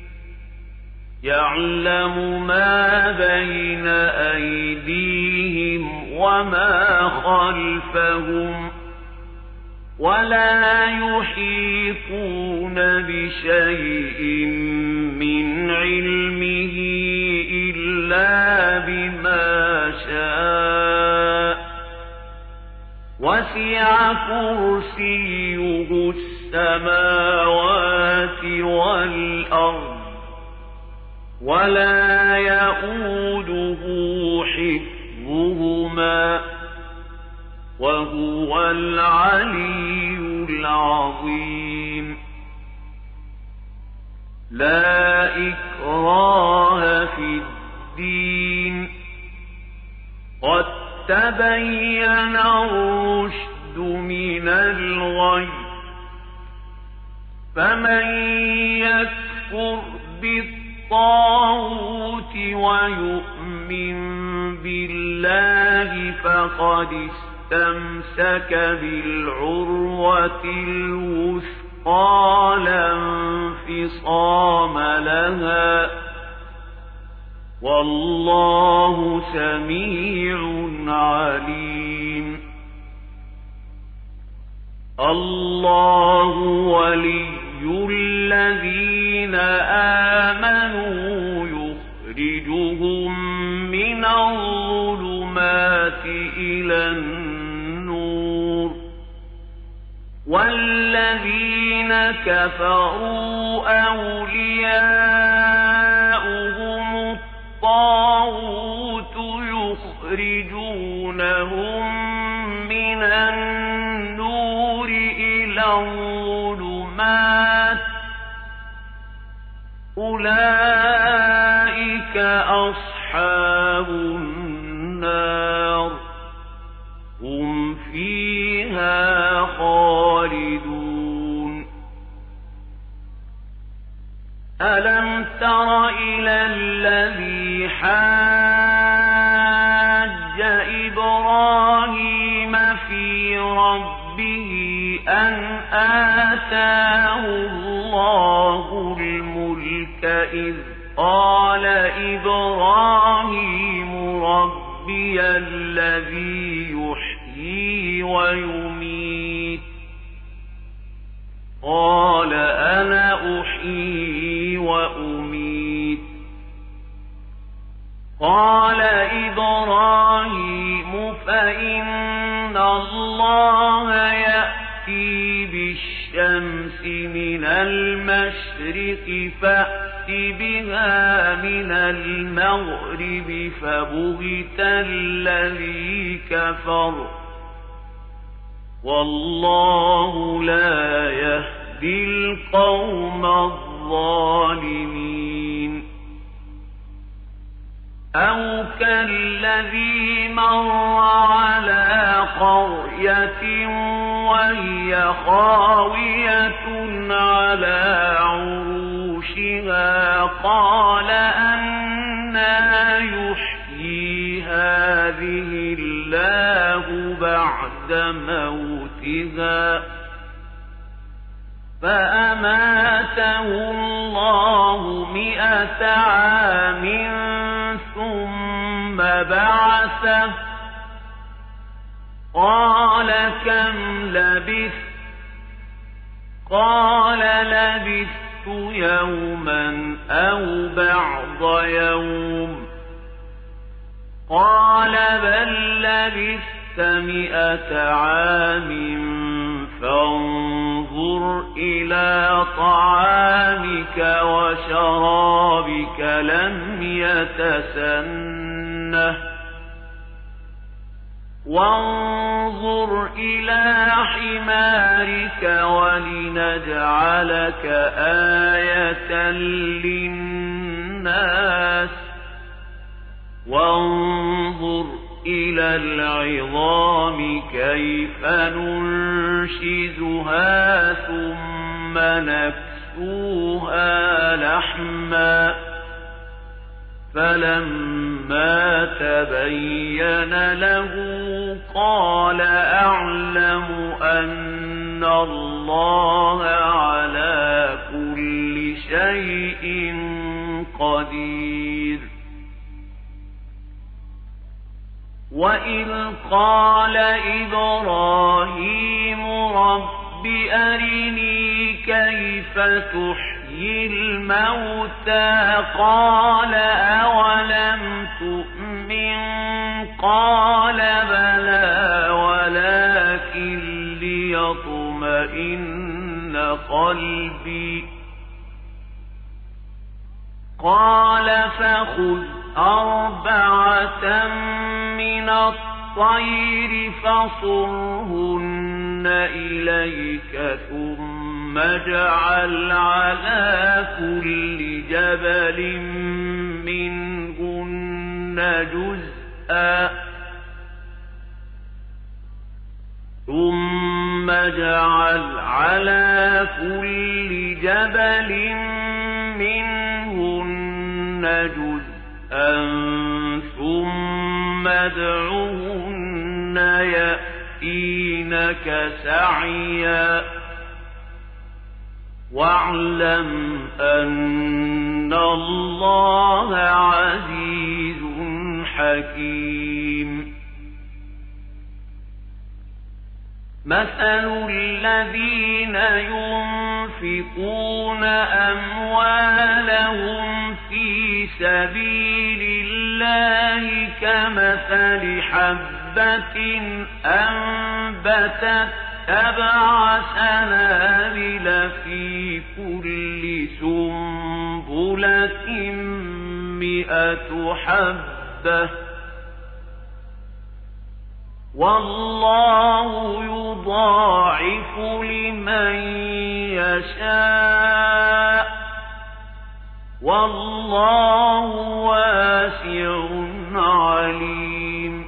يعلم ما بين أيديهم وما خلفهم ولا يحيطون بشيء من علمه إلا بما شاء وسع كرسيه السماوات والأرض ولا يؤوده حفظهما وهو العلي العظيم لا إكراه في الدين قد تبين الرشد من الغي فمن يكفر بالطاغوت ويؤمن بالله فقد استمسك بالعروة الوثقى لا انفصام لها والله سميع عليم الله ولي الذين آمنوا يخرجهم من الظلمات إلى النور والذين كفروا أولياؤهم الطاغوت يخرجونهم من النور إلى الظلمات أولئك أصحاب النار هم فيها خالدون ألم تر إلى الذي حاج إبراهيم في ربه أن آتاه الله الملك إذ قال إبراهيم ربي الذي يحيي ويميت قال أنا أحيي وأميت قال إبراهيم فإن الله يأتي بالشمس من المشرق فأت بها من المغرب فبهت الذي كفر والله لا يهدي القوم الظالمين أو كالذي مر على قرية وهي خاوية على عروشها قال أنى يحيي هذه الله بعد موتها فأماته الله 100 عام ثم بعثه قال كم لبثت قال لبثت يوما أو بعض يوم قال بل لبثت 100 عام فانظر إلى طعامك وشرابك لم يتسنه وانظر إلى حمارك ولنجعلك آية للناس وانظر إلى العظام كيف ننشزها ثم نكسوها لحما فلما تبين له قال أعلم أن الله على كل شيء قدير وإذ قال إبراهيم رب أرني كيف تحيي الموتى قال أولم تؤمن قال بلى ولكن ليطمئن قلبي قال فخذ أربعة من الطير فصرهن إليك ثم اجعل على كل جبل منهن جزءا ثم اجعل على كل جبل منهن جزءا ثم ادعهن يأتينك سعيا واعلم أن الله عزيز حكيم مثل الذين ينفقون أموالهم في سبيل الله كمثل حبة أنبتت 7 سنابل في كل سنبلة 100 حبة والله يضاعف لمن يشاء والله واسع عليم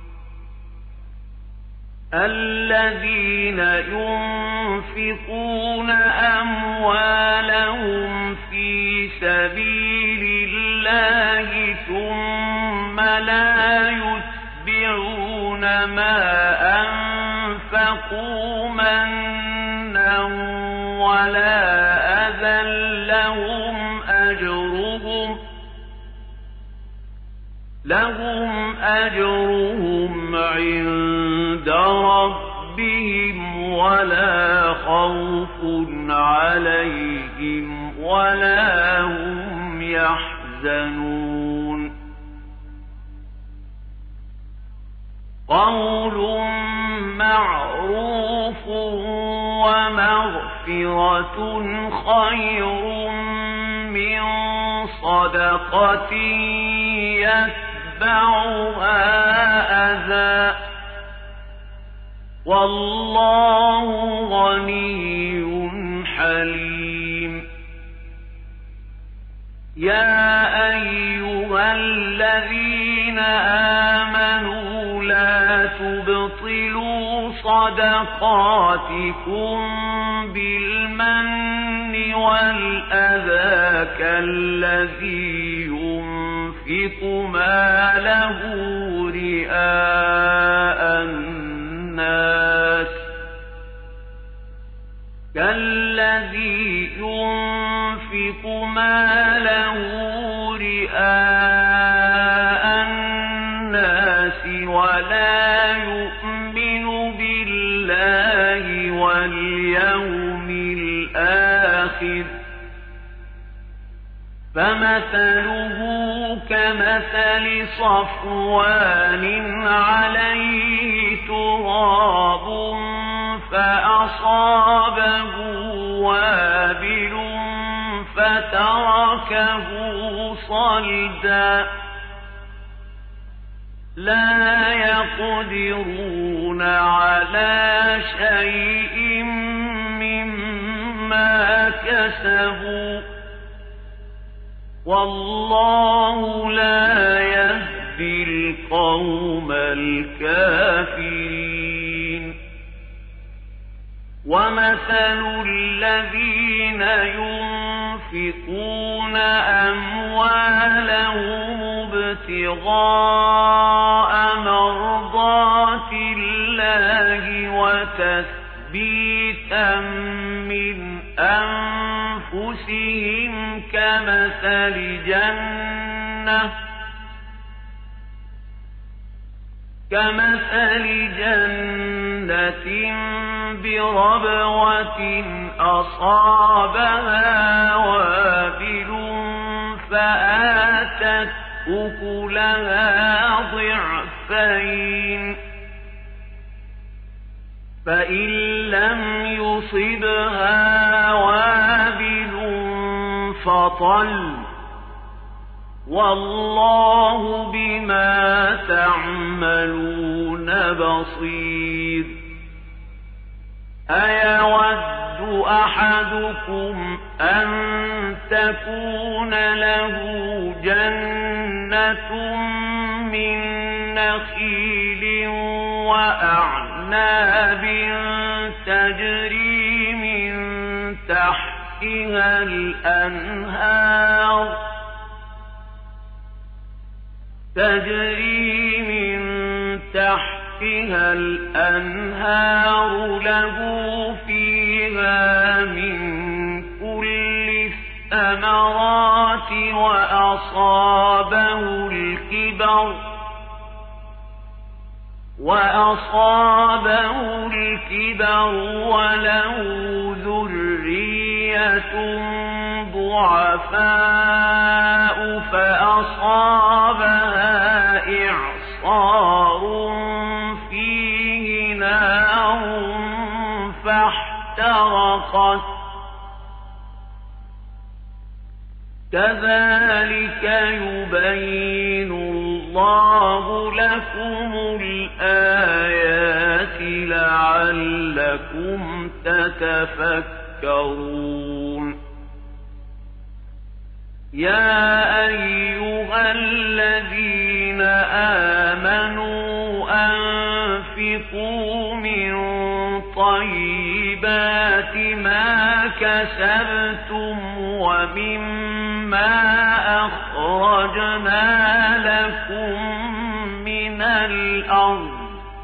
الذين ينفقون أموالهم في سبيل الله ثم لا يتبعون ما أنفقوا منا ولا أذى لهم أجرهم عند ربهم ولا خوف عليهم ولا هم يحزنون قول معروف ومغفرة خير من صدقة يتبعها أذى والله غني حليم يا أيها الذين آمنوا لا تبطلوا صدقاتكم بالمن والأذى كالذي ينفق ماله رئاء الناس ولا يؤمن بالله واليوم الآخر فمثله كمثل صفوان عليه تراب فأصابه وابل فتركه صلدا لا يقدرون على شيء مما كسبوا والله لا يهدي القوم الكافرين ومثل الذين ينفقون أموالهم ابتغاء مرضات الله وتثبيتا من أنفسهم كمثل جنة بربوة أصابها وابل فآتت أكلها ضعفين فإن لم يصبها وابل فطل والله بما تعملون بصير أيود أحدكم أن تكون له جنة من نخيل وأعناب تجري من تحتها الأنهار له فيها من كل الثمرات وأصابه الكبر وله ذرية ضعفاء فأصابها إعصار فيه نار فاحترقت كذلك يبين الله لكم الآيات لعلكم تتفكرون يا أيها الذين آمنوا أنفقوا من طيبات ما كسبتم ومما أخرجنا لكم من الأرض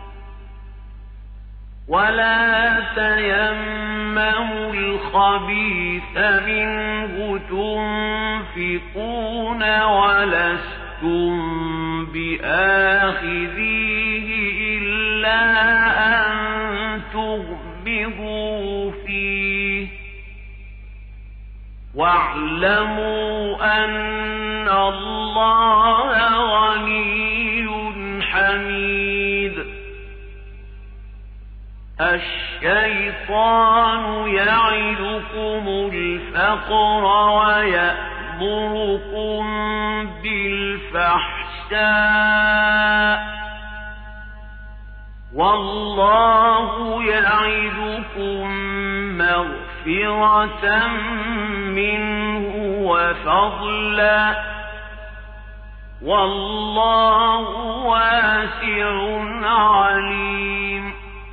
ولا تيمموا الخبيث منه تنفقون ولستم بآخذيه إلا أن تغمضوا فيه واعلموا أن الله غني حميد الشيطان يعدكم الفقر ويأمركم بالفحشاء والله يعدكم مغفرة منه وفضلا والله واسع عليم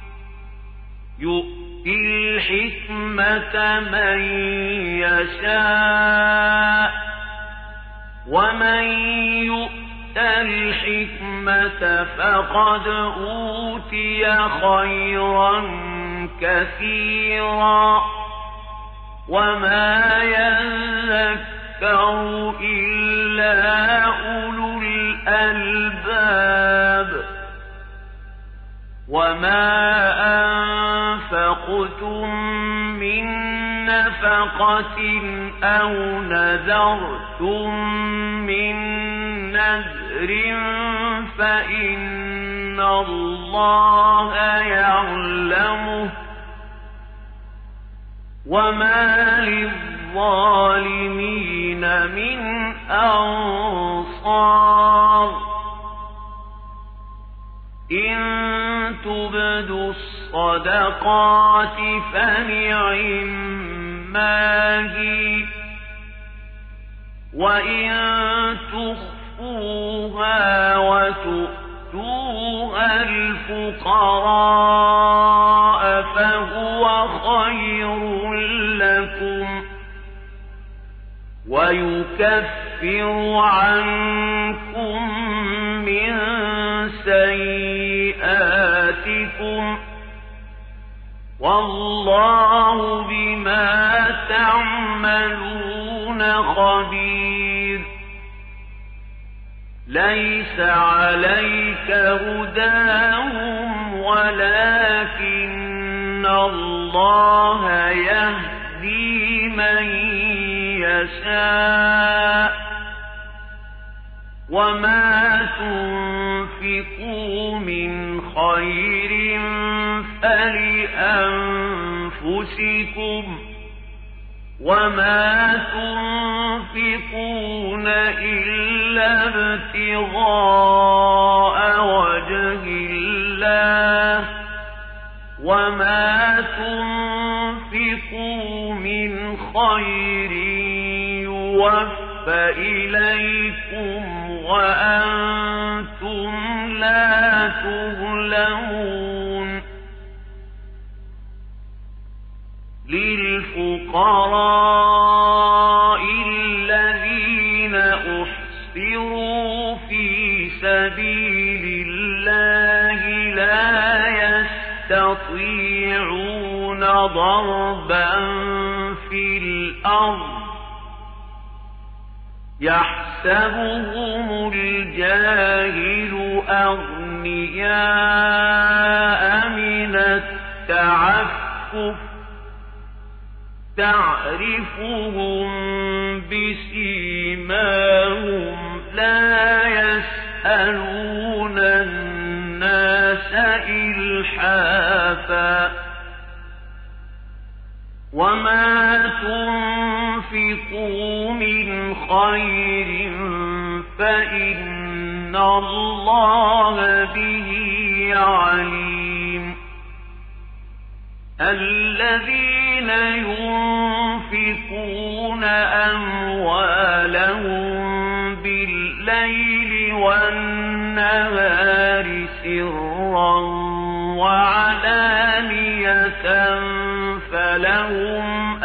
يؤتي الحكمة من يشاء ومن يؤت الحكمة فقد أوتي خيرا كثيرا وما يذكر إلا أولو الألباب وما أنفقتم من نفقة أو نذرتم من نذر فإن الله يعلمه وما للظالمين من أنصار إن تبدوا الصدقات فنعما هي وإن تخفوها وتؤتوها الفقراء فهو خير لكم ويكفر عنكم من سيئاتكم والله بما تعملون خبير ليس عليك هداهم ولكن الله يهدي من يشاء وما تنفقوا من خير فلأنفسكم وما تنفقون إلا ابتغاء وجه الله وما تنفقوا من خير يوفى إليكم وأنتم لا تظلمون للفقراء الذين أحصروا في سبيل الله لا يستطيعون ضربا في الأرض يحسبهم الجاهل أغنياء من التعفف تعرفهم بسيماهم لا يسألون الناس إلحافا وما تنفقوا من خير فإن الله به عليم الذين ينفقون أموالهم بالليل والنهار سرا وعلانية فلهم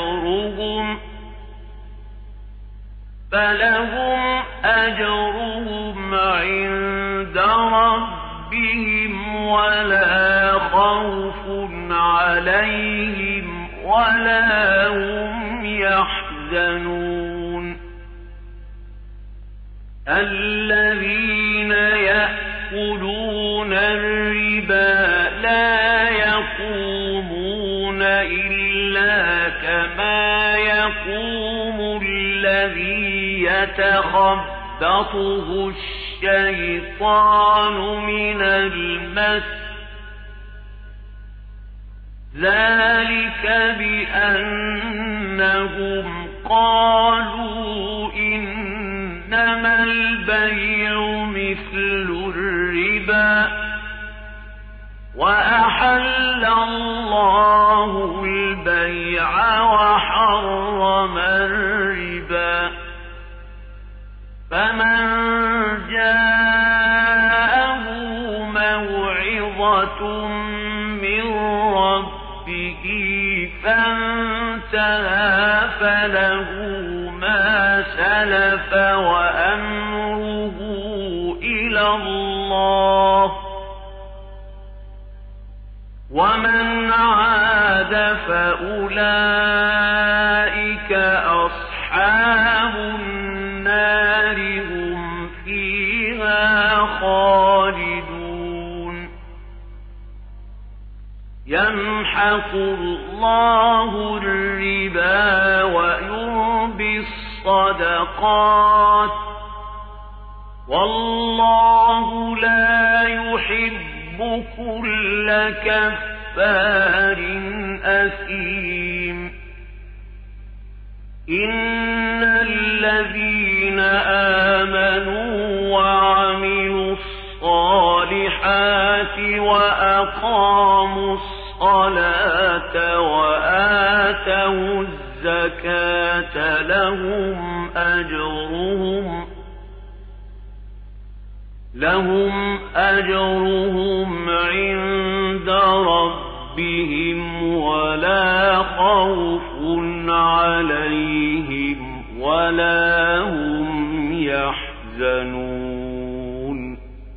أجرهم عند ربهم ولا خوف عليهم ولا هم يحزنون الذين يأكلون الربا لا يقومون إلا كما يقوم الذي يتخبطه الشيطان من المس ذلك بأنهم قالوا إنما البيع مثل الربا وأحل الله البيع وحرم الربا فمن جاءه موعظة من ربه فانتهى فله ما سلف وأمره إلى الله ومن عاد فأولئك أصحاب النار هم فيها خالدون يمحق الله الربا ويربي الصدقات والله لا يحب كل كفار أثيم إن الذين آمنوا وعملوا الصالحات وأقاموا الصلاة وآتوا الزكاة لهم أجرهم عند ربهم ولا خوف عليهم ولا هم يحزنون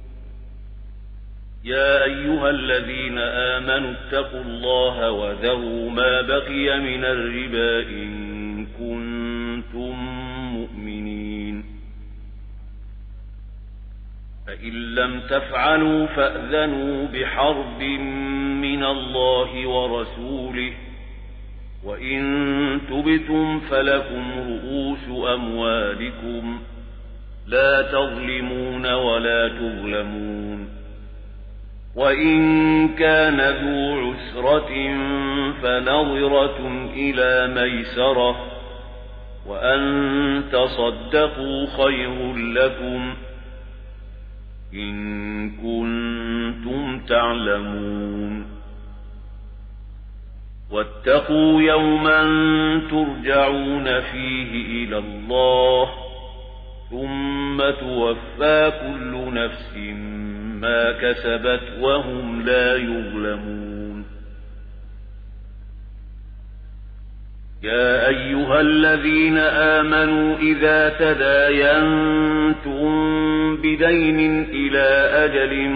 يا أيها الذين آمنوا اتقوا الله وذروا ما بقي من الربا إن كنتم مؤمنين فإن لم تفعلوا فأذنوا بحرب من الله ورسوله وإن تبتم فلكم رؤوس أموالكم لا تظلمون ولا تظلمون وإن كان ذو عسرة فنظرة إلى ميسرة وأن تصدقوا خير لكم إن كنتم تعلمون واتقوا يوما ترجعون فيه إلى الله ثم توفى كل نفس ما كسبت وهم لا يظلمون يا أيها الذين آمنوا إذا تداينتم بدين إلى أجل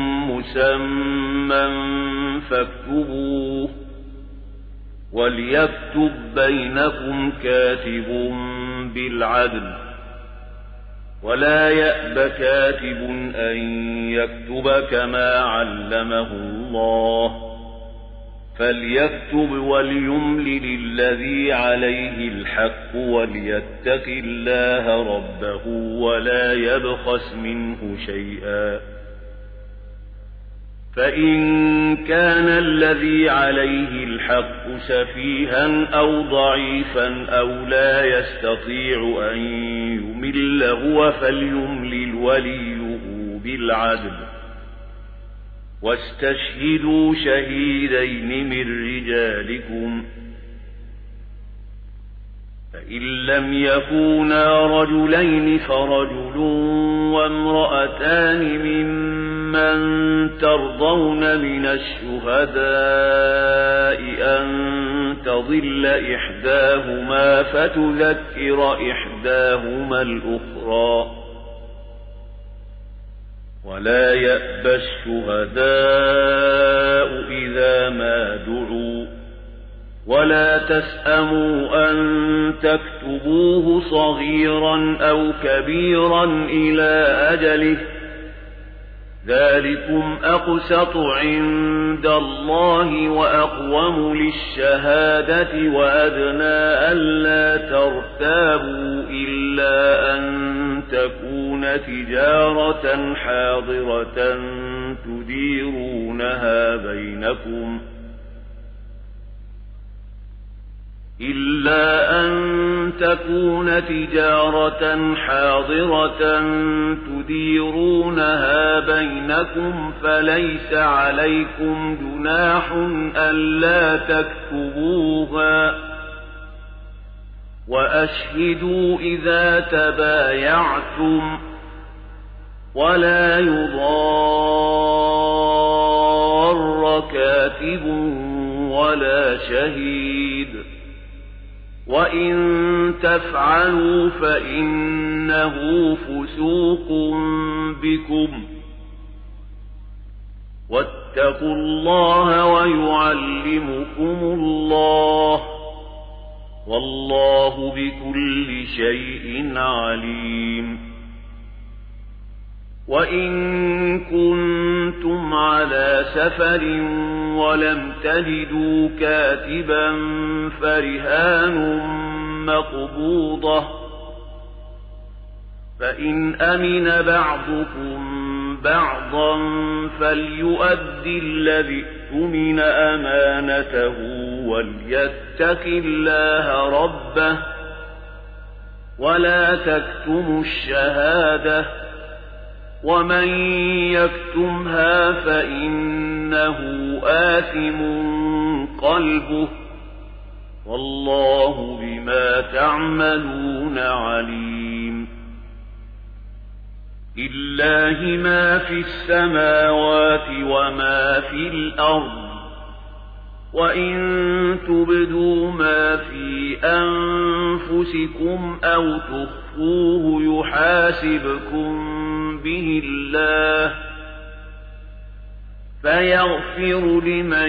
مسمى فاكتبوه وليكتب بينكم كاتب بالعدل ولا يأب كاتب أن يكتب كما علمه الله فليكتب وليملل الذي عليه الحق وليتق الله ربه ولا يبخس منه شيئا فإن كان الذي عليه الحق سفيها أو ضعيفا أو لا يستطيع أن يمل هو فليملل وليه بالعدل واستشهدوا شهيدين من رجالكم فإن لم يكونا رجلين فرجل وامرأتان ممن ترضون من الشهداء أن تضل إحداهما فتذكر إحداهما الأخرى ولا يأبى الشهداء إذا ما دعوا ولا تسأموا أن تكتبوه صغيرا أو كبيرا إلى أجله ذلكم أقسط عند الله وأقوم للشهادة وأدنى ألا ترتابوا إلا أن تكون تجارة حاضرة تديرونها بينكم فليس عليكم جناح ألا تكتبوها وأشهدوا إذا تبايعتم ولا يضار كاتب ولا شهيد وإن تفعلوا فإنه فسوق بكم واتقوا الله ويعلمكم الله والله بكل شيء عليم وإن كنتم على سفر ولم تجدوا كاتبا فرهان مقبوضة فإن أمن بعضكم بعضا فليؤدي الذي اؤتمن أمانته وليتق الله ربه ولا تكتموا الشهادة ومن يكتمها فإنه آثم قلبه والله بما تعملون عليم لله ما في السماوات وما في الأرض وإن تبدوا ما في أنفسكم أو تخفوه يحاسبكم به الله فيغفر لمن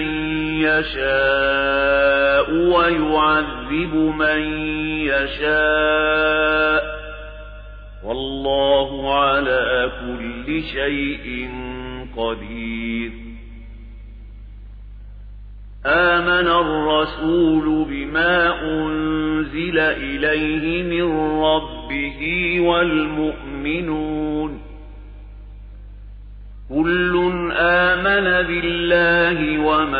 يشاء ويعذب من يشاء والله على كل كل شيء قدير آمن الرسول بما أنزل إليه من ربه والمؤمنون كل آمن بالله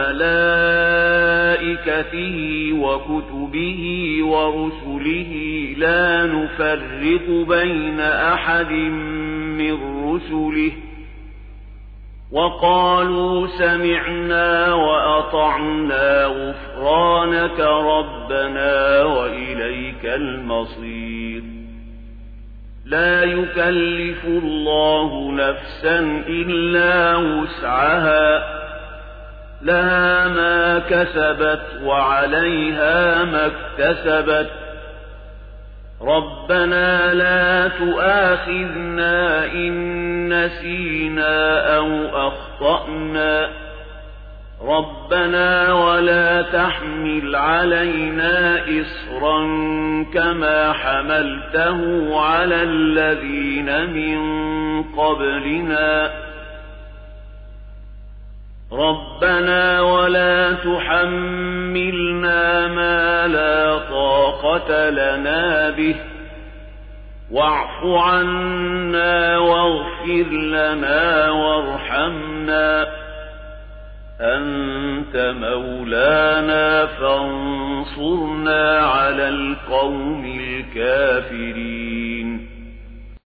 وملائكته وكتبه ورسله لا نفرق بين أحد من رسله وقالوا سمعنا وأطعنا غفرانك ربنا وإليك المصير لا يكلف الله نفسا إلا وسعها لها ما كسبت وعليها ما اكتسبت ربنا لا تؤاخذنا إن نسينا أو أخطأنا ربنا ولا تحمل علينا إصرا كما حملته على الذين من قبلنا ربنا ولا تحملنا ما لا طاقة لنا به واعف عنا واغفر لنا وارحمنا أنت مولانا فانصرنا على القوم الكافرين